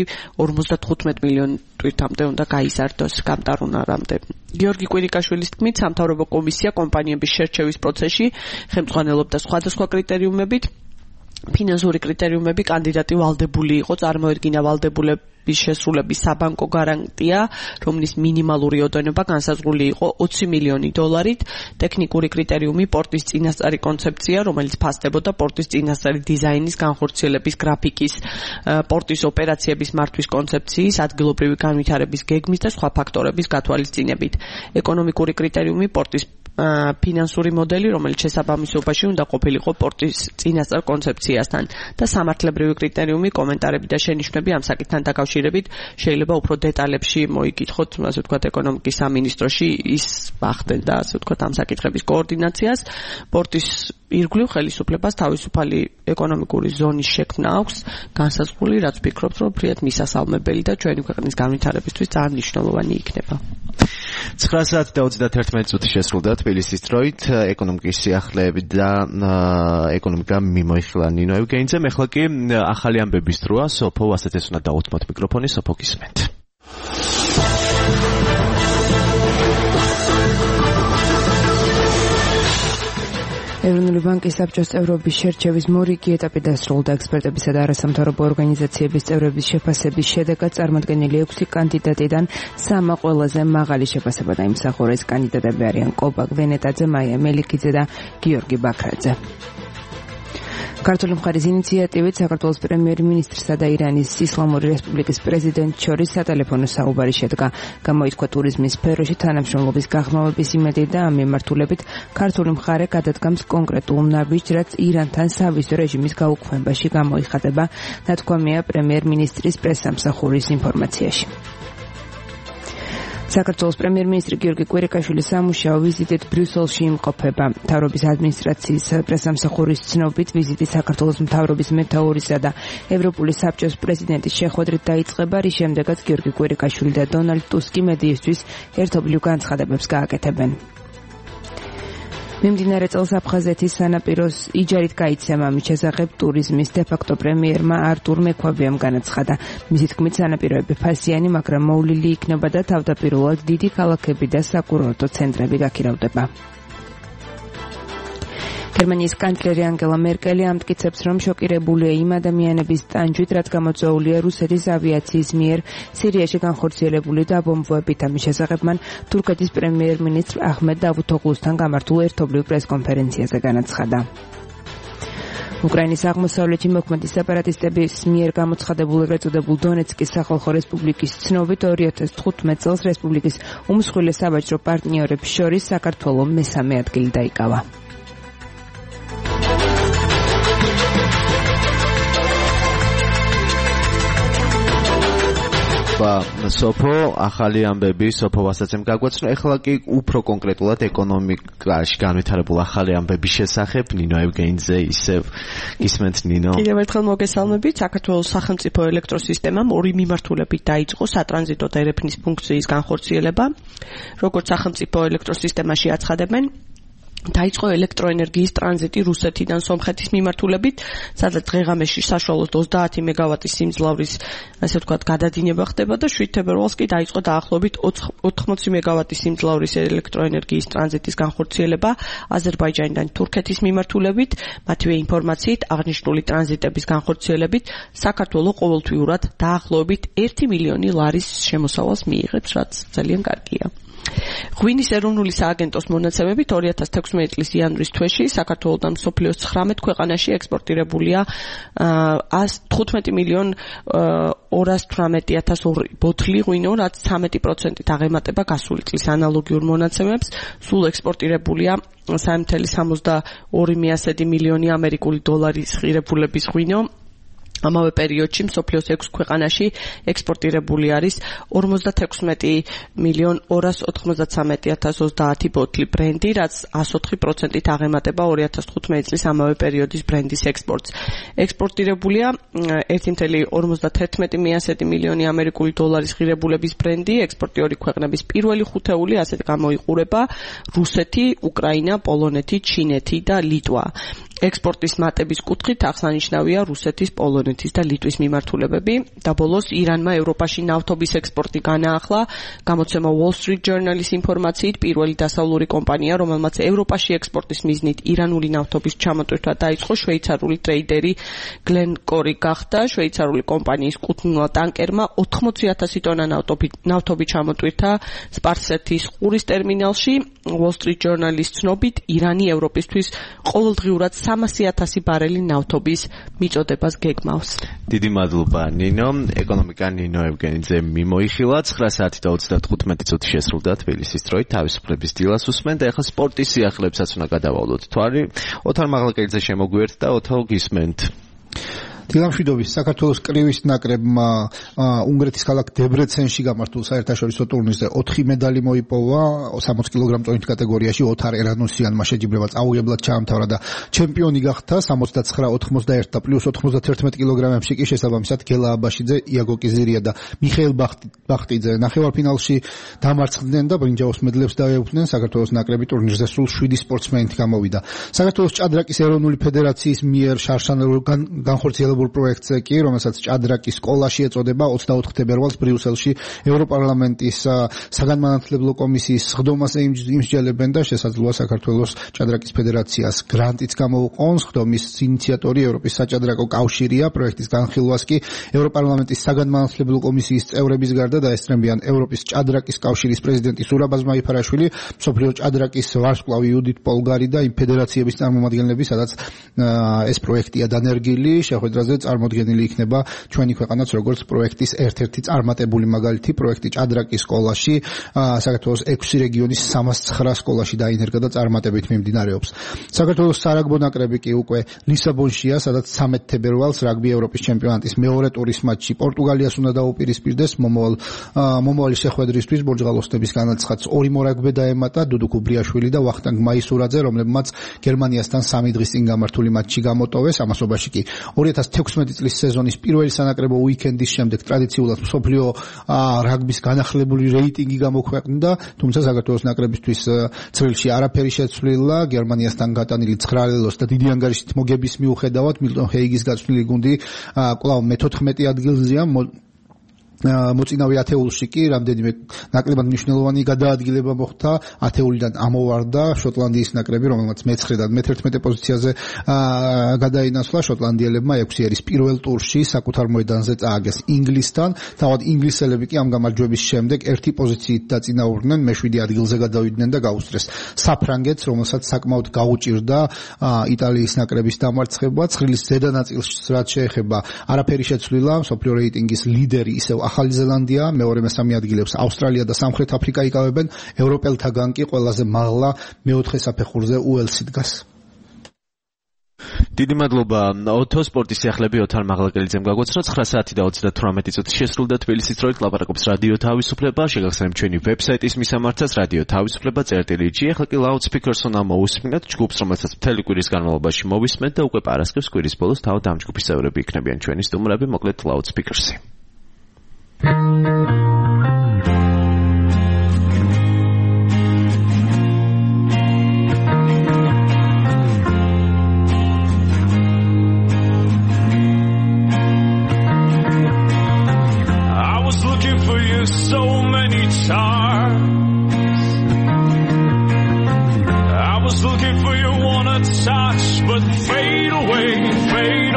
55 მილიონ ტვირთამდე უნდა გაიზარდოს გამტარუნარამდე. გიორგი კვირიკაშვილის თქმით, სამთავრობო კომისია კომპანიების შერჩევის პროცესში ხელმძღვანელობდა სხვადასხვა კრიტერიუმებით. ფინანსური კრიტერიუმები კანდიდატი ვალდებული იყო, წარმოედგინა ვალდებულების შესრულების საბანკო გარანტია, რომლის მინიმალური ოდენობა განსაზღვრული იყო 20 მილიონი დოლარით, ტექნიკური კრიტერიუმი პორტის წინასწარი კონცეფცია, რომელიც ფასდებოდა პორტის წინასწარი დიზაინის, განხორციელების გრაფიკის, პორტის ოპერაციების მართვის კონცეფციის, ადგილობრივი განვითარების გეგმის და სხვა ფაქტორების გათვალისწინებით. ეკონომიკური კრიტერიუმი პორტის ფინანსური მოდელი, რომელიც შესაბამისობაში უნდა ყოფილიყო პორტის წინასწარ კონცეფციასთან და სამართლებრივი კრიტერიუმი, კომენტარები და შენიშვნები ამ საკითხთან დაკავშირებით შეიძლება უფრო დეტალებში მოიკითხოთ, ასე ვთქვათ, ეკონომიკის სამინისტროში ის ახდენ და ასე ვთქვათ ამ საკითხების კოორდინაციას. პორტის ირგვლივ ხელისუფლებას თავისუფალი ეკონომიკური ზონის შექმნა აქვს განსაზღვრული, რაც ვფიქრობთ, რომ ფრიად მისასალმებელი და ჩვენი ქვეყნის განვითარებისთვის ძალიან მნიშვნელოვანი იქნება. 9 საათი და 31 წუთი შესრულდა თბილისის დროით ეკონომიკის სიახლეები და ეკონომიკა მიმოიხილა ნინო ევგენიძემ. ეხლა კი ახალი ამბების დროა. სოფო ასეთეს უნდა დაუთმოთ მიკროფონი. სოფო გისმენთ. ეროვნული ბანკის საბჭოს წევრობის შერჩევის მორიგი ეტაპი დასრულდა. ექსპერტებისა და არასამთავრობო ორგანიზაციების წევრების შეფასების შედეგად წარმოდგენილი 6 კანდიდატიდან 3 ყველაზე მაღალი შეფასება დაიმსახურა. ეს კანდიდატები არიან კობა გვენეტაძე, მაია მელიქიძე და გიორგი ბაქრაძე. ქართული მხარის ინიციატივით საქართველოს პრემიერ-მინისტრსა და ირანის ისლამური რესპუბლიკის პრეზიდენტს შორის სატელეფონო საუბარი შედგა. გამოითქვა ტურიზმის სფეროში თანამშრომლობის გაღრმავების იმედი და ამ მიმართულებით ქართული მხარე გადადგამს კონკრეტულ ნაბიჯს, რაც ირანთან სავიზო რეჟიმის გაუქმებაში გამოიხატება, ნათქვამია პრემიერ-მინისტრის პრესსამსახურის ინფორმაციაში. საქართველოს პრემიერ-მინისტრი გიორგი კვირიკაშვილის სამუშაო ვიზიტით ბრიუსელში იმყოფება. მთავრობის ადმინისტრაციის პრესსამსახურის ცნობით, ვიზიტი საქართველოს მთავრობის მეთაურისა და ევროპული საბჭოს პრეზიდენტის შეხვედრით დაიწყება, რის შემდეგაც გიორგი კვირიკაშვილი და დონალდ ტუსკი მედიისთვის ერთობლივ განცხადებებს გააკეთებენ. მიმდინარე წელს აფხაზეთის სანაპიროს იჯარით გაიცემა მის შესახებ ტურიზმის დე-ფაქტო პრემიერმა არტურ მექვაბიამ განაცხადა. მისი თქმით, სანაპიროები ფასიანი, მაგრამ მოვლილი იქნება და თავდაპირველად დიდი ქალაქები და საკურორტო ცენტრები გაქირავდება. გერმანიის კანცლერი ანგელა მერკელი ამტკიცებს, რომ შოკირებულია იმ ადამიანების ტანჯვით, რაც გამოწვეულია რუსეთის ავიაციის მიერ სირიაში განხორციელებული დაბომბვებით. ამის შესახებ მან თურქეთის პრემიერ-მინისტრ აჰმედ დავუთოღლუსთან გამართულ ერთობლივ პრესკონფერენციაზე განაცხადა. უკრაინის აღმოსავლეთი მოქმედი სეპარატისტების მიერ გამოცხადებულ ეგრეთ წოდებულ დონეცკის სახალხო რესპუბლიკის ცნობით 2015 წელს რესპუბლიკის უმსხვილეს საბაჟრო პარტნიორებს შორის საქართველო მესამე ადგილი დაიკავა. სოფო ახალი ამბები სოფო ვასაცემ გაგვაცნო. ეხლა კი უფრო კონკრეტულად ეკონომიკაში განვითარებულ ახალი ამბების შესახებ ნინო ევგენიძე ისევ გისმენთ. ნინო, კიდევ ერთხელ მოგესალმებით. საქართველოს სახელმწიფო ელექტროსისტემამ 2 მიმართულებით დაიწყო სატრანზიტო დერეფნის ფუნქციის განხორციელება. როგორც სახელმწიფო ელექტროსისტემაში აცხადებენ, დაიწყო ელექტროენერგიის ტრანზიტი რუსეთიდან სომხეთის მიმართულებით, სადაც დღე-ღამეში საშუალოდ 30 მეგავატის სიმძლავრის, ასე ვთქვათ, გადადინება ხდება და 7 თებერვალს კი დაიწყო დაახლოებით 80 მეგავატის სიმძლავრის ელექტროენერგიის ტრანზიტის განხორციელება აზერბაიჯანიდან თურქეთის მიმართულებით. მათივე ინფორმაციით, აღნიშნული ტრანზიტების განხორციელებით საქართველოს ყოველთვიურად დაახლოებით 1 მილიონი ლარის შემოსავალს მიიღებს, რაც ძალიან კარგია. ღვინის ეროვნული სააგენტოს მონაცემებით 2016 წლის იანვრის თვეში საქართველოსთან მსოფლიოს 19 ქვეყანაში ექსპორტირებულია 115 მილიონ 218,000 ბოთლი ღვინო, რაც 13%-ით აღემატება გასული წლის ანალოგიურ მონაცემებს. სულ ექსპორტირებულია 3,72 მილიონი ამერიკული დოლარის ღირებულების ღვინო. ამავე პერიოდში მსოფლიოს 6 ქვეყანაში ექსპორტირებული არის 56 მილიონ 293,030 ბოთლი ბრენდი, რაც 104%-ით აღემატება 2015 წლის ამავე პერიოდის ბრენდის ექსპორტს. ექსპორტირებულია 1,51 მილიონი ამერიკული დოლარის ღირებულების ბრენდი. ექსპორტიორი ქვეყნების პირველი ხუთეული ასეთ გამოიყურება: რუსეთი, უკრაინა, პოლონეთი, ჩინეთი და ლიტვა. ექსპორტის მატების კუთხით აღსანიშნავია რუსეთის, პოლონეთის და ლიტვის მიმართულებები და ბოლოს ირანმა ევროპაში ნავთობის ექსპორტი განაახლა. გამოცემა Wall Street Journal-ის ინფორმაციით, პირველი დასავლური კომპანია, რომელმაც ევროპაში ექსპორტის მიზნით ირანული ნავთობის ჩამოტვირთვა დაიწყო, შვეიცარიული ტრეიდერი Glencore გახდა. შვეიცარიული კომპანიის კუთვნილ ტანკერმა 80,000 ტონა ნავთობი ჩამოტვირთა სპარსეთის ყურის ტერმინალში. Wall Street Journal-ის ცნობით, ირანი ევროპისთვის ყოველდღიურად 300,000 ბარელი ნავთობის მიწოდებას გეგმავს. დიდი მადლობა ნინო. ეკონომიკა ნინო ევგენიძე მიმოიხილა. 9 საათი და 35 წუთი შესრულდა თბილისის დროით. თავისუფლების დილას უსმენთ და ახლა სპორტის სიახლებსაც უნდა გადავალოთ თვარი. ოთარ მაღლაკელიძე შემოგვიერთდა. ოთო გისმენთ. დილამშვიდობის. საქართველოს კრივის ნაკრებმა უნგრეთის ქალაქ დებრეცენში გამართულ საერთაშორისო ტურნირზე 4 მედალი მოიპოვა. 60 კილოგრამ წონით კატეგორიაში ოთარ ერანოსიანმა შეჯიბრება წაუღებლად ჩაამთავრა და ჩემპიონი გახდა. 69-91 და პლუს 91 კილოგრამებში კი შესაბამისად გელა აბაშიძე, იაგო კიზირია და მიხეილ ბახტიძე ნახევარფინალში დამარცხდნენ და ბრინჯაოს მედლებს დაეუფლნენ. საქართველოს ნაკრები ტურნირზე სულ 7 სპორტსმენით გამოვიდა. საქართველოს ჭადრაკის ეროვნული ფედერაციის მიერ შარშანულ განხორციელებულ პროექტზე კი, რომელსაც ჭადრაკის სკოლაში ეწოდება, 24 თებერვალს ბრიუსელში ევროპარლამენტის საგანმანათლებლო კომისიის სხდომას იმსჯელებენ და შესაძლოა საქართველოს ჭადრაკის ფედერაციას გრანტიც გამოუყონს. სხდომის ინიციატორი ევროპის საჭადრაკო კავშირია. პროექტის განხილვას კი ევროპარლამენტის საგანმანათლებლო კომისიის წევრების გარდა დაესწრებიან ევროპის ჭადრაკის კავშირის პრეზიდენტი სურაბ აზმაიფარაშვილი, მსოფლიო ჭადრაკის ვარსკვლავი იუდით პოლგარი და იმ ფედერაციების წარმომადგენლები, სადაც ეს პროექტია დანერგილი. შეხვედრაზე წარმოდგენილი იქნება ჩვენი ქვეყანაც როგორც პროექტის ერთ-ერთი წარმატებული მაგალითი. პროექტი ჭადრაკის სკოლაში საქართველოს 6 რეგიონის 309 სკოლაში დაინერგა და წარმატებით მიმდინარეობს. საქართველოს სარაგბო ნაკრები კი უკვე ლისაბონშია, სადაც 13 თებერვალს რაგბი ევროპის ჩემპიონატის მეორე ტურის მატჩში პორტუგალიას უნდა დაუპირისპირდეს. მომავალი შეხვედრისთვის ბორჯღალოსნების განაცხადს 2 მორაგბე დაემატა, დუდუ კუბრიაშვილი და ვახტანგ მაისურაძე, რომლებმაც გერმანიასთან 3 დღის წინ გამართული მატჩი გამოტოვეს. ამასობაში კი 2016 წლის სეზონის პირველი სანაკრებო უიკენდის შემდეგ ტრადიციულად მსოფლიო რაგბის განახლებული რეიტინგი გამოქვეყნდა, თუმცა საქართველოს ნაკრებისთვის ცხრილში არაფერი შეცვლილა. გერმანიასთან გატანილი 9 ლელოს და დიდი ანგარიშით მოგების მიუხედავად მილტონ ჰეიგის გაწვრთნილი გუნდი კვლავ მე-14 ადგილზეა. მოწინავე ათეულში კი რამდენიმე ნაკლებად მნიშვნელოვანი გადაადგილება მოხდა. ათეულიდან ამოვარდა შოტლანდიის ნაკრები, რომელმაც მე-9-დან მე-11 პოზიციაზე გადაინაცვლა. შოტლანდიელებმა 6 ერის პირველ ტურში საკუთარ მოედანზე წააგეს ინგლისთან. თავად ინგლისელები კი ამ გამარჯვების შემდეგ 1 პოზიციით დაწინაურდნენ, მე-7 ადგილზე გადავიდნენ და გაუსწრეს საფრანგეთს, რომელსაც საკმაოდ გაუჭირდა იტალიის ნაკრების დამარცხება. ცხრილის ზედა ნაწილს რაც შეეხება არაფერი შეცვლილა. მსოფლიო რეიტინგის ლიდერი ისევ ახალი ზელანდია, მეორე-მესამე ადგილებს ავსტრალია და სამხრეთ აფრიკა იკავებენ. ევროპელთაგან კი ყველაზე მაღლა მე-4 საფეხურზე უელსი დგას. დიდი მადლობა. ოთო სპორტის სიახლეები ოთარ მაღლაკელიძემ გაგვაცნო. 9 საათი და 38 წუთი შესრულდა თბილისის დროით. ლაპარაკობს რადიო თავისუფლება. შეგახსენებთ ჩვენი ვებსაიტის მისამართაც რადიო თავისუფლება.gr. ახლა კი ლაუდსპიკერს უნდა მოусმინოთ ჯგუფს, რომელსაც მთელი კვირის განმავლობაში მოვისმენთ და უკვე პარასკევს კვირის ბოლოს თავად ამ ჯგუფის წევრები იქნებიან ჩვენი სტუმრები. მოკლედ ლაუდსპიკერსი.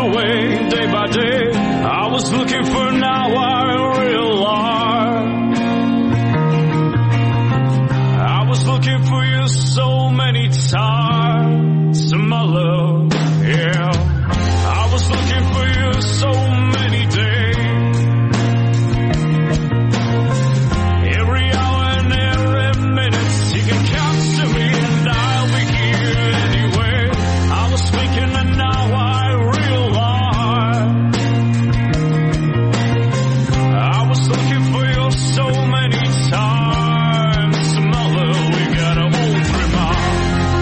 away day by day. I was looking for now I realize I was looking for you so many times, my love, yeah. I was looking for you so many days. Every hour and every minute you can count to me and I'll be here anyway. I was thinking and now I realize I was looking for you so many times, my love, we got a whole 3 miles.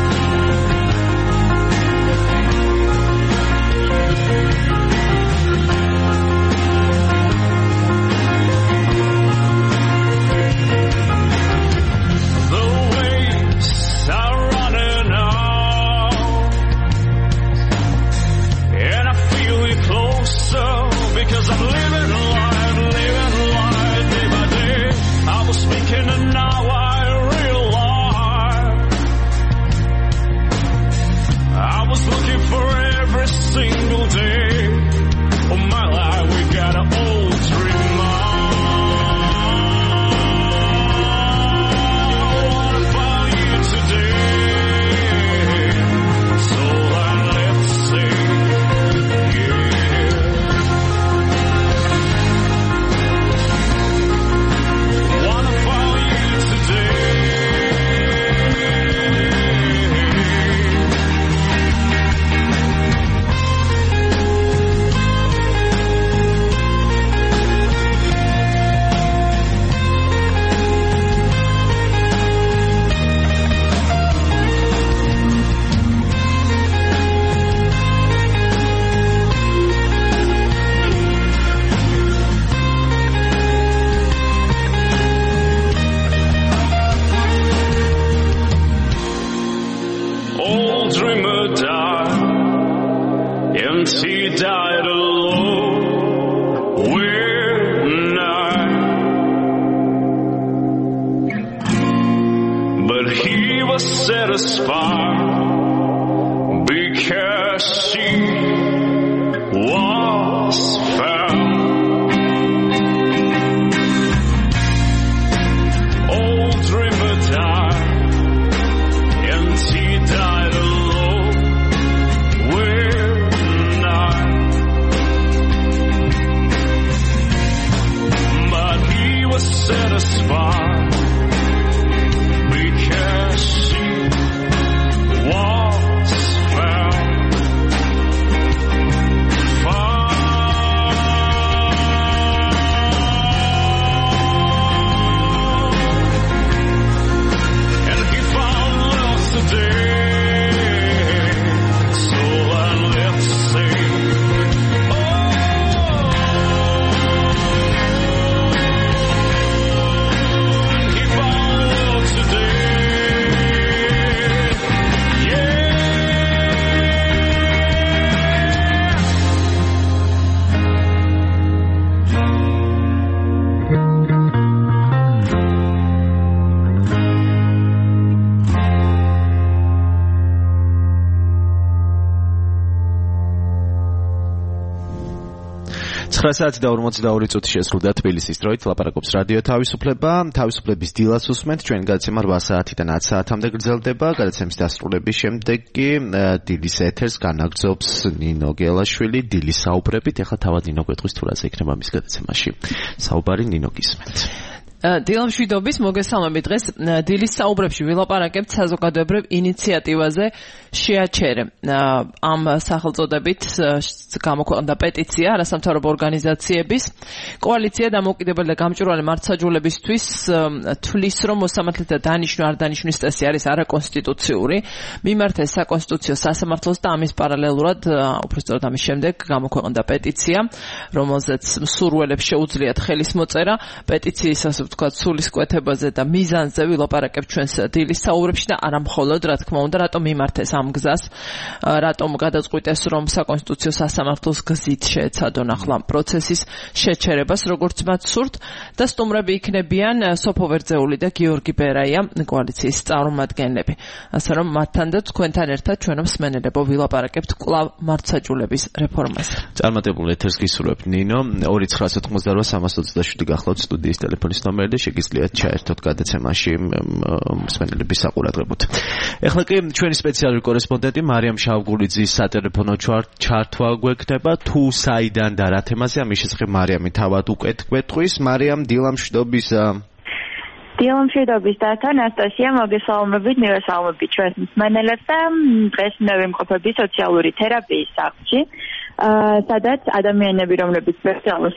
The waves are running out, and I feel you closer because I'm living life day by day. I was thinking and now I realize I was looking for every single day of my life. We got an old 3 miles. What about you today? So let's sing, yeah. What about you today? Old dreamer died, empty died alone. We're night, but he was satisfied because she was found. Old dreamer died, empty died alone. We're not, but he was satisfied because she was found. And he found love today. So let's sing. He found love today. Yeah. საათი და 42 წუთი შესრულდა თბილისის დროით. ლაპარაკობს რადიო თავისუფლება. თავისუფლების დილას უსმენთ. ჩვენი გადაცემა 8 საათიდან 10 საათამდე გრძელდება. გადაცემის დასრულების შემდეგ კი დილის ეთერს განაგრძობს ნინო გელაშვილი. დილის საუბრებით. ეხლა თავად ნინო გვეტყვის თუ რაზე იქნება მის გადაცემაში. საუბარი ნინო გისმენთ. დილამშვიდობის მოგესალმებით. დღეს დილის საუბრებში ვილაპარაკებთ საზოგადოებრივ ინიციატივაზე შეაჩერე. ამ სახელწოდებით გამოქვეყნდა პეტიცია არასამთავრობო ორგანიზაციების. კოალიცია დამოუკიდებელი და გამჭვირვალე მართლმსაჯულებისთვის თვლის, რომ მოსამართლეთა დანიშვნა არ დანიშნვის წესი არის არაკონსტიტუციური. მიმართეს საკონსტიტუციო სასამართლოს და ამის პარალელურად, უბრალოდ ამის შემდეგ გამოქვეყნდა პეტიცია, რომელზეც მსურველებს შეუძლიათ ხელის მოწერა. პეტიციის ასე ვთქვათ, სულისკვეთებაზე და მიზანზე ვილაპარაკებთ ჩვენს დილის საუბრებში და არა მხოლოდ, რა თქმა უნდა, რატომ მიმართეს ამ გზას, რატომ გადაწყვიტეს, რომ საკონსტიტუციო სასამართლოს გზით შეეცადონ ახლა პროცესის შეჩერებას, როგორც მათ სურთ და სტუმრები იქნებიან სოფო ვერძეული და გიორგი ბერაია, კოალიციის წარმომადგენლები. ასე რომ მათთან და თქვენთან ერთად ჩვენ მსმენელებო ვილაპარაკებთ კვლავ მართლმსაჯულების რეფორმაზე. წარმატებულ ეთერს გისურვებთ ნინო. 2988 გახლავთ სტუდიის ტელეფონის ნომერი და შეგიძლიათ ჩაერთოთ გადაცემაში მსმენელების საყურადღებოდ. ეხლა კი ჩვენი სპეციალური კორესპონდენტი მარიამ შავგულიძის სატელეფონო ჩართვა გვექნება თუ საიდან და რა თემაზე ამის შესახებ მარიამი თავად უკეთ გვეტყვის. მარიამ, დილამშვიდობისა. დილამშვიდობის და ანასტასია, მოგესალმებით, მივესალმებით ჩვენს მსმენელებს და დღეს მე ვიმყოფები სოციალური თერაპიის სახლში, სადაც ადამიანები, რომლებიც სპეციალურ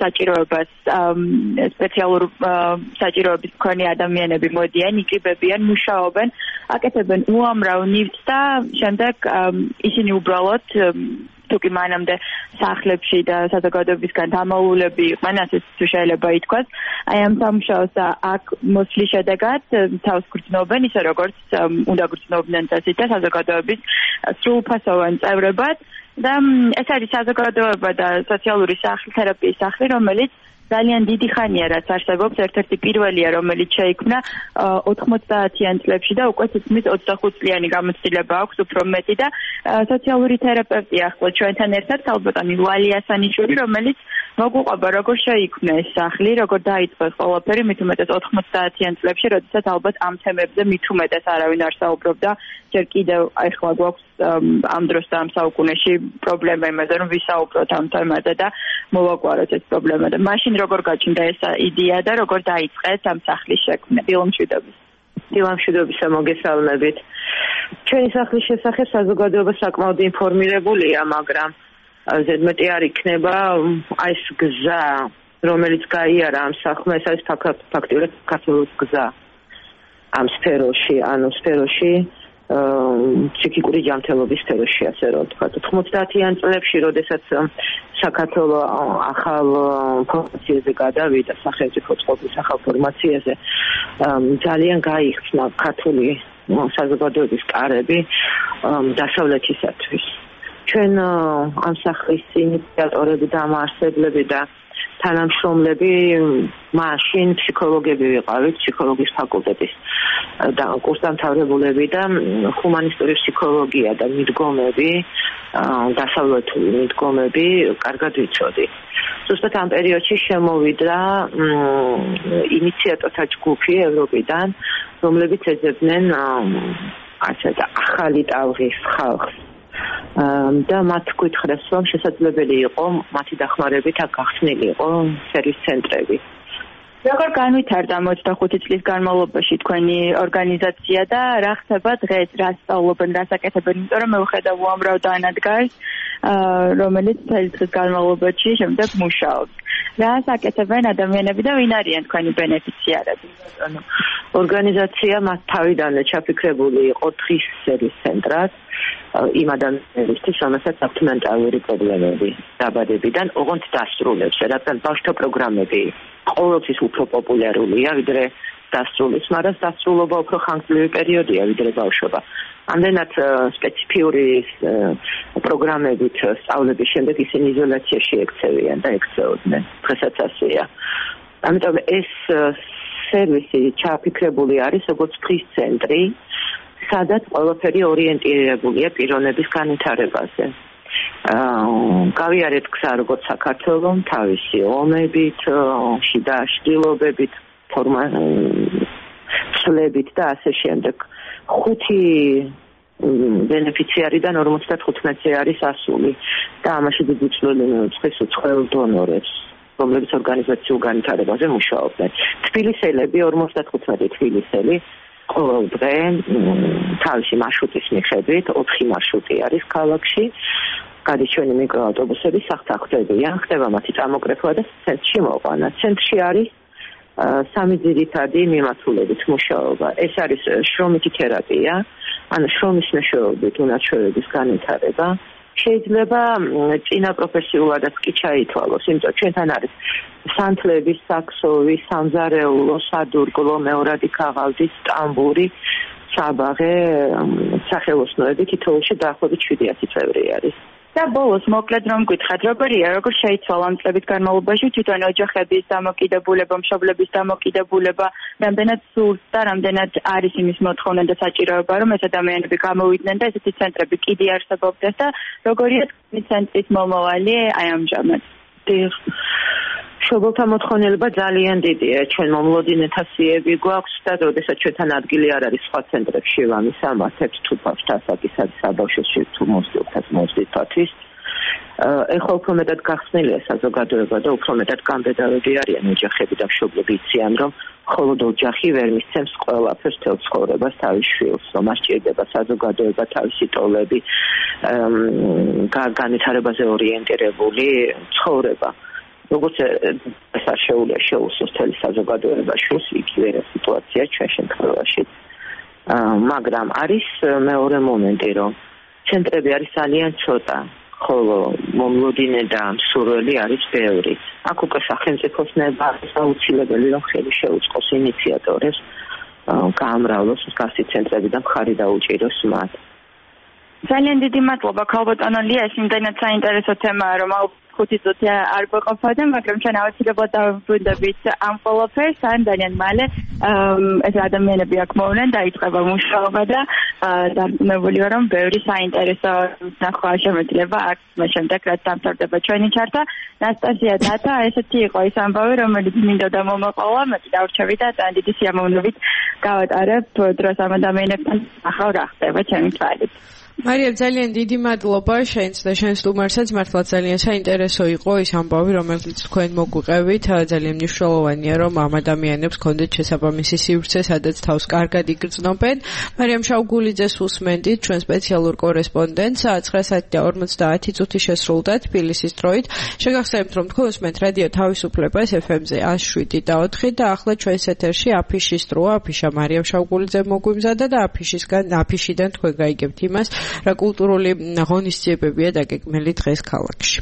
საჭიროების მქონე ადამიანები მოდიან, იკრიბებიან, მუშაობენ, აკეთებენ უამრავ ნივთს და შემდეგ ისინი უბრალოდ თუკი მანამდე სახლებში და საზოგადოებისგან დამოულები იყვნენ, ასე თუ შეიძლება ითქვას, აი ამ სამუშაოს და აქ მოსვლის შედეგად თავს გრძნობენ, ისე როგორც უნდა გრძნობდნენ წესით და საზოგადოების სრულფასოვან წევრებად და ეს არის საზოგადოება და სოციალური სახლი, თერაპიის სახლი, რომელიც ძალიან დიდი ხანია რაც არსებობს, ერთ-ერთი პირველია, რომელიც შეიქმნა 90-იან წლებში და უკვე თითქმის 25 წლიანი გამოცდილება აქვს, უფრო მეტი და სოციალური თერაპევტია ახლა ჩვენთან ერთად ქალბატონი ლალი ასანიშვილი, რომელიც მოგვიყვება როგორ შეიქმნა ეს სახლი, როგორ დაიწყო ეს ყველაფერი, მით უმეტეს 90-იან წლებში, როდესაც ალბათ ამ თემებზე მით უმეტეს არავინ არ საუბრობდა, ჯერ კიდევ ახლა გვაქვს ამ დროს და ამ საუკუნეში პრობლემა იმაზე, რომ ვისაუბროთ ამ თემაზე და მოვაგვაროთ ეს პრობლემა და მაშინ როგორ გაჩნდა ეს იდეა და როგორ დაიწყეს ამ სახლის შექმნა. დილამშვიდობისა, მოგესალმებით. ჩვენი სახლის შესახებ საზოგადოება საკმაოდ ინფორმირებულია, მაგრამ ზედმეტი არ იქნება ეს გზა, რომელიც გაიარა ამ სახლმა, ეს არის ფაქტიურად საქართველოს გზა ამ სფეროში, ფსიქიკური ჯანმრთელობის სფეროში, ასე რომ ვთქვათ. 90-იან წლებში, როდესაც საქართველო ახალ ფორმაციაზე გადავიდა, სახელმწიფო წყობის ახალ ფორმაციაზე, ძალიან გაიხსნა ქართული საზოგადოების კარები დასავლეთისათვის. ჩვენ ამ სახლის ინიციატორები და ამაარსებლები და თანამშრომლები მაშინ ფსიქოლოგები ვიყავით, ფსიქოლოგიის ფაკულტეტის და კურსდამთავრებულები და ჰუმანისტური ფსიქოლოგია და მიდგომები, დასავლეთური მიდგომები კარგად ვიცოდით. ზუსტად ამ პერიოდში შემოვიდა ინიციატორთა ჯგუფი ევროპიდან, რომლებიც ეძებდნენ ახალი ტალღის ხალხს. და მათ გითხრეს, რომ შესაძლებელი იყო მათი დახმარებით აქ გახსნილიყო სერვის ცენტრები. როგორ განვითარდა 25 წლის განმავლობაში თქვენი ორგანიზაცია და რა ხდება დღეს, რა სწავლობენ, რა საკეთებენ, იმიტომ რომ მე ვხედავ უამრავ დანადგარს, რომელიც მთელი დღის განმავლობაში შემდეგ მუშაობს. რა საკეთებენ ადამიანები და ვინ არიან თქვენი ბენეფიციარები? ორგანიზაცია მათ თავიდანვე ჩაფიქრებული იყო დღის სერვის ცენტრად იმ ადამიანებისთვის, რომელსაც აქვთ მენტალური პრობლემები დაბადებიდან, ოღონდ დასრულებს, რადგან ბავშვთა პროგრამები ყოველთვის უფრო პოპულარულია, ვიდრე დასრულის, მაგრამ დასრულობა უფრო ხანგრძლივი პერიოდია, ვიდრე ბავშვობა. ამდენად სპეციფიური პროგრამებით სწავლების შემდეგ ისინი იზოლაციაში ექცევიან და ექცეოდნენ. დღესაც ასეა. ამიტომ ეს სერვისი ჩაფიქრებული არის როგორც დღის ცენტრი, სადაც ყველაფერი ორიენტირებულია პიროვნების განვითარებაზე. გავიარეთ გზა როგორც საქართველოს თავისი ომებით, შიდა აშლილობებით, ცვლებით და ასე შემდეგ. 5 ბენეფიციარიდან 55-ზე არის ასული და ამაში დიდი წვლილი მიუძღვის უცხოელ დონორებს, რომლებიც ორგანიზაციულ განვითარებაზე მუშაობენ. თბილისელები 55 თბილისელი ყოველ დღე თავისი მარშრუტის მიხედვით 4 მარშრუტი არის ქალაქში. გადის ჩვენი მიკროავტობუსები, სახთახდებიან, ხდება მათი წამოკრეფვა და ცენტრში მოყვანა. ცენტრში არის 3 ძირითადი მიმართულებით მუშაობა. ეს არის შრომითი თერაპია, ანუ შრომის მეშვეობით უნარ-ჩვევების განვითარება, შეიძლება წინა პროფესიულადაც კი ჩაითვალოს, იმიტომ ჩვენთან არის სანთლები, საქსოვი, სამზარეულო, სადურგლო, მეორადი ქაღალდის, სტამბური, საბაღე, სახელოსნოები თითოეულში დაახლოებით 700 წევრი არის. და ბოლოს მოკლედ რომ გითხრათ, როგორია, როგორ შეიცვალა ამ წლების განმავლობაში თვითონ ოჯახების დამოკიდებულება, მშობლების დამოკიდებულება, რამდენად სურს და რამდენად არის იმის მოთხოვნა და საჭიროება, რომ ეს ადამიანები გამოვიდნენ და ესეთი ცენტრები კიდე არსებობდეს და როგორია ცენტრის მომავალი აი ამჟამად. მშობელთა მოთხოვნილება ძალიან დიდია. ჩვენ მომლოდინეთა სიები გვაქვს და როდესაც ჩვენთან ადგილი არ არის სხვა ცენტრებში ვამისამართებთ თუ ბავშვთა ასაკისად საბავშვოში თუ მოსდითათვის. ეხლა უფრო მეტად გახსნილია საზოგადოება და უფრო მეტად გამდედავები არიან ოჯახები და მშობლები იციან, რომ მხოლოდ ოჯახი ვერ მისცემს ყველაფერს თელ ცხოვრებას თავის შვილს, რომ მას სჭირდება საზოგადოება, თავისი ტოლები, განვითარებაზე ორიენტირებული ცხოვრება. როგორც ეს არ შეუძლია შეუსწოს თელი საზოგადოება შულს იგივე სიტუაცია ჩვენ შემთხვევაში. მაგრამ არის მეორე მომენტი, რომ ცენტრები არის ძალიან ცოტა, ხოლო მომლოდინე და მსურველი არის ბევრი. აქ უკვე სახელმწიფოს ნება აუცილებელი, რომ ხელი შეუწყოს ინიციატორებს გაამრავლოს მსგავსი ცენტრები და მხარი დაუჭიროს მათ. ძალიან დიდი მადლობა ქალბატონო ლია, ეს იმდენად საინტერესო თემაა, რომ 5 წუთი არ გვეყოფოდა, მაგრამ ჩვენ აუცილებლად დავუბრუნდებით ამ ყველაფერს, ან ძალიან მალე ეს ადამიანები აქ მოვლენ, დაიწყება მუშაობა და დარწმუნებული ვარ, რომ ბევრი საინტერესო ნახვა შემეძლება აქ შემდეგ, რაც დამთავრდება ჩვენი ჩარტა. ნასტასია დათა, ესეთი იყო ის ამბავი, რომელიც მინდოდა მომაყოლა, მეტი დავრჩები და ძალიან დიდი სიამოვნებით გავატარებ დროს ამ ადამიანებთან. ახლა რა ხდება ჩემი თვალით. მარიამ, ძალიან დიდი მადლობა შენც და შენ სტუმარსაც, მართლა ძალიან საინტერესო იყო ის ამბავი, რომელიც თქვენ მოგვიყევით. ძალიან მნიშვნელოვანია, რომ ამ ადამიანებს ქონდეთ შესაბამისი სივრცე, სადაც თავს კარგად იგრძნობენ. მარიამ შავგულიძეს უსმენდით, ჩვენ სპეციალურ კორესპონდენტს, 9:50 წუთი შესრულდა თბილისის დროით. შეგახსენებთ, რომ თქვენ უსმენთ რადიო თავისუფლებას FM-ზე 107.4 და ახლა ჩვენს ეთერში აფიშის დროა. აფიშა მარიამ შავგულიძე მოგვიმზადა და აფიშიდან თქვენ გაიგებთ იმას, რა კულტურული ღონისძიებებია დაგეგმილი დღეს ქალაქში.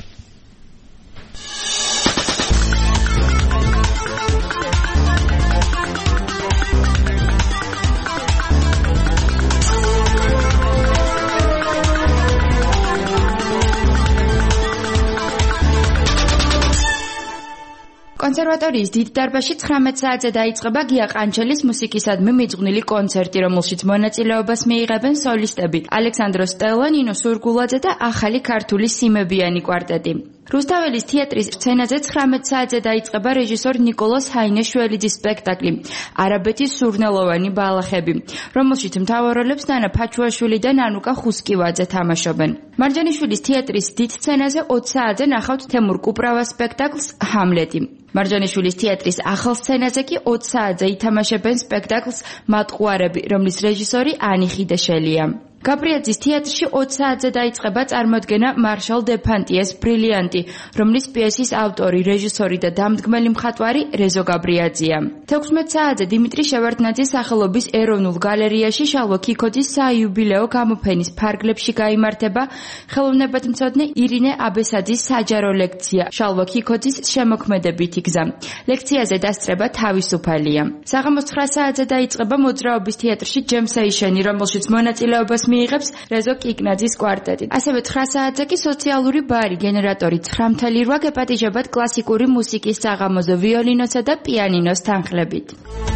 კონსერვატორიის დიდ დარბაზში 19 საათზე დაიწყება გია ყანჩელის მუსიკისადმი მიძღვნილი კონცერტი, რომელშიც მონაწილეობას მიიღებენ სოლისტები ალექსანდრო სტელა, ნინო სურგულაძე და ახალი ქართული სიმებიანი კვარტეტი. რუსთაველის თეატრის სცენაზე 19 საათზე დაიწყება რეჟისორ ნიკოლოზ ჰაინეშველიძის სპექტაკლი არაბეთის სურნელოვანი ბალახები, რომელშიც მთავარ როლებს დანა ფაჩუაშვილი და ნანუკა ხუსკივაძე თამაშობენ. მარჯანიშვილის თეატრის დიდ სცენაზე 20 საათზე ნახავთ თემურ კუპრავას სპექტაკლს ჰამლეტი. მარჯანიშვილის თეატრის ახალ სცენაზე კი 20 საათზე ითამაშებენ სპექტაკლს მატყუარები, რომლის რეჟისორი ანი ხიდაშელია. გაბრიაძის თეატრში 20 საათზე დაიწყება წარმოდგენა მარშალ დე ფანტიეს ბრილიანტი, რომლის პიესის ავტორი, რეჟისორი და დამდგმელი მხატვარი რეზო გაბრიაძია. 16 საათზე დიმიტრი შევარდნაძის სახელობის ეროვნულ გალერეაში შალვა ქიქოძის საიუბილეო გამოფენის ფარგლებში გაიმართება ხელოვნებათმცოდნე ირინე აბესაძის საჯარო ლექცია შალვა ქიქოძის შემოქმედებითი გზა. ლექციაზე დასწრება თავისუფალია. საღამოს 9 საათზე დაიწყება მოძრაობის თეატრში ჯემსეიშენი, რომელშიც მონაწილეობას მიიღებს რეზო კიკნაძის კვარტეტი. ასევე 9 საათზე კი სოციალური ბარი გენერატორი 9.8 გეპატიჟებად კლასიკური მუსიკის საღამოზე ვიოლინოსა და პიანინოს თანხლებით.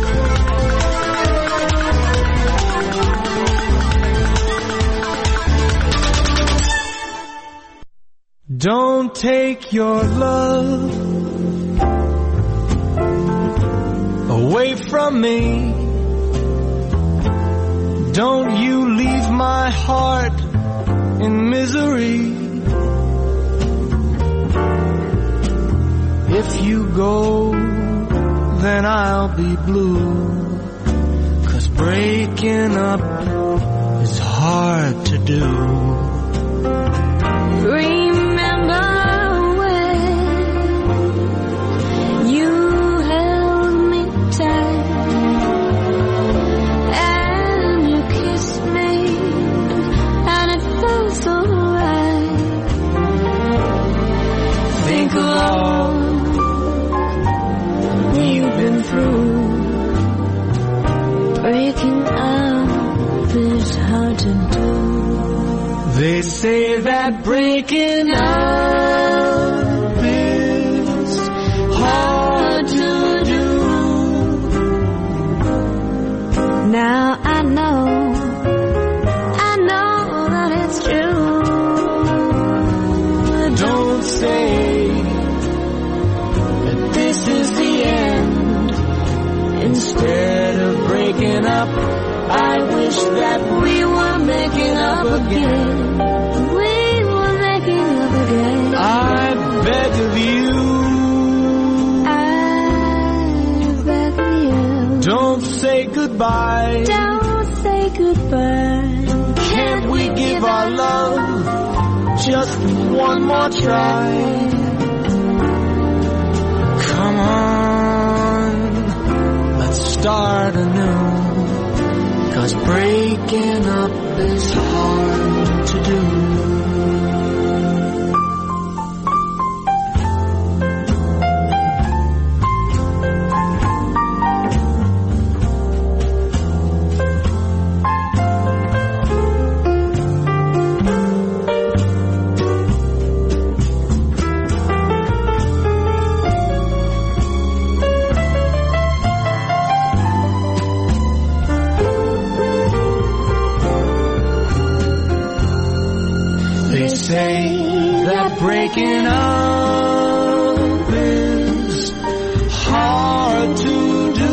Don't take your love away from me. Don't you leave my heart in misery. If you go, then I'll be blue. 'Cause breaking up is hard to do. Remember when you held me tight and you kissed me and it felt so right. that breaking up is hard to do. Now I know that it's true. Don't say that this is the end. Instead of breaking up, I wish that we were making up again. We were making up again. I beg of you. I beg of you. Don't say goodbye. Don't say goodbye. Can't we give our love just one more try? Come on, let's start anew. 'Cause breaking up is hard to do. Say that breaking up is hard to do.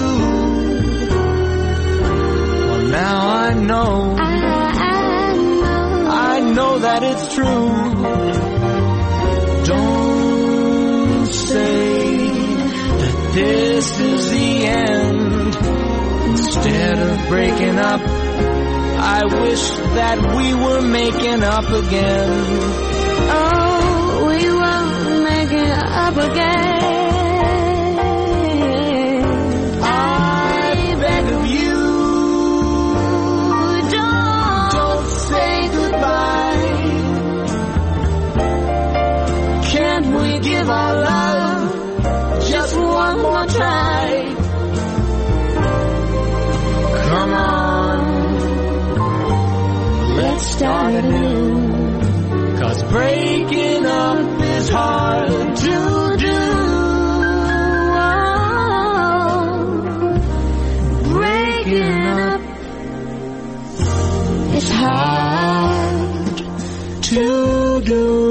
Well, now I know that it's true. Don't say that this is the end. Instead of breaking up, I wish that we were making up again. Oh, we were making up again. I beg of you, don't say goodbye. Can't we give our love just one more try? Come on, let's start anew. 'Cause breaking up is hard to do. Breaking up is hard to do.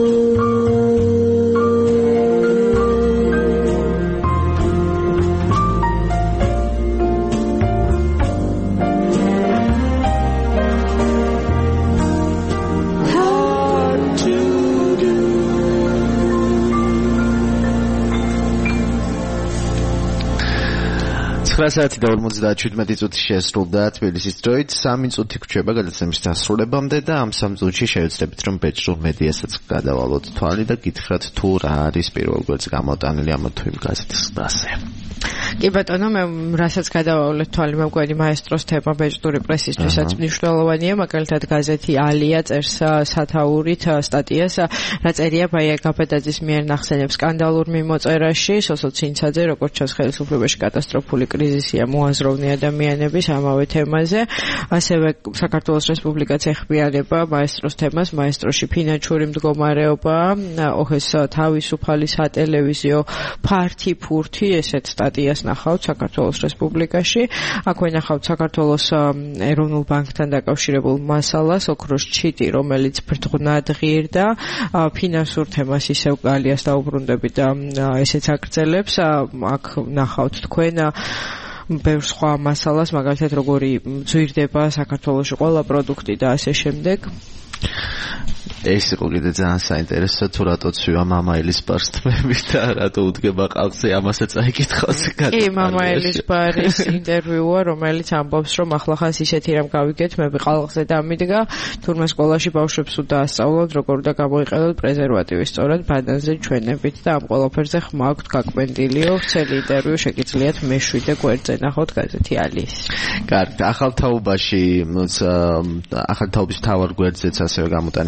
საათი და 57 წუთი შესრულდა თბილისის დროით. 3 წუთი გვჭირდება გადაცემის დასრულებამდე და ამ 3 წუთში შევეცდებით რომ ბეჭდურ მედიასაც გადავალოთ თვალი და გითხრათ თუ რა არის პირველ გვერდზე გამოტანილი ამ თუ იმ გაზეთის ყდაზე. კი ბატონო, მე რასაც გადავავლეთ თვალი მემკვიდრე მაესტროს თემა ბეჭდური პრესისთვისაც მნიშვნელოვანია, მაგალითად გაზეთი ალია წერს სათაურით სტატიას, რა წერია ბაია გაბედაძის მიერ ნახსენებს სკანდალურ მიმოწერაში, სოსო ცინცაძე, როგორც ჩანს ხელისუფლებაში კატასტროფული კრიზისია მოაზროვნე ადამიანების ამავე თემაზე, ასევე საქართველოს რესპუბლიკაც ეხმიანება მაესტროს თემას, მაესტროში ფინანსური მდგომარეობა, ოხეს თავისუფალი სატელევიზიო ფართი-ფურთი, ესეთ სტატიას ნახავთ საქართველოს რესპუბლიკაში. აქვე ნახავთ საქართველოს ეროვნულ ბანკთან დაკავშირებულ მასალას, ოქროს ჩიტი, რომელიც ბრწყნად ღირდა, ფინანსურ თემას ისევ გალიას დაუბრუნდებით და ესეც აგრძელებს. აქ ნახავთ თქვენ ბევრ სხვა მასალას, მაგალითად როგორი ძვირდება საქართველოში ყველა პროდუქტი და ასე შემდეგ. ეს იყო კიდე ძალიან საინტერესო, თუ რატო ცვივა მამაელის ბარს თმები და რატო უდგება ყალხზე, ამასაც აიკითხავს. კი, მამაელის ბარის ინტერვიუა, რომელიც ამბობს, რომ ახლახანს ისეთი რამ გავიგეთ, მე ყალხზე დამიდგა, თურმე სკოლაში ბავშვებს უდაასწავლოთ, როგორ და გამოიყენოთ პრეზერვატივი სწორად ბანანზე ჩვენებით და ამ ყველაფერზე ხმა აქვთ გაკმენდილიო, ვრცელი ინტერვიუ შეგიძლიათ მე-7 გვერდზე ნახოთ გაზეთი ალიის. კარგი, ახალ თაობაში, ახალ თაობის მთავარ გვერდზეც ასევე გამოტანილი მაესტრო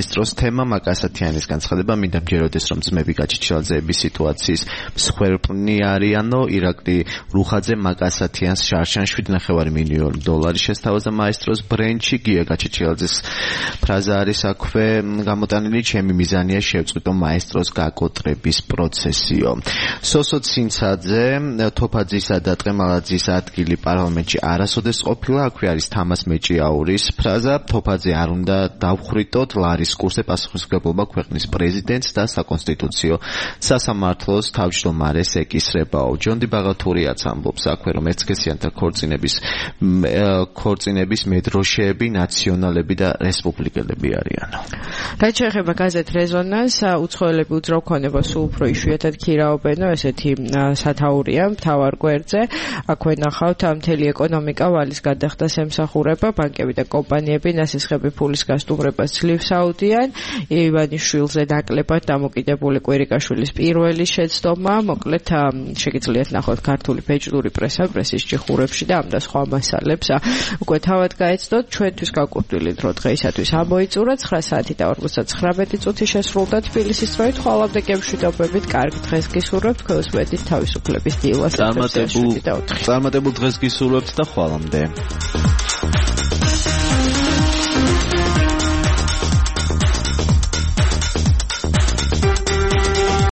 მაესტროს თემა მაკასათიანის განცხადება მინდა მჯეროდეს რომ ძმები გაჩიჩილაძეების სიტუაციის მსხვერპლნი არიანო ირაკლი რუხაძე მაკასათიანს შარშან 7.5 მილიონი დოლარი შესთავაზა მაესტროს ბრენჩი გია გაჩიჩილაძის ფრაზა არის აქვე გამოტანილი ჩემი მიზანია შევწყვიტო მაესტროს გაკოტრების პროცესიო სოსო ცინცაძე თოფაძისა და ტყემალაძის ადგილი პარლამენტში არასოდეს ყოფილა აქვე არის თამას მეჭიაურის ფრაზა თოფაძე არ უნდა დავხრიტოთ ლარის კურსზე პასუხისმგებლობა ქვეყნის პრეზიდენტს და საკონსტიტუციო სასამართლოს თავმჯდომარეს ეკისრებაო ჯონდი ბაღათურიაც ამბობს აქვე რომ ერთსქესიანთა ქორწინების მედროშეები ნაციონალები და რესპუბლიკელები არიანო რაც შეეხება გაზეთ რეზონანს უცხოელები უძრავ ქონება სულ უფრო იშვიათად ქირაობენო ესეთი სათაურია მთავარ გვერდზე აქვე ნახავთ მთელი ეკონომიკა ვალის გადახდას ემსახურება ბანკები და კომპანიები ნასესხები ფულის გასტუმრებას ძლივს აუდიან ივანიშვილზე ნაკლებად დამოკიდებული კვირიკაშვილის პირველი შეცდომა მოკლედ შეგიძლიათ ნახოთ ქართული ბეჭდური პრესა პრესის ჭიხურებში და ამ და სხვა მასალებს უკვე თავად გაეცდოთ ჩვენთვის გაკურთხილი დრო დღეისათვის ამოიწურა 9 საათი და 59 წუთი შესრულდა თბილისის დროით ხვალამდე გემშვიდობებით კარგ დღეს გისურვებთ ქოსმეტის თავისუფლების დილას წარმატებულ დღეს გისურვებთ და ხვალამდე